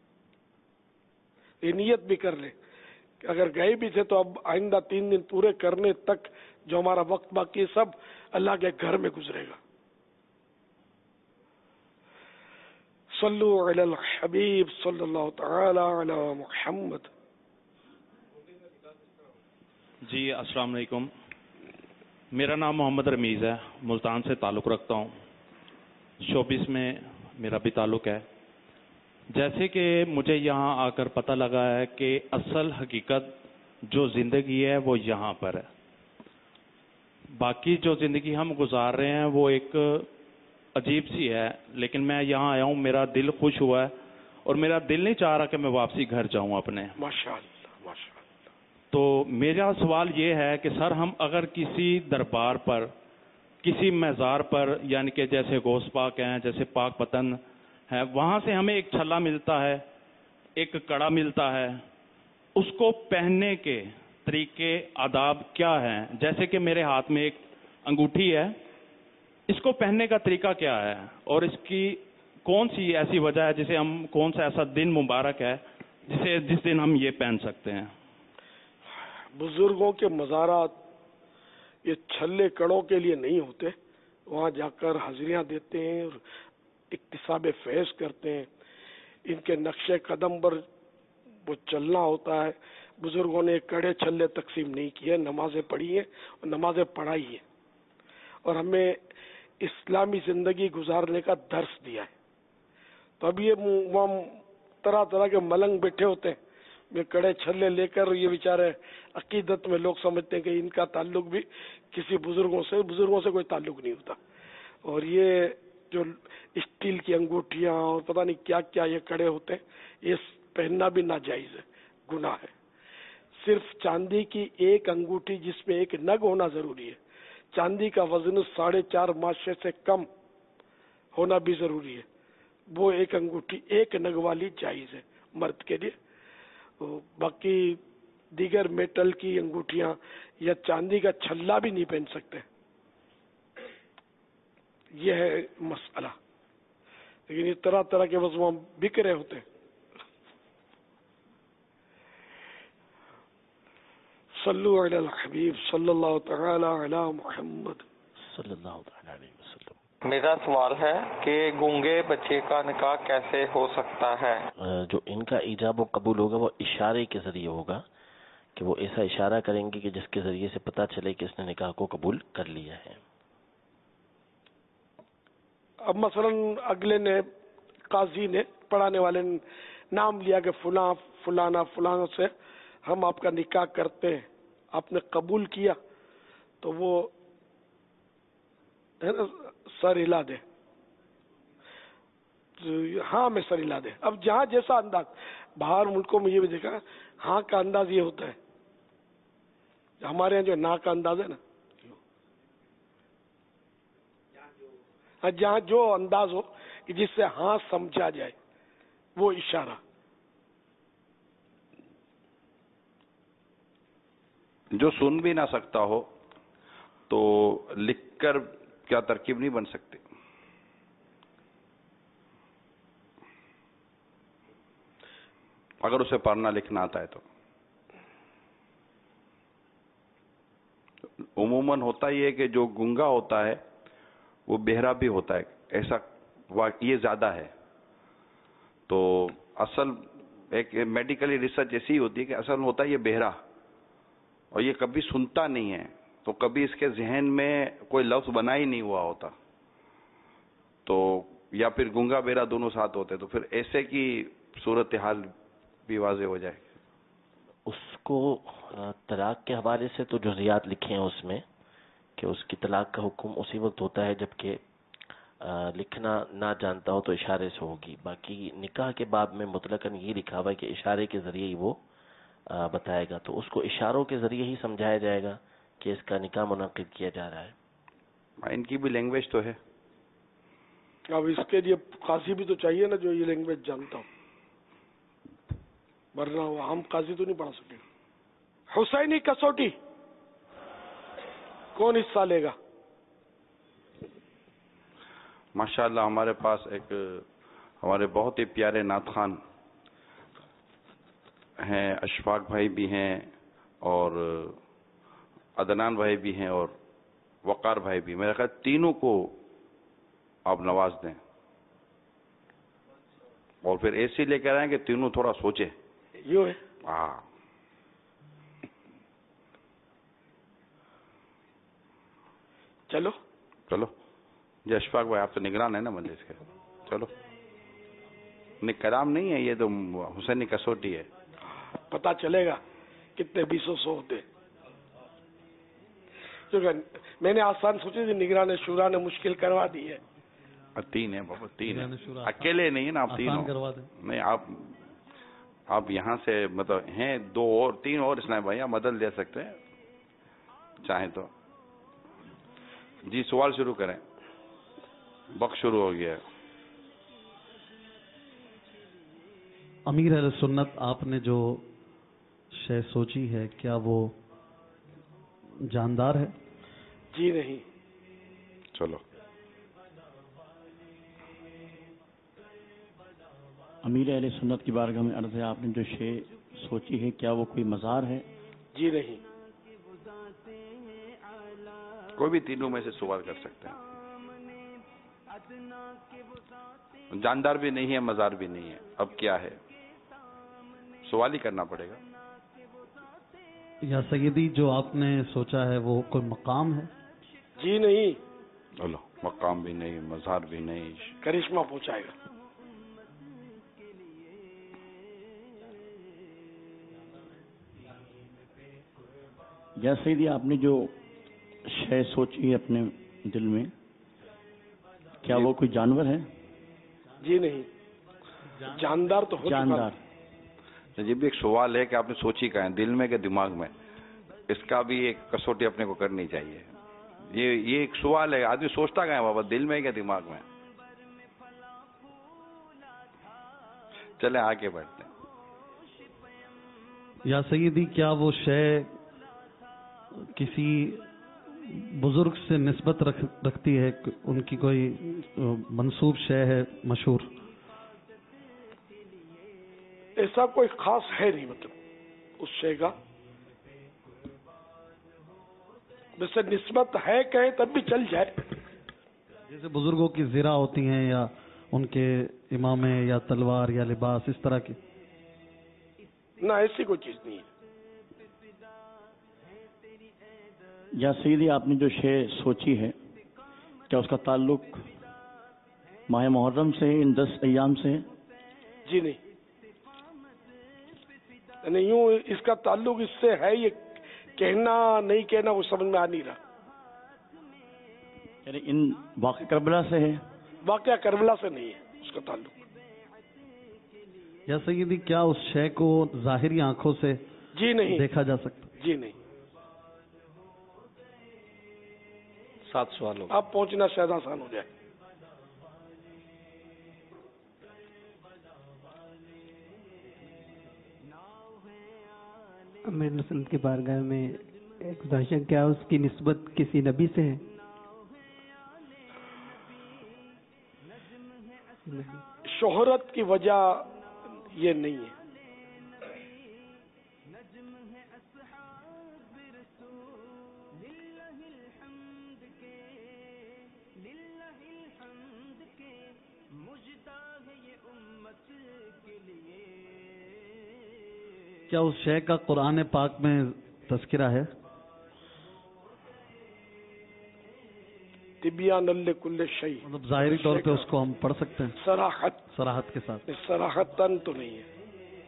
Speaker 2: یہ نیت بھی کر لیں کہ اگر گئے بھی تھے تو اب آئندہ تین دن پورے کرنے تک جو ہمارا وقت باقی ہے سب اللہ کے گھر میں گزرے گا۔ صلو علی الحبیب صلی اللہ تعالی علی محمد۔
Speaker 10: جی السلام علیکم، میرا نام محمد رمیز ہے، ملتان سے تعلق رکھتا ہوں، شوبس میں میرا بھی تعلق ہے۔ جیسے کہ مجھے یہاں آ کر پتہ لگا ہے کہ اصل حقیقت جو زندگی ہے وہ یہاں پر ہے، باقی جو زندگی ہم گزار رہے ہیں وہ ایک عجیب سی ہے، لیکن میں یہاں آیا ہوں، میرا دل خوش ہوا ہے اور میرا دل نہیں چاہ رہا کہ میں واپسی گھر جاؤں اپنے۔
Speaker 2: ماشاءاللہ۔
Speaker 10: تو میرا سوال یہ ہے کہ سر ہم اگر کسی دربار پر، کسی مزار پر، یعنی کہ جیسے غوث پاک ہیں، جیسے پاک پتن ہے، وہاں سے ہمیں ایک چھلا ملتا ہے، ایک کڑا ملتا ہے، اس کو پہننے کے طریقے آداب کیا ہیں؟ جیسے کہ میرے ہاتھ میں ایک انگوٹھی ہے، اس کو پہننے کا طریقہ کیا ہے اور اس کی کون سی ایسی وجہ ہے جسے ہم، کون سا ایسا دن مبارک ہے جسے جس دن ہم یہ پہن سکتے ہیں؟
Speaker 2: بزرگوں کے مزارات یہ چھلے کڑوں کے لیے نہیں ہوتے، وہاں جا کر حاضریاں دیتے ہیں اور اکتساب فیض کرتے ہیں، ان کے نقش قدم پر وہ چلنا ہوتا ہے۔ بزرگوں نے کڑے چھلے تقسیم نہیں کیے، نمازیں پڑھی ہیں اور نمازیں پڑھائی ہیں اور ہمیں اسلامی زندگی گزارنے کا درس دیا ہے۔ تو اب یہ وہاں طرح طرح کے ملنگ بیٹھے ہوتے ہیں، یہ کڑے چھلے لے کر، یہ بیچارے عقیدت میں لوگ سمجھتے ہیں کہ ان کا تعلق بھی کسی بزرگوں سے، بزرگوں سے کوئی تعلق نہیں ہوتا۔ اور یہ جو اسٹیل کی انگوٹھیاں اور پتہ نہیں کیا کیا یہ کڑے ہوتے ہیں، یہ پہننا بھی ناجائز ہے، گناہ ہے۔ صرف چاندی کی ایک انگوٹھی جس میں ایک نگ ہونا ضروری ہے، چاندی کا وزن ساڑھے چار ماشے سے کم ہونا بھی ضروری ہے، وہ ایک انگوٹھی ایک نگ والی جائز ہے مرد کے لیے۔ باقی دیگر میٹل کی انگوٹھیاں یا چاندی کا چھلا بھی نہیں پہن سکتے، یہ ہے مسئلہ۔ لیکن یہ طرح طرح کے وضو بک رہے ہوتے ہیں۔ صلو علی الحبیب صلی اللہ تعالی علی محمد
Speaker 15: صلی اللہ تعالی علیہ وسلم۔
Speaker 11: میرا سوال ہے کہ گونگے بچے کا نکاح کیسے ہو سکتا ہے؟
Speaker 15: جو ان کا ایجاب و قبول ہوگا وہ اشارے کے ذریعے ہوگا، کہ وہ ایسا اشارہ کریں گے کہ جس کے ذریعے سے پتہ چلے کہ اس نے نکاح کو قبول کر لیا ہے۔
Speaker 2: اب مثلا اگلے نے، قاضی نے، پڑھانے والے نے نام لیا کہ فلاں فلانا فلاں سے ہم آپ کا نکاح کرتے ہیں، آپ نے قبول کیا، تو وہ سر ہلا دے، ہاں میں سر ہلا دے۔ اب جہاں جیسا انداز، باہر ملکوں میں یہ بھی دیکھا، ہاں کا انداز یہ ہوتا ہے، ہمارے یہاں جو نا کا انداز ہے نا، جہاں جو انداز ہو کہ جس سے ہاں سمجھا جائے، وہ اشارہ۔
Speaker 14: جو سن بھی نہ سکتا ہو تو لکھ کر کیا ترکیب نہیں بن سکتی؟ اگر اسے پڑھنا لکھنا آتا ہے تو عموماً ہوتا ہی ہے کہ جو گنگا ہوتا ہے وہ بہرا بھی ہوتا ہے، ایسا یہ زیادہ ہے۔ تو اصل ایک میڈیکلی ریسرچ ایسی ہوتی ہے کہ اصل ہوتا ہے یہ بہرا اور یہ کبھی سنتا نہیں ہے، تو کبھی اس کے ذہن میں کوئی لفظ بنا ہی نہیں ہوا ہوتا، تو یا پھر گنگا بہرا دونوں ساتھ ہوتے، تو پھر ایسے کی صورتحال بھی واضح ہو جائے.
Speaker 15: اس کو طلاق کے حوالے سے تو جزیات لکھے ہیں اس میں کہ اس کی طلاق کا حکم اسی وقت ہوتا ہے جبکہ لکھنا نہ جانتا ہو تو اشارے سے ہوگی. باقی نکاح کے باب میں مطلقاً یہ لکھا ہوا ہے کہ اشارے کے ذریعے ہی وہ بتائے گا، تو اس کو اشاروں کے ذریعے ہی سمجھایا جائے گا کہ اس کا نکاح منعقد کیا جا رہا ہے.
Speaker 14: ان کی بھی لینگویج تو ہے.
Speaker 2: اب اس کے لیے قاضی بھی تو چاہیے نا جو یہ لینگویج جانتا ہو، ورنہ وہ ہم قاضی تو نہیں پڑھا سکے. حسینی کسوٹی کون حصہ لے گا؟
Speaker 14: ماشاءاللہ ہمارے پاس ایک ہمارے بہت ہی پیارے نعت خوان ہیں، اشفاق بھائی بھی ہیں اور عدنان بھائی بھی ہیں اور وقار بھائی بھی. میرا خیال تینوں کو آپ نواز دیں اور پھر ایسی لے کر آئیں کہ تینوں تھوڑا سوچے.
Speaker 2: یوں ہے.
Speaker 14: ہاں
Speaker 2: چلو
Speaker 14: چلو جی اشفاق بھائی آپ تو نگران ہیں نا مجلس کے. چلو نہیں کرام نہیں ہے، یہ تو حسینی کسوٹی ہے.
Speaker 2: پتا چلے گا کتنے بیسوں سو ہوتے. میں نے آسان سوچی تھی، نگران شورا نے مشکل کروا دی ہے.
Speaker 14: تین ہے بابا، تین ہے، اکیلے نہیں ہے نا آپ. تین نہیں، آپ آپ یہاں سے مطلب ہیں دو اور تین اور اسلام بھائی آپ مدد لے سکتے ہیں چاہیں تو. جی سوال شروع کریں، وقت شروع ہو گیا ہے.
Speaker 13: امیر اہل سنت، آپ نے جو شے سوچی ہے کیا وہ جاندار ہے؟
Speaker 2: جی نہیں.
Speaker 14: چلو.
Speaker 1: امیر اہل سنت کی بارگاہ میں عرض ہے، آپ نے جو شے سوچی ہے کیا وہ کوئی مزار ہے؟
Speaker 2: جی نہیں.
Speaker 14: کوئی بھی تینوں میں سے سوال کر سکتے ہیں. جاندار بھی نہیں ہے، مزار بھی نہیں ہے، اب کیا ہے؟ سوال ہی کرنا پڑے گا.
Speaker 13: یا سیدی جو آپ نے سوچا ہے وہ کوئی مقام ہے؟
Speaker 2: جی نہیں.
Speaker 14: چلو مقام بھی نہیں، مزار بھی نہیں.
Speaker 2: کرشمہ پہنچائے گا.
Speaker 1: یا سیدی آپ نے جو شے سوچی ہے اپنے دل میں کیا وہ کوئی جانور ہے؟
Speaker 2: جی نہیں. جاندار تو ہو
Speaker 1: جاندار.
Speaker 14: یہ بھی ایک سوال ہے کہ آپ نے سوچی کہاں ہے، دل میں کہ دماغ میں؟ اس کا بھی ایک کسوٹی اپنے کو کرنی چاہیے. یہ یہ ایک سوال ہے، آدمی سوچتا کہاں ہے بابا، دل میں کہ دماغ میں؟ چلیں آگے بڑھتے ہیں.
Speaker 13: یا سیدی کیا وہ شے کسی بزرگ سے نسبت رکھ رکھتی ہے، ان کی کوئی منسوب شے ہے مشہور؟
Speaker 2: ایسا کوئی خاص ہے نہیں، مطلب اس شے کا ویسے نسبت ہے کہیں تب بھی چل جائے.
Speaker 13: جیسے بزرگوں کی زرہ ہوتی ہیں یا ان کے امامے یا تلوار یا لباس، اس طرح کی؟
Speaker 2: نہ ایسی کوئی چیز نہیں ہے.
Speaker 1: یا سیدی آپ نے جو شے سوچی ہے کیا اس کا تعلق ماہ محرم سے، ان دس ایام سے ہے؟
Speaker 2: جی نہیں. نہیں یوں اس کا تعلق اس سے ہے، یہ کہنا نہیں کہنا وہ سمجھ میں آ نہیں رہا.
Speaker 1: یعنی ان واقع کربلا سے ہے؟
Speaker 2: واقعہ کربلا سے نہیں ہے اس کا تعلق.
Speaker 13: یا سیدی کیا اس شے کو ظاہری آنکھوں سے
Speaker 2: جی نہیں
Speaker 13: دیکھا جا سکتا؟
Speaker 2: جی نہیں.
Speaker 4: سات سوال ہو.
Speaker 2: اب پہنچنا شاید آسان ہو جائے.
Speaker 16: امیر سنت کی بارگاہ میں ایک گزارش ہے، کیا اس کی نسبت کسی نبی سے ہے؟
Speaker 2: شہرت کی وجہ یہ نہیں ہے.
Speaker 13: کیا اس شے کا قرآن پاک میں تذکرہ ہے؟
Speaker 2: طبیان لکل شیء،
Speaker 13: مطلب ظاہری طور پہ اس کو ہم پڑھ سکتے ہیں
Speaker 2: صراحت
Speaker 13: صراحت کے ساتھ؟
Speaker 2: صراحتاً تو نہیں ہے.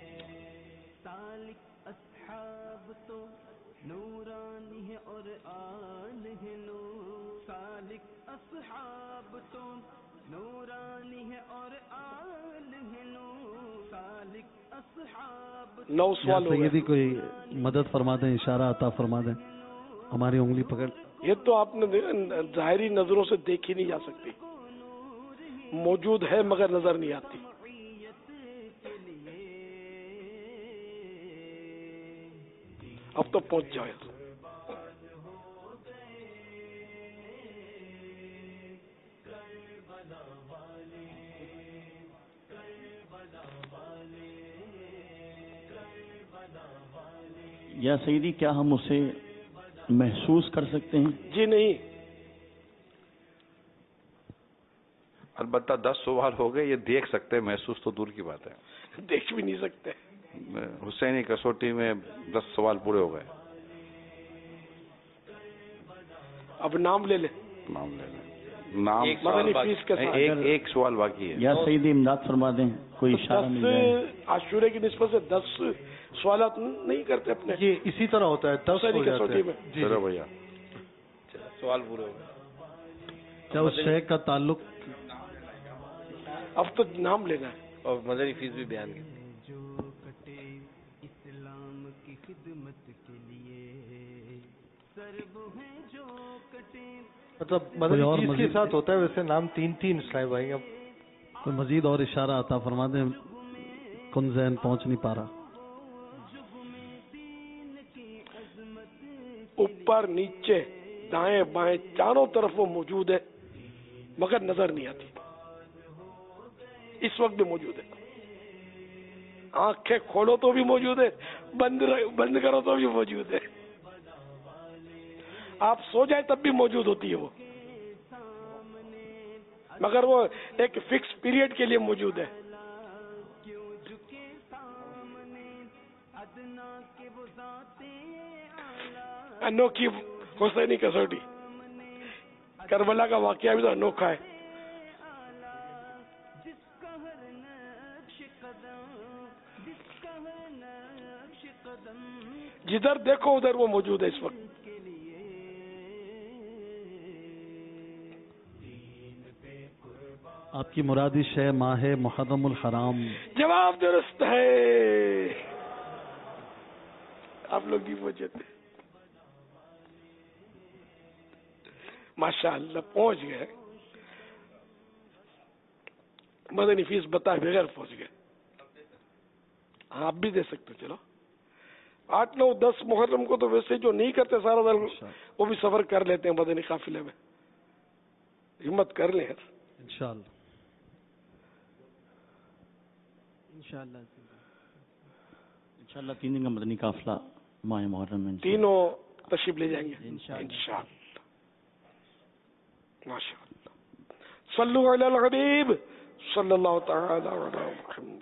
Speaker 2: نو سوال ہو
Speaker 13: سیدی کوئی مدد فرما دیں، اشارہ عطا فرما دیں، ہماری انگلی پکڑ.
Speaker 2: یہ تو آپ نے ظاہری نظروں سے دیکھی نہیں جا سکتی، موجود ہے مگر نظر نہیں آتی. اب تو پہنچ جائے.
Speaker 1: یا سیدی کیا ہم اسے محسوس کر سکتے ہیں؟
Speaker 2: جی نہیں.
Speaker 14: البتہ دس سوال ہو گئے، یہ دیکھ سکتے ہیں، محسوس تو دور کی بات ہے.
Speaker 2: دیکھ بھی نہیں سکتے.
Speaker 14: حسینی کسوٹی میں دس سوال پورے ہو گئے.
Speaker 2: اب نام لے لیں.
Speaker 14: نام لے لیں. نام
Speaker 2: ایک سوال فیس کے ساتھ
Speaker 14: ایک, ایک سوال باقی ہے.
Speaker 1: یا سیدی امداد فرما دیں، کوئی اشارہ مل جائے.
Speaker 2: عاشورے کی نسبت سے دس سوالات نہیں کرتے اپنے.
Speaker 18: جی اسی طرح ہوتا ہے، دس ہو جاتے ہیں.
Speaker 14: چلو بھیا
Speaker 4: سوال پورے ہو گئے.
Speaker 13: کیا اس شے کا تعلق؟
Speaker 2: اب تو نام لینا ہے
Speaker 4: اور مدنی فیس بھی بیان کی.
Speaker 18: مطلب مدنی فیس کے ساتھ ہوتا ہے. ویسے نام تین تین اسلام بھائی. اب
Speaker 13: کوئی مزید اور اشارہ عطا فرما دیں، کن ذہن پہنچ نہیں پا رہا.
Speaker 2: اوپر نیچے دائیں بائیں چاروں طرف وہ موجود ہے مگر نظر نہیں آتی. اس وقت بھی موجود ہے. آنکھیں کھولو تو بھی موجود ہے، بند بند کرو تو بھی موجود ہے. آپ سو جائیں تب بھی موجود ہوتی ہے وہ، مگر وہ ایک فکس پیریڈ کے لیے موجود ہے. انوکھی حسینی کسوٹی، کربلا کا واقعہ بھی تو انوکھا ہے. جدھر دیکھو ادھر وہ موجود ہے اس وقت.
Speaker 13: آپ کی مرادی شے ماہ محرم الحرام.
Speaker 2: جواب درست ہے. آپ لوگ بھی پہنچے تھے، ماشاء اللہ پہنچ گئے. مدنی فیس بتائے بغیر پہنچ گئے. آپ بھی دے سکتے. چلو آٹھ نو دس محرم کو تو ویسے جو نہیں کرتے سارا دل وہ بھی سفر کر لیتے ہیں مدنی قافلے میں. ہمت کر لیں
Speaker 13: انشاءاللہ.
Speaker 1: انشاءاللہ انشاءاللہ تین دن کا مدنی قافلہ ماہ محرم میں
Speaker 2: تینوں تشریف لے جائیں گے انشاءاللہ. ماشاء اللہ. صلو علی الحبیب صلی اللہ تعالی علی محمد.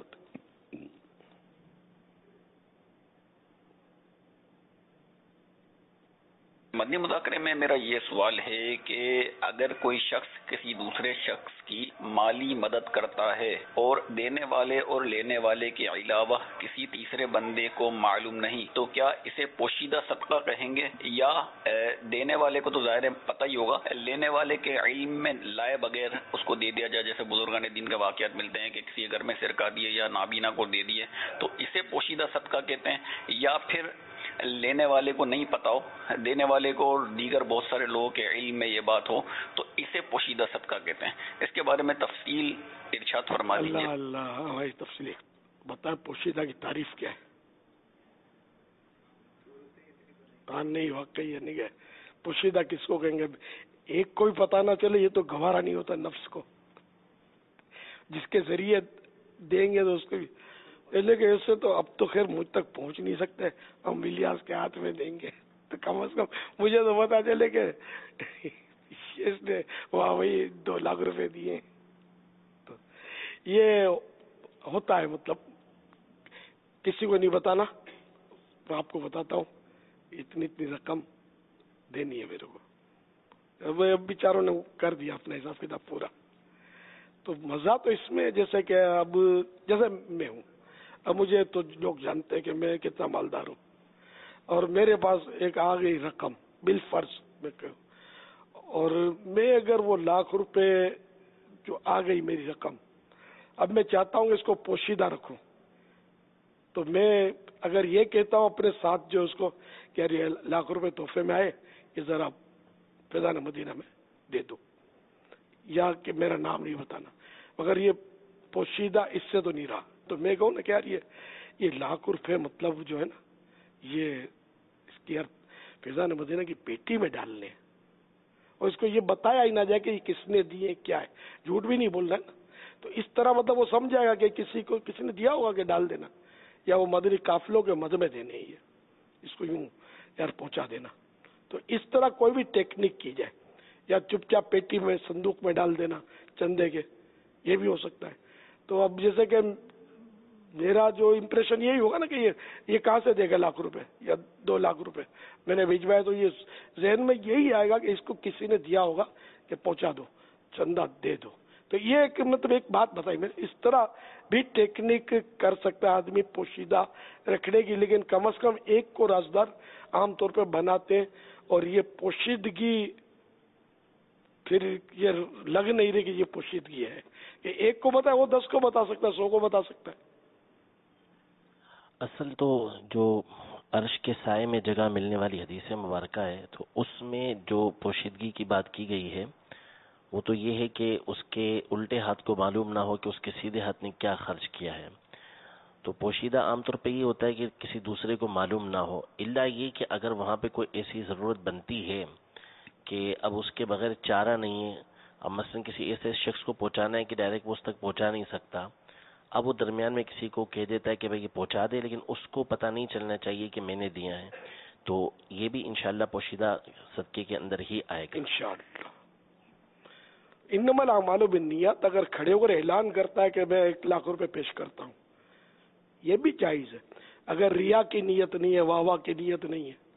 Speaker 19: مدنی مذاکرے میں میرا یہ سوال ہے کہ اگر کوئی شخص کسی دوسرے شخص کی مالی مدد کرتا ہے اور دینے والے اور لینے والے کے علاوہ کسی تیسرے بندے کو معلوم نہیں تو کیا اسے پوشیدہ صدقہ کہیں گے؟ یا دینے والے کو تو ظاہر پتہ ہی ہوگا، لینے والے کے علم میں لائے بغیر اس کو دے دیا جائے، جیسے بزرگان دین کے واقعات ملتے ہیں کہ کسی گھر میں سرکہ دیے یا نابینا کو دے دیے، تو اسے پوشیدہ صدقہ کہتے ہیں؟ یا پھر لینے والے کو نہیں پتا ہو، دینے والے کو اور دیگر بہت سارے لوگوں کے علم میں یہ بات ہو تو اسے پوشیدہ صدقہ کہتے ہیں؟ اس کے بارے میں تفصیل ارشاد فرما دیجیے.
Speaker 2: اللہ اللہ ہماری تفصیل بتائیں. پوشیدہ کی تعریف کیا ہے؟ کان نہیں واقعی ہے نہیں ہے. پوشیدہ کس کو کہیں گے؟ ایک کو بھی پتا نہ چلے یہ تو گوارا نہیں ہوتا نفس کو. جس کے ذریعے دیں گے تو اس کو بھی، لیکن اس سے تو اب تو خیر مجھ تک پہنچ نہیں سکتے، ہم الیاس کے ہاتھ میں دیں گے تو کم از کم مجھے تو پتا چلے کہ اس نے وہاں وہی دو لاکھ روپے دیے. تو یہ ہوتا ہے، مطلب کسی کو نہیں بتانا मैं आपको बताता हूँ इतनी इतनी रकम देनी है मेरे को। अब अब बेचारों ने कर दिया अपना हिसाब किताब पूरा। तो मजा तो इसमें है जैसे कि अब जैसे मैं हूँ, अब मुझे तो लोग जानते हैं कि मैं कितना मालदार हूँ, और मेरे पास एक आ गई रकम बिल फर्ज में कहूँ, और मैं अगर वो लाख रुपए जो आ गई मेरी रकम, अब मैं चाहता हूँ इसको पोशीदा रखूं, तो मैं अगर ये कहता हूँ अपने साथ जो उसको कि यार ये लाख रुपए तोहफे में आए, ये जरा फैजान मदीना में दे दो, या कि मेरा नाम नहीं बताना, मगर ये पोशीदा इससे तो नहीं रहा, तो मैं कहूँ ना कि यार ये ये लाख रुपए मतलब जो है ना, ये इसकी यार फैजान मदीना की पेटी में डालने, और इसको ये बताया ही ना जाए कि ये किसने दिए क्या है, झूठ भी नहीं बोलना है ना। तो इस तरह मतलब वो समझाएगा कि किसी को किसी ने दिया होगा कि डाल देना, या वो मदनी काफिलों के मद में देने ही है, इसको यूं यार पहुंचा देना। तो इस तरह कोई भी टेक्निक की जाए, या चुपचाप पेटी में संदूक में डाल देना चंदे के, ये भी हो सकता है। तो अब जैसे कि मेरा जो इम्प्रेशन यही होगा ना कि ये ये कहाँ से देगा लाख रुपए या दो लाख रुपए मैंने भिजवाया, तो ये जहन में यही आएगा कि इसको किसी ने दिया होगा कि पहुंचा दो, चंदा दे दो। तो ये एक मतलब एक बात बताई मैंने, इस तरह भी टेक्निक कर सकता है आदमी पोशीदा रखने की, लेकिन कम से कम एक को राजदार आमतौर पर बनाते हैं, और ये पोशीदगी फिर ये लग नहीं रही कि ये पोशीदगी है कि एक को बताए वो दस को बता सकता है, सौ को बता सकता है।
Speaker 15: असल तो जो अर्श के साए में जगह मिलने वाली हदीस मुबारक है, तो उसमें जो पोशीदगी की बात की गई है वो तो ये है कि उसके उल्टे हाथ को मालूम ना हो कि उसके सीधे हाथ ने क्या खर्च किया है। तो पोशीदा आमतौर पे ये होता है कि किसी दूसरे को मालूम ना हो, इल्ला ये कि अगर वहाँ पे कोई ऐसी ज़रूरत बनती है कि अब उसके बगैर चारा नहीं है, अब मसलन किसी ऐसे शख्स को पहुँचाना है कि डायरेक्ट वो उस तक पहुँचा नहीं सकता, अब वो दरमियान में किसी को कह देता है कि भाई ये पहुँचा दे, लेकिन उसको पता नहीं चलना चाहिए कि मैंने दिया है, तो ये भी इंशाअल्लाह पोशीदा सदके के अंदर ही आएगा
Speaker 2: इंशाअल्लाह। इन्नमल अमालु बिन्नियत, अगर खड़े होकर ऐलान करता है कि मैं एक लाख रुपए पेश करता हूँ, ये भी जायज है, अगर रिया की नीयत नहीं है, वाह वाह की नीयत नहीं है।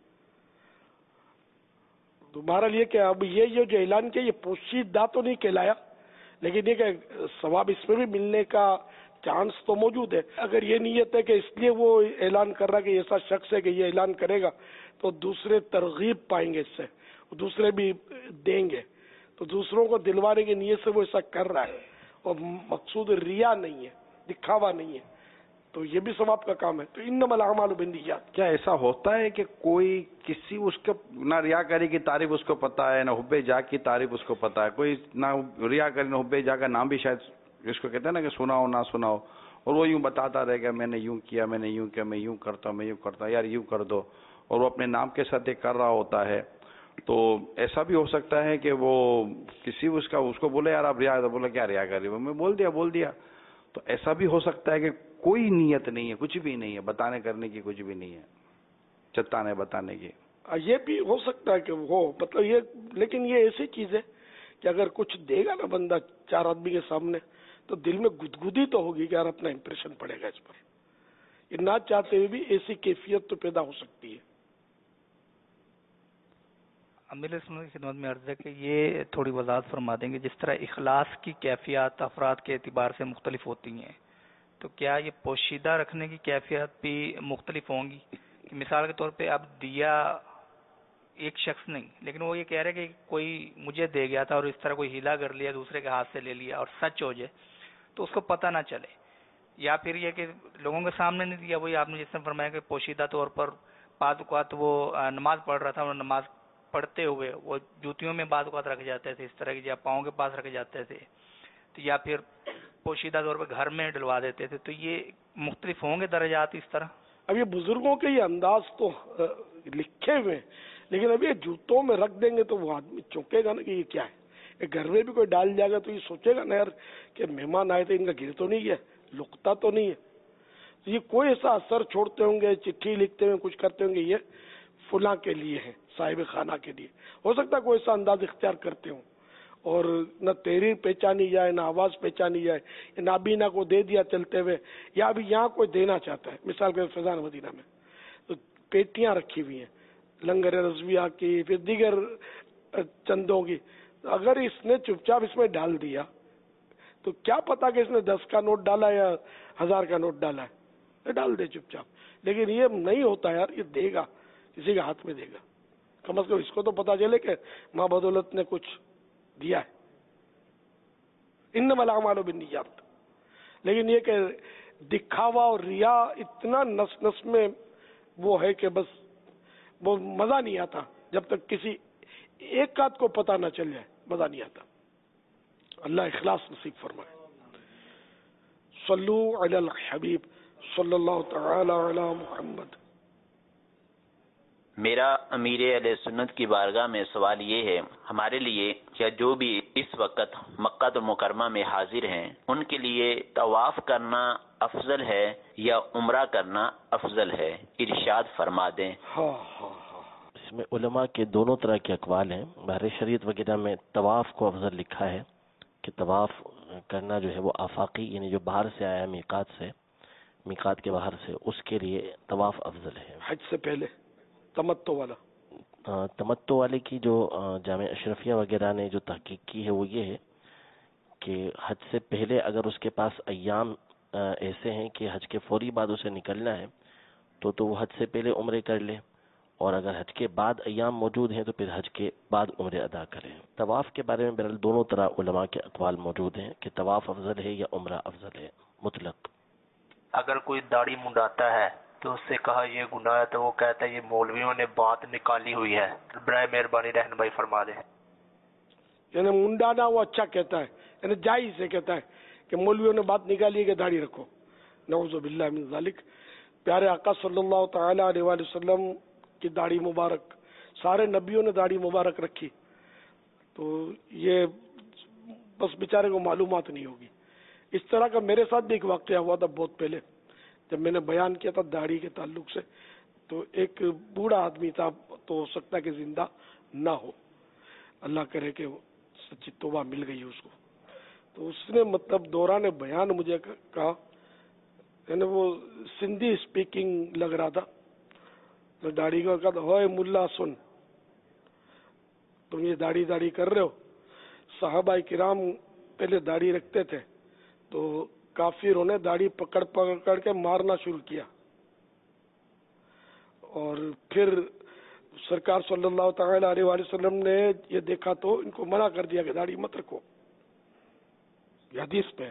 Speaker 2: तो बहरहाल ये कि अब ये जो ऐलान किया ये पोशीदा तो नहीं कहलाया, लेकिन ये कि सवाब इसमें भी मिलने का चांस तो मौजूद है। अगर ये नीयत है कि इसलिए वो ऐलान कर रहा है कि ऐसा शख्स है कि ये ऐलान करेगा तो दूसरे तरगीब पाएंगे, इससे दूसरे भी देंगे, तो दूसरों को दिलवाने की नीयत से वो ऐसा कर रहा है, और मकसूद रिया नहीं है, दिखावा नहीं है, तो ये भी सवाब का काम है। तो इन्नमल अमालु बिन्नियत।
Speaker 14: क्या ऐसा होता है कि कोई किसी उसके ना रियाकारी की तारीफ उसको पता है, ना हुब्बे जा की तारीफ उसको पता है, कोई ना रियाकारी ना हुब्बे जा का नाम भी शायद इसको कहते हैं ना कि सुनाओ ना सुनाओ, और वो यूं बताता रहेगा मैंने यूं किया, मैंने यूं किया, मैं यूं करता हूँ, मैं यूं करता हूँ, यार यूं कर दो, और वो अपने नाम के साथ कर रहा होता है। तो ऐसा भी हो सकता है कि वो किसी उसका उसको बोले यार आप रिया, तो बोला क्या रिया कर रही हो, मैं बोल दिया बोल दिया तो ऐसा भी हो सकता है कि कोई नीयत नहीं है, कुछ भी नहीं है, बताने करने की कुछ भी नहीं है, चट्टाने बताने की।
Speaker 2: ये भी हो सकता है कि वो मतलब ये, लेकिन ये ऐसी चीज है कि अगर कुछ देगा ना बंदा चार आदमी के सामने, तो दिल में गुदगुदी तो होगी कि यार अपना इंप्रेशन पड़ेगा इस पर, ये ना चाहते हुए भी ऐसी कैफियत तो पैदा हो सकती है।
Speaker 8: अमीर सुन्नत की खिदमत में अर्ज है कि ये थोड़ी वजाहत फरमा देंगे, जिस तरह इखलास की कैफियत अफराद के एतबार से मुख्तलिफ होती हैं, तो क्या ये पोशीदा रखने की कैफियत भी मुख्तलिफ होंगी? मिसाल के तौर पे अब दिया एक शख्स नहीं, लेकिन वो ये कह रहे कि कोई मुझे दे गया था और इस तरह कोई हिला कर लिया, दूसरे के हाथ से ले लिया और सच हो जाए तो उसको पता ना चले, या फिर ये कि लोगों के सामने नहीं दिया, वही आपने जिस तरह फरमाया कि पोशीदा तौर पर बाद औक़ात वो नमाज पढ़ रहा था और नमाज पढ़ते हुए वो जूतियों में बाद औक़ात रख जाते थे, इस तरह की, या पाँव के पास रख जाते थे, तो या फिर पोशीदा तौर पर घर में डलवा देते थे, तो ये मुख्तलिफ होंगे दर्जात इस तरह?
Speaker 2: अब ये बुजुर्गों के ये अंदाज तो लिखे हुए हैं, लेकिन अब ये जूतों में रख देंगे तो वो आदमी चौंकेगा ना कि ये क्या है, ये घर में भी कोई डाल जाएगा तो ये सोचेगा ना यार कि मेहमान आए थे, इनका गिर तो नहीं गया, लुकता तो नहीं है, तो ये कोई ऐसा असर छोड़ते होंगे, चिट्ठी लिखते हुए कुछ करते होंगे, ये फुला के लिए है, साहिब खाना के लिए, हो सकता है कोई ऐसा अंदाज इख्तियार करते हो, और न तहरीर पहचानी जाए, न आवाज पहचानी जाए, नाबीना को दे दिया चलते हुए, या अभी यहाँ कोई देना चाहता है, मिसाल के फैजान मदीना में, तो پیٹیاں رکھی ہوئی ہیں لنگر رضویہ کی, پھر دیگر چندوں کی. اگر اس نے چپ چاپ اس میں ڈال دیا تو کیا پتا کہ اس نے دس کا نوٹ ڈالا یا ہزار کا نوٹ ڈالا ہے, ڈال دے چپ چاپ. لیکن یہ نہیں ہوتا یار, یہ دے گا کسی کے ہاتھ میں دے گا, کم از کم اس کو تو پتا چلے کہ ماں بدولت نے کچھ دیا ہے. انما الاعمال بالنیات. لیکن یہ کہ دکھاوا اور ریا اتنا نس نس میں وہ ہے کہ بس وہ مزہ نہیں آتا جب تک کسی ایک آدھ کو پتا نہ چل جائے, مزہ نہیں آتا. اللہ اخلاص نصیب فرمائے. صلو علی الحبیب صلی اللہ تعالی علی محمد.
Speaker 3: میرا امیر اہل سنت کی بارگاہ میں سوال یہ ہے, ہمارے لیے کیا جو بھی اس وقت مکہ المکرمہ میں حاضر ہیں ان کے لیے طواف کرنا افضل ہے یا عمرہ کرنا افضل ہے؟ ارشاد فرما دیں.
Speaker 2: ہاں ہاں
Speaker 15: اس میں علماء کے دونوں طرح کے اقوال ہیں. بحر شریعت وغیرہ میں طواف کو افضل لکھا ہے کہ طواف کرنا جو ہے وہ آفاقی, یعنی جو باہر سے آیا ہے میقات سے, میقات کے باہر سے, اس کے لیے طواف افضل ہے.
Speaker 2: حج سے پہلے تمتع والا,
Speaker 15: تمتع والے کی جو جامع اشرفیہ وغیرہ نے جو تحقیق کی ہے وہ یہ ہے کہ حج سے پہلے اگر اس کے پاس ایام ایسے ہیں کہ حج کے فوری بعد اسے نکلنا ہے تو تو وہ حج سے پہلے عمرے کر لے, اور اگر حج کے بعد ایام موجود ہیں تو پھر حج کے بعد عمرے ادا کریں. طواف کے بارے میں بہرحال دونوں طرح علماء کے اقوال موجود ہیں کہ طواف افضل ہے یا عمرہ افضل ہے مطلق.
Speaker 20: اگر کوئی داڑھی منڈاتا ہے تو اس سے کہا یہ گناہ ہے تو وہ کہتا ہے یہ مولویوں نے بات نکالی ہوئی ہے, برائے مہربانی رہنمائی فرما دیں.
Speaker 2: یعنی منڈانا وہ اچھا کہتا ہے, یعنی جائز سے کہتا ہے کہ مولویوں نے بات نکالی ہے کہ داڑھی رکھو. نعوذ باللہ من ذالک. پیارے آقا صلی اللہ تعالی علیہ وآلہ وسلم کی داڑھی مبارک, سارے نبیوں نے داڑھی مبارک رکھی, تو یہ بس بیچارے کو معلومات نہیں ہوگی. اس طرح کا میرے ساتھ بھی ایک واقعہ ہوا تھا بہت پہلے, جب میں نے بیان کیا تھا داڑھی کے تعلق سے. تو ایک بوڑھا آدمی تھا, تو ہو سکتا ہے کہ زندہ نہ ہو, اللہ کرے کہ سچی توبہ مل گئی اس کو. تو اس نے مطلب دوران بیان مجھے کہا, یعنی وہ سندھی اسپیکنگ لگ رہا تھا. میں داڑھی کا کہا, ہوئے ملا سن, تم یہ داڑھی داڑھی کر رہے ہو. صحابہ کرام پہلے داڑھی رکھتے تھے تو کافروں نے داڑھی پکڑ پکڑ کے مارنا شروع کیا, اور پھر سرکار صلی اللہ تعالی علیہ وآلہ وسلم نے یہ دیکھا تو ان کو منع کر دیا کہ داڑھی مت رکھو. یہ حدیث پہ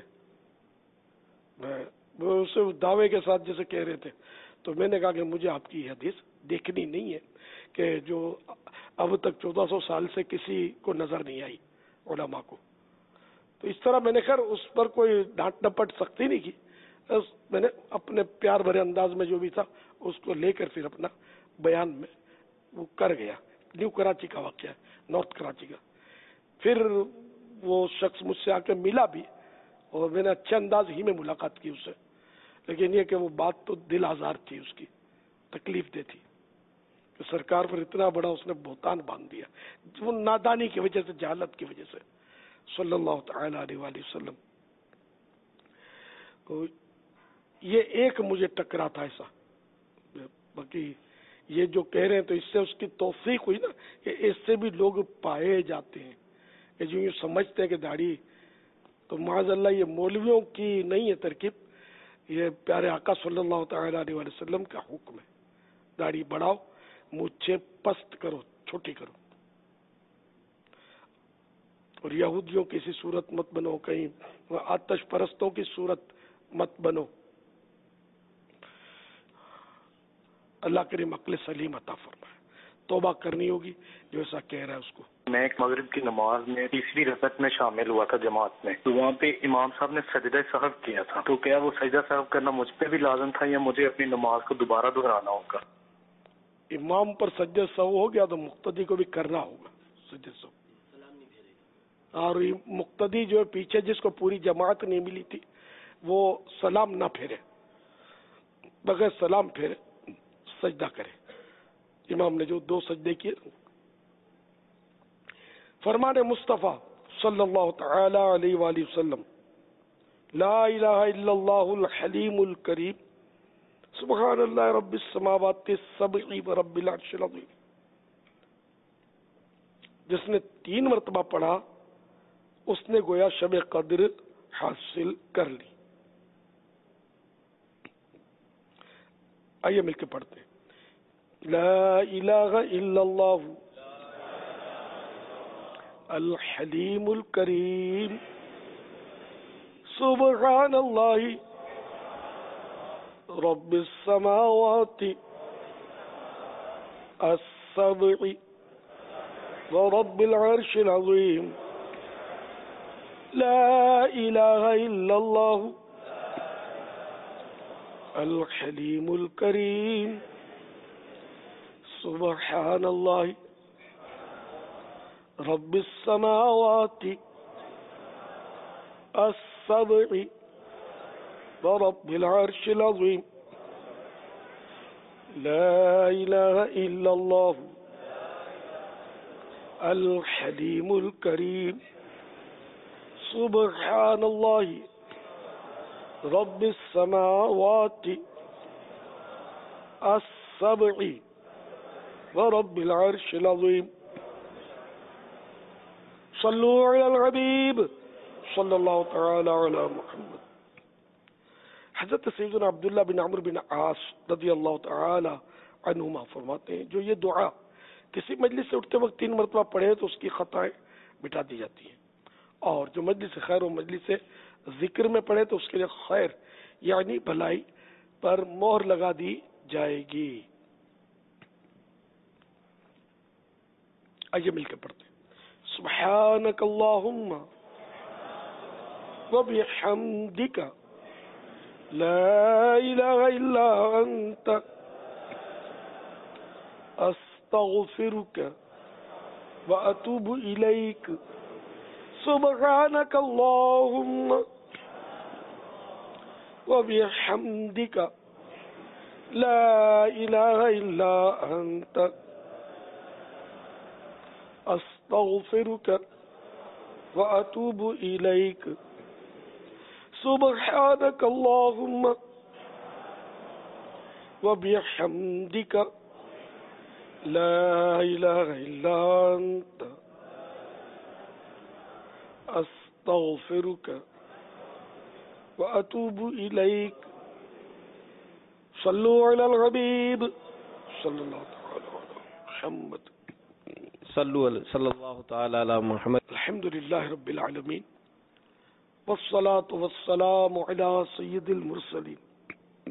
Speaker 2: وہ اسے دعوے کے ساتھ جیسے کہہ رہے تھے, تو میں نے کہا کہ مجھے آپ کی یہ حدیث دیکھنی نہیں ہے کہ جو اب تک چودہ سو سال سے کسی کو نظر نہیں آئی علماء کو. تو اس طرح میں نے خیر اس پر کوئی ڈانٹ ڈپٹ سختی نہیں کی, میں نے اپنے پیار بھرے انداز میں جو بھی تھا اس کو لے کر پھر اپنا بیان میں وہ کر گیا. نیو کراچی کا واقعہ ہے, نارتھ کراچی کا. پھر وہ شخص مجھ سے آ کے ملا بھی, اور میں نے اچھے انداز ہی میں ملاقات کی اس سے, لیکن یہ کہ وہ بات تو دل آزار تھی, اس کی تکلیف دہ تھی کہ سرکار پر اتنا بڑا اس نے بہتان باندھ دیا, وہ نادانی کی وجہ سے, جہالت کی وجہ سے صلی اللہ تعالی علیہ وآلہ وسلم. تو یہ ایک مجھے ٹکرا تھا ایسا. باقی یہ جو کہہ رہے ہیں تو اس سے اس کی توفیق ہوئی نا کہ اس سے بھی لوگ پائے جاتے ہیں کہ جو یہ سمجھتے ہیں کہ داڑھی, تو معاذ اللہ یہ مولویوں کی نہیں ہے ترکیب, یہ پیارے آقا صلی اللہ تعالی علیہ وآلہ وسلم کا حکم ہے. داڑھی بڑھاؤ, مجھے پست کرو, چھوٹی کرو. اور یہودیوں کی سی صورت مت بنو, کہیں آتش پرستوں کی صورت مت بنو. اللہ کریم عقل سلیم عطا فرمائے. توبہ کرنی ہوگی جو ایسا کہہ رہا ہے اس کو.
Speaker 21: میں ایک مغرب کی نماز میں تیسری رکعت میں شامل ہوا تھا جماعت میں, تو وہاں پہ امام صاحب نے سجدہ سہو کیا تھا, تو کیا وہ سجدہ سہو کرنا مجھ پہ بھی لازم تھا یا مجھے اپنی نماز کو دوبارہ دہرانا ہوگا؟
Speaker 2: امام پر سجدہ سہو ہو گیا تو مقتدی کو بھی کرنا ہوگا سجدہ سہو. اور مقتدی جو ہے پیچھے جس کو پوری جماعت نہیں ملی تھی وہ سلام نہ پھیرے, بغیر سلام پھیرے سجدہ کرے. امام نے جو دو سجدے کیے. فرمان مصطفیٰ صلی اللہ تعالی علیہ وآلہ وسلم, لا الہ الا اللہ الحلیم الکریم سبحان اللہ رب السماوات السبع و رب العرش العظیم. جس نے تین مرتبہ پڑھا اس نے گویا شب قدر حاصل کر لی. آئیے مل کے پڑھتے ہیں. لا الہ الا اللہ الحلیم الکریم سبحان اللہ رب السماوات السبع ورب العرش العظیم. لا الہ الا اللہ الحلیم الکریم سبحان اللہ رب السماوات السبع ورب العرش العظیم. لا الہ الا اللہ الحلیم الکریم سبحان اللہ رب السماوات السبع ورب العرش العظیم. صلو علی الحبیب صلی اللہ تعالی علی محمد. حضرت سیدنا عبداللہ بن عمرو بن عاص رضی اللہ تعالی عنہما فرماتے ہیں جو یہ دعا کسی مجلس سے اٹھتے وقت تین مرتبہ پڑھے تو اس کی خطائیں مٹا دی جاتی ہیں، اور جو مجلس خیر و مجلس ذکر میں پڑھے تو اس کے لیے خیر یعنی بھلائی پر مہر لگا دی جائے گی. آئیے مل کے پڑھتے ہیں. سبحانک اللہم وبحمدک لا الہ الا انت استغفرک واتوب الیک. سبحانک اللہم وبحمدک لا الہ الا انت استغفرک واتوب الیک. سبحانک اللہم وبحمدک لا الہ الا انت استغفرک واتوب الیک. صلو علی الحبیب صلی اللہ تعالی علی محمد.
Speaker 4: صلو علی صلی اللہ تعالی علی محمد.
Speaker 2: الحمدللہ رب العالمین والصلاة والسلام علی سید المرسلین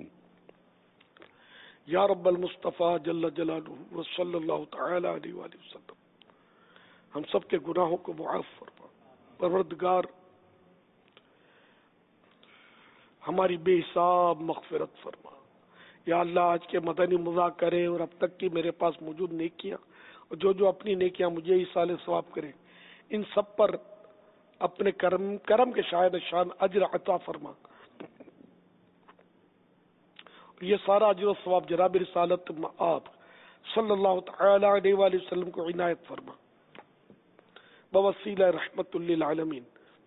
Speaker 2: یا رب المصطفیٰ جل جلالہ وصلی اللہ تعالی علیہ وآلہ وسلم. ہم سب کے گناہوں کو معاف فرما. پروردگار ہماری بے حساب مغفرت فرما. یا اللہ آج کے مدنی مذاکرے اور اب تک کی میرے پاس موجود نیکیاں اور جو جو اپنی نیکیاں مجھے ہی سال ثواب کرے ان سب پر اپنے کرم کرم کے شاہد شان اجر عطا فرما. یہ سارا اجر و ثواب جناب رسالت آپ صلی اللہ تعالی علیہ وآلہ وسلم کو عنایت فرما بوسیلہ رحمت للعالمین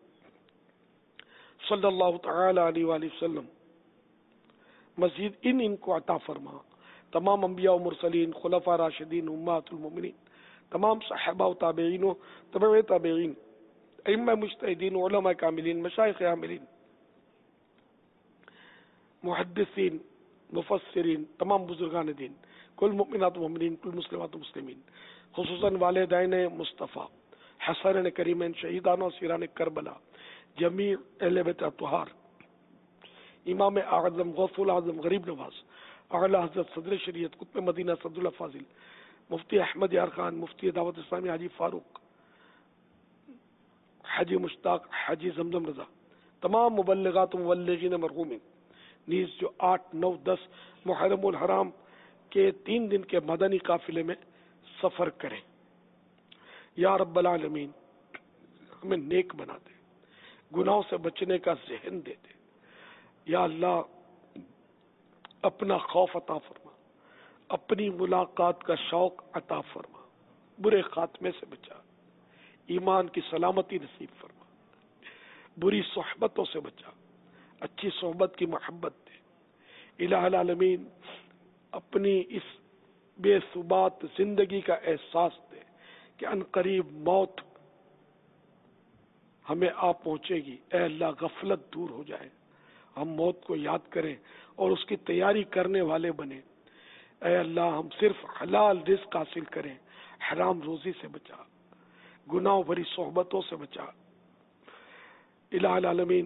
Speaker 2: صلی اللہ تعالی علیہ وآلہ وسلم. مزید ان ان کو عطا فرما. تمام انبیاء و مرسلین، خلفاء راشدین، امہات المومنین، تمام صحابہ و تابعین و تبع تابعین، ائمہ مجتہدین، علماء کاملین، مشائخ عاملین، محدثین، مفسرین، تمام بزرگان دین، کل مؤمنات و مومنین، کل مسلمات و مسلمین، خصوصاً والدین مصطفیٰ، حسنین کریمین، شہیدان و سیران کربلا، جمیع اہل بیت اطہار، امام اعظم غوث العظم غریب نواز، اعلی حضرت صدر شریعت قطب مدینہ صد اللہ فاضل، مفتی احمد یار خان، مفتی دعوت اسلامی حاجی فاروق، حاجی مشتاق، حاجی زمزم رضا، تمام مبلغات و مبلغین مرحومین نیز جو آٹھ نو دس محرم الحرام کے تین دن کے مدنی قافلے میں سفر کریں. یا رب العالمین ہمیں نیک بنا دے، گناہوں سے بچنے کا ذہن دے دے. یا اللہ اپنا خوف عطا فرما، اپنی ملاقات کا شوق عطا فرما، برے خاتمے سے بچا، ایمان کی سلامتی نصیب فرما، بری صحبتوں سے بچا، اچھی صحبت کی محبت دے، الہ العالمین اپنی اس بے ثبات زندگی کا احساس دے کہ ان قریب موت ہمیں آ پہنچے گی. اے اللہ غفلت دور ہو جائے, ہم موت کو یاد کریں اور اس کی تیاری کرنے والے بنیں. اے اللہ ہم صرف حلال رزق حاصل کریں, حرام روزی سے بچا, گناہوں بھری صحبتوں سے بچا. الہ العالمین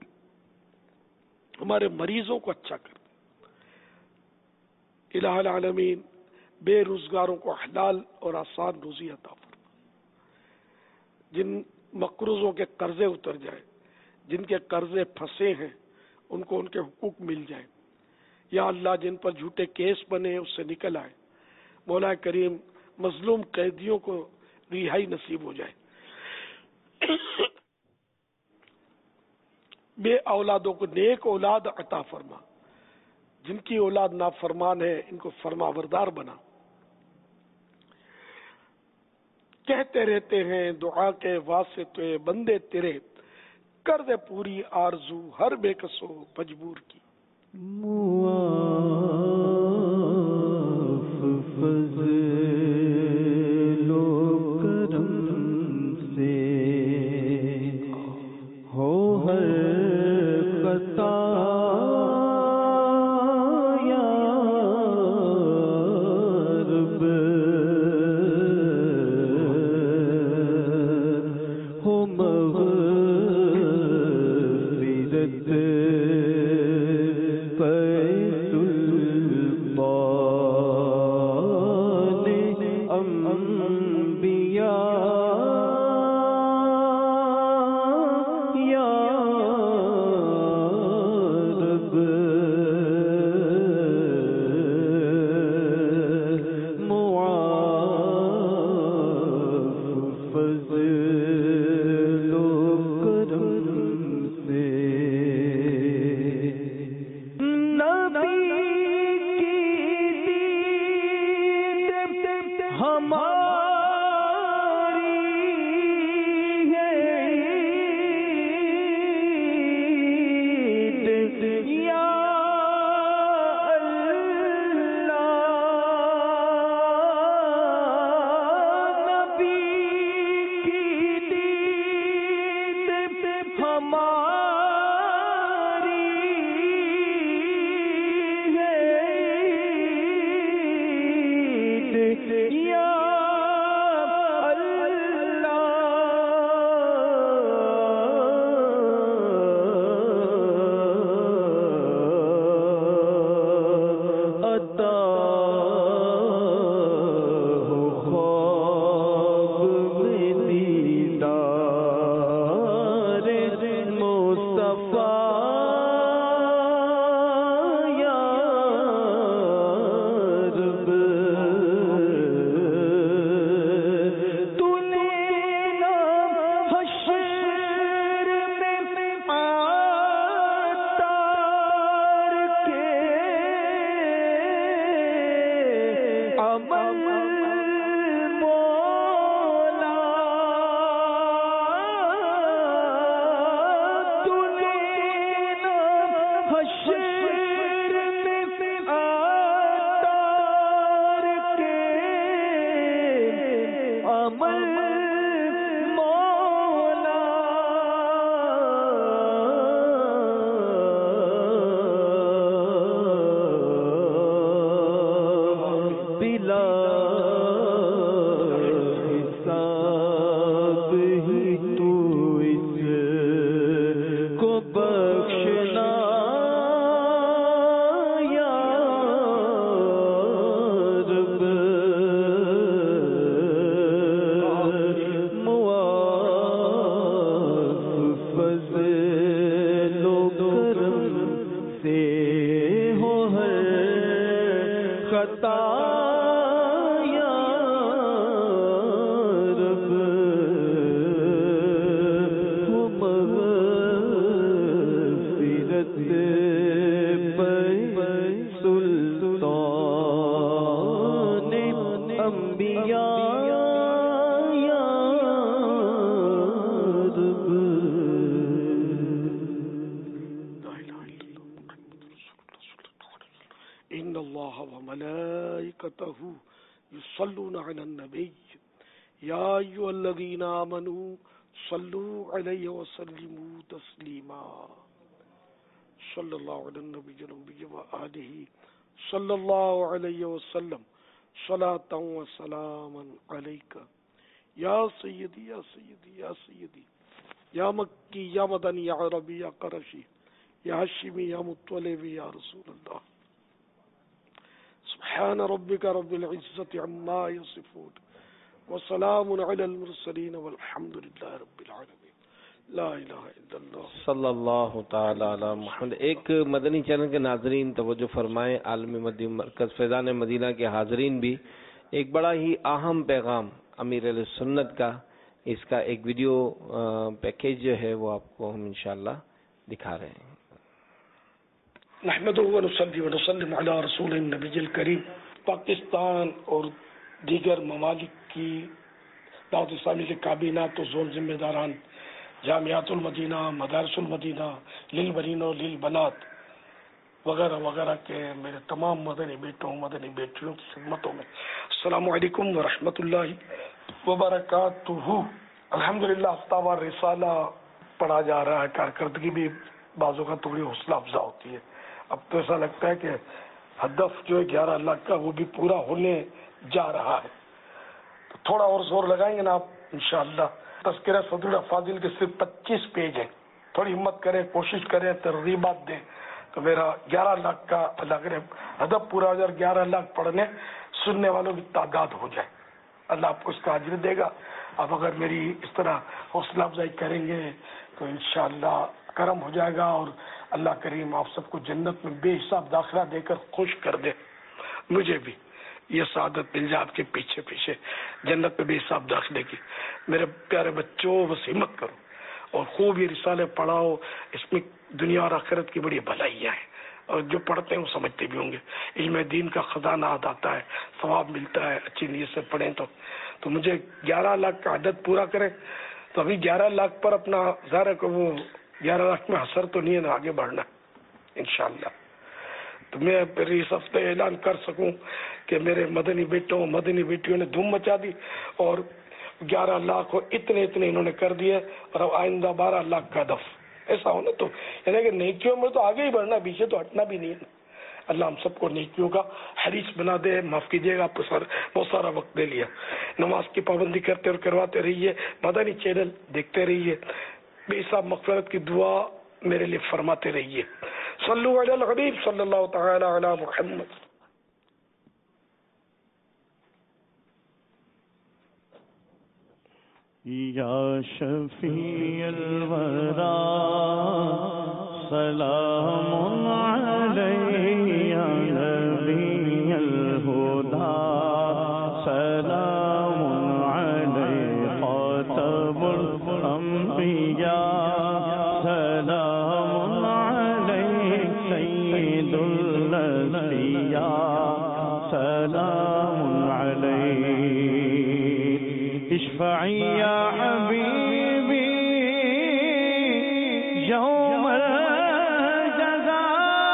Speaker 2: ہمارے مریضوں کو اچھا کر دے. الہ العالمین بے روزگاروں کو حلال اور آسان روزی عطا فرما. جن مقروضوں کے قرضے اتر جائے, جن کے قرضے پھنسے ہیں ان کو ان کے حقوق مل جائیں. یا اللہ جن پر جھوٹے کیس بنے اس سے نکل آئے. مولا کریم مظلوم قیدیوں کو رہائی نصیب ہو جائے. بے اولادوں کو نیک اولاد عطا فرما. جن کی اولاد نافرمان ہے ان کو فرما بردار بنا. کہتے رہتے ہیں دعا کے واسطے بندے تیرے, کر دے پوری آرزو ہر بے کسو مجبور کی.
Speaker 5: معاف فضل و کرم سے ہو ہر قطع یا رب, ہو مغفرت پیسو
Speaker 2: وملائكته يصلون على النبي يا أيها الذين آمنوا صلوا عليه وسلموا تسليما صلى الله على النبي وآله صلى الله عليه وسلم صلاة وسلاما عليك يا سيدي يا سيدي يا سيدي يا مكي يا مدني يا عربي يا قرشي يا هاشمي يا مطلبي يا رسول الله سبحان ربك رب العزة عما يصفون وسلام على المرسلين والحمد لله رب العالمين لا الہ الا اللہ
Speaker 4: صلی اللہ تعالی علی محمد. ایک مدنی چینل کے ناظرین توجہ فرمائیں، عالمی مدنی مرکز فیضان مدینہ کے حاضرین بھی، ایک بڑا ہی اہم پیغام امیر اہل سنت کا، اس کا ایک ویڈیو پیکیج جو ہے وہ آپ کو ہم انشاءاللہ دکھا رہے ہیں.
Speaker 2: نحمدہ و نصلی و نسلم علی رسول النبی الکریم. پاکستان اور دیگر ممالک کی دعوت اسلامی کے کابینہ تو زون ذمہ داران، جامعات المدینہ، مدارس المدینہ، للبنین و للبنات وغیرہ وغیرہ کے میرے تمام مدنی بیٹوں مدنی بیٹیوں کی خدمتوں میں السلام علیکم ورحمۃ اللہ وبرکاتہ. الحمدللہ ہفتہ وار رسالہ پڑھا جا رہا ہے. کارکردگی بھی بعضوں کا تھوڑی حوصلہ افزا ہوتی ہے. اب تو ایسا لگتا ہے کہ ہدف جو ہے گیارہ لاکھ کا وہ بھی پورا ہونے جا رہا ہے. تو تھوڑا اور زور لگائیں گے نا آپ انشاءاللہ. تذکرہ صدر الافاضل کے صرف پچیس پیج ہیں. تھوڑی ہمت کریں، کوشش کریں، ترغیبات دیں تو میرا گیارہ لاکھ کا اللہ کرے ہدف پورا ہو جائے اور گیارہ لاکھ پڑھنے سننے والوں کی تعداد ہو جائے. اللہ آپ کو اس کا اجر دے گا. آپ اگر میری اس طرح حوصلہ افزائی کریں گے تو انشاءاللہ کرم ہو جائے گا اور اللہ کریم آپ سب کو جنت میں بے حساب داخلہ دے کر خوش کر دے. مجھے بھی یہ سعادت مل جائے آپ کے پیچھے پیچھے جنت میں بے حساب داخلے کی. میرے پیارے بچوں بس ہمت کرو اور خوب یہ رسالے پڑھاؤ. اس میں دنیا اور آخرت کی بڑی بھلائیاں ہیں اور جو پڑھتے ہیں وہ سمجھتے بھی ہوں گے. علم دین کا خزانہ آتا ہے، ثواب ملتا ہے اچھی نیت سے پڑھیں تو. تو مجھے گیارہ لاکھ کا عدد پورا کریں تو ابھی گیارہ لاکھ پر اپنا ظاہر ہے کہ وہ گیارہ لاکھ میں حسر تو نہیں ہے نا، آگے بڑھنا انشاءاللہ. تو میں پھر اس ہفتے اعلان کر سکوں کہ میرے مدنی بیٹوں مدنی بیٹیوں نے دھوم مچا دی اور گیارہ لاکھ اور اتنے اتنے انہوں نے کر دیے اور اب آئندہ بارہ لاکھ کا ہدف. ایسا ہو نا تو یعنی کہ نیکیوں میں تو آگے ہی بڑھنا، پیچھے تو ہٹنا بھی نہیں ہے. اللہ ہم سب کو نیکیوں کا حریص بنا دے. معاف کیجیے گا آپ کو سر بہت سارا وقت دے لیا. نماز کی پابندی کرتے اور کرواتے رہیے، مدنی چینل دیکھتے رہیے، بے حساب مغفرت کی دعا میرے لیے فرماتے رہیے. صلو علی الحبیب صلی اللہ تعالی علی محمد.
Speaker 5: یا شفیع الورا سلام علیہ یا نبی الہدی سلام علیہ خاتم الانبیاء سلام علیہ سید الانبیاء سلام علیہ. اشفعی یا حبیبی یوم الجزاء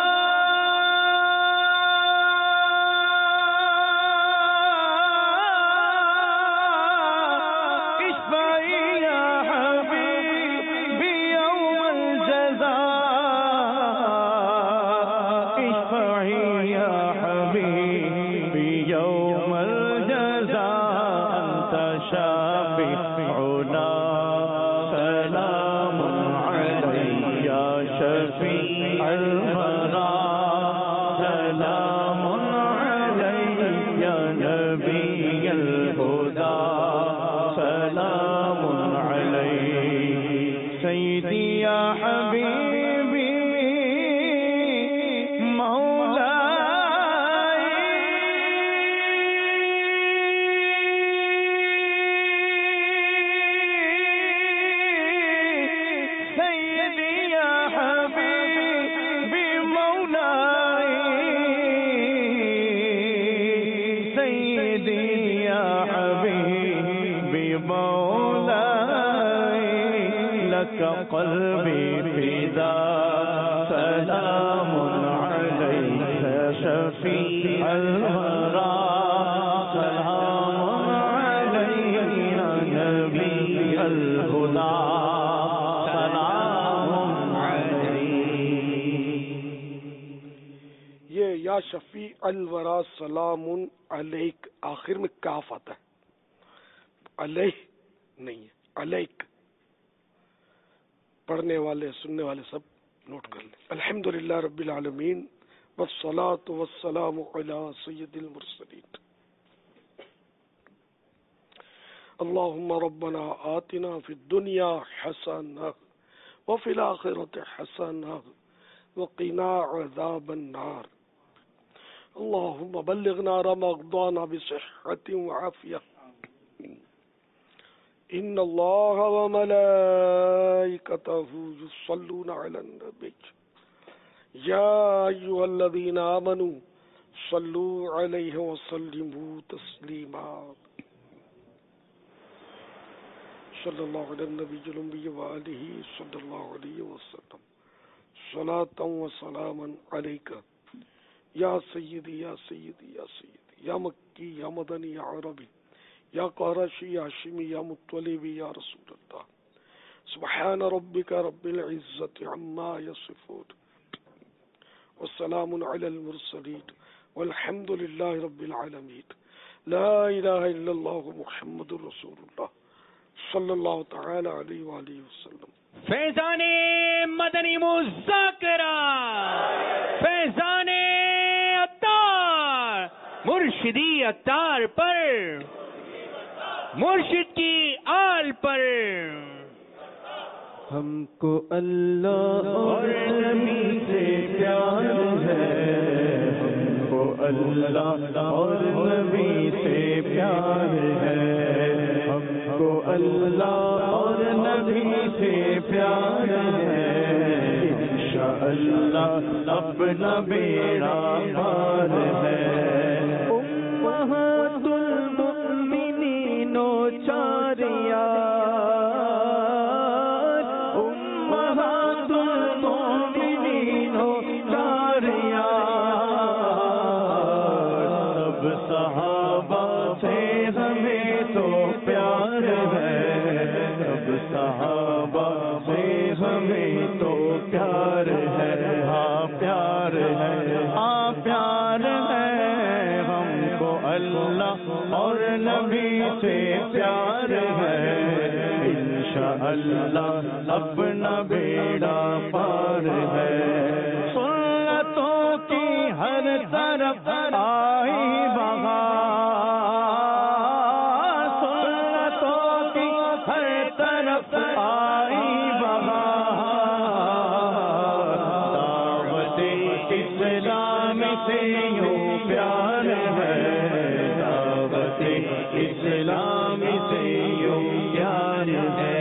Speaker 5: اشفعی یا حبیبی یوم الجزاء اشفعی یا حبیبی یوم الجزاء شافعنا سلام علیہ یا شفیع الورا سلام علیہ یا نبی الہدی سلام علیہ. سیدی یا حبیبی مولا قلبی فدا سلام علیک شفیع الورا نبی الہدا سلام علیک.
Speaker 2: یہ یا شفیع الورا سلام علیک آخر میں کاف آتا ہے، علیہ نہیں ہے، علیک. پڑھنے والے سننے والے سب نوٹ کر لیں. الحمدللہ رب العالمین والصلاة والسلام علی سید المرسلین. اللهم ربنا آتنا في الدنيا حسنة وفي الآخرة حسنة وقنا عذاب النار. اللهم بلغنا رمضان بصحة وعافية. إن الله وملائكته يصلون على النبي يا أيها الذين آمنوا صلوا عليه وسلموا تسليما. صلى الله على النبي الأمي وآله صلى الله عليه وسلم صلاة وسلاما عليك يا سيدي يا سيدي يا سيدي يا مكي يا مدني يا عربي يا قرشي يا هاشمي يا مطلبي يا رسول الله. سبحان ربك رب العزة عما يصفون والسلام على المرسلين والحمد لله رب العالمين. لا إله إلا الله محمد رسول الله صلی اللہ تعالی علیہ وآلہ وسلم.
Speaker 6: فیضان مدنی مذاکرہ، فیضان عطار، مرشدی عطار پر، مرشد کی آل پر.
Speaker 5: ہم کو اللہ اور نبی سے پیار ہے، ہم کو اللہ اور نبی سے پیار ہے، ہم کو اللہ اور نبی سے پیار ہے. انشاءاللہ اپنا بیڑا پار ہے. امہات المؤمنین و چاریا، امہات المؤمنین و چاریا، سب صحابہ سے ہمیں تو پیار ہے، سب صحابہ سے ہمیں تو پیار ہے. ہاں پیار ہے، ہاں پیار ہے. ہم کو اللہ اور نبی سے پیار ہے. انشاءاللہ اپنا بیڑا پار ہے. سنتوں کی ہر طرف آئی بہار، سنتوں کی ہر طرف آئی بہار. دعوت اسلام سے یوں پیار ہے، دعوت اسلام سے یوں پیار ہے.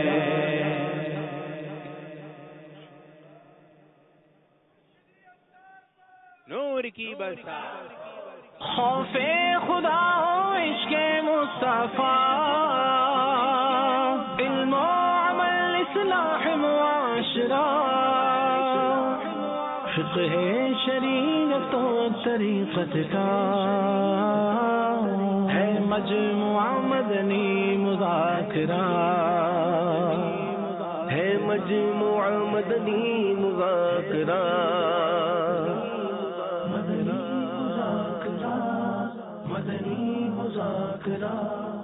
Speaker 6: نور کی برسات.
Speaker 5: خوف خدا ہو عشق مصطفیٰ، علم و عمل اصلاح معاشرہ، فقہ شریعت و طریقت کا ہے مجموعہ مدنی مذاکرہ، ہے مجموعہ مدنی مذاکرہ. مدنی مذاکرہ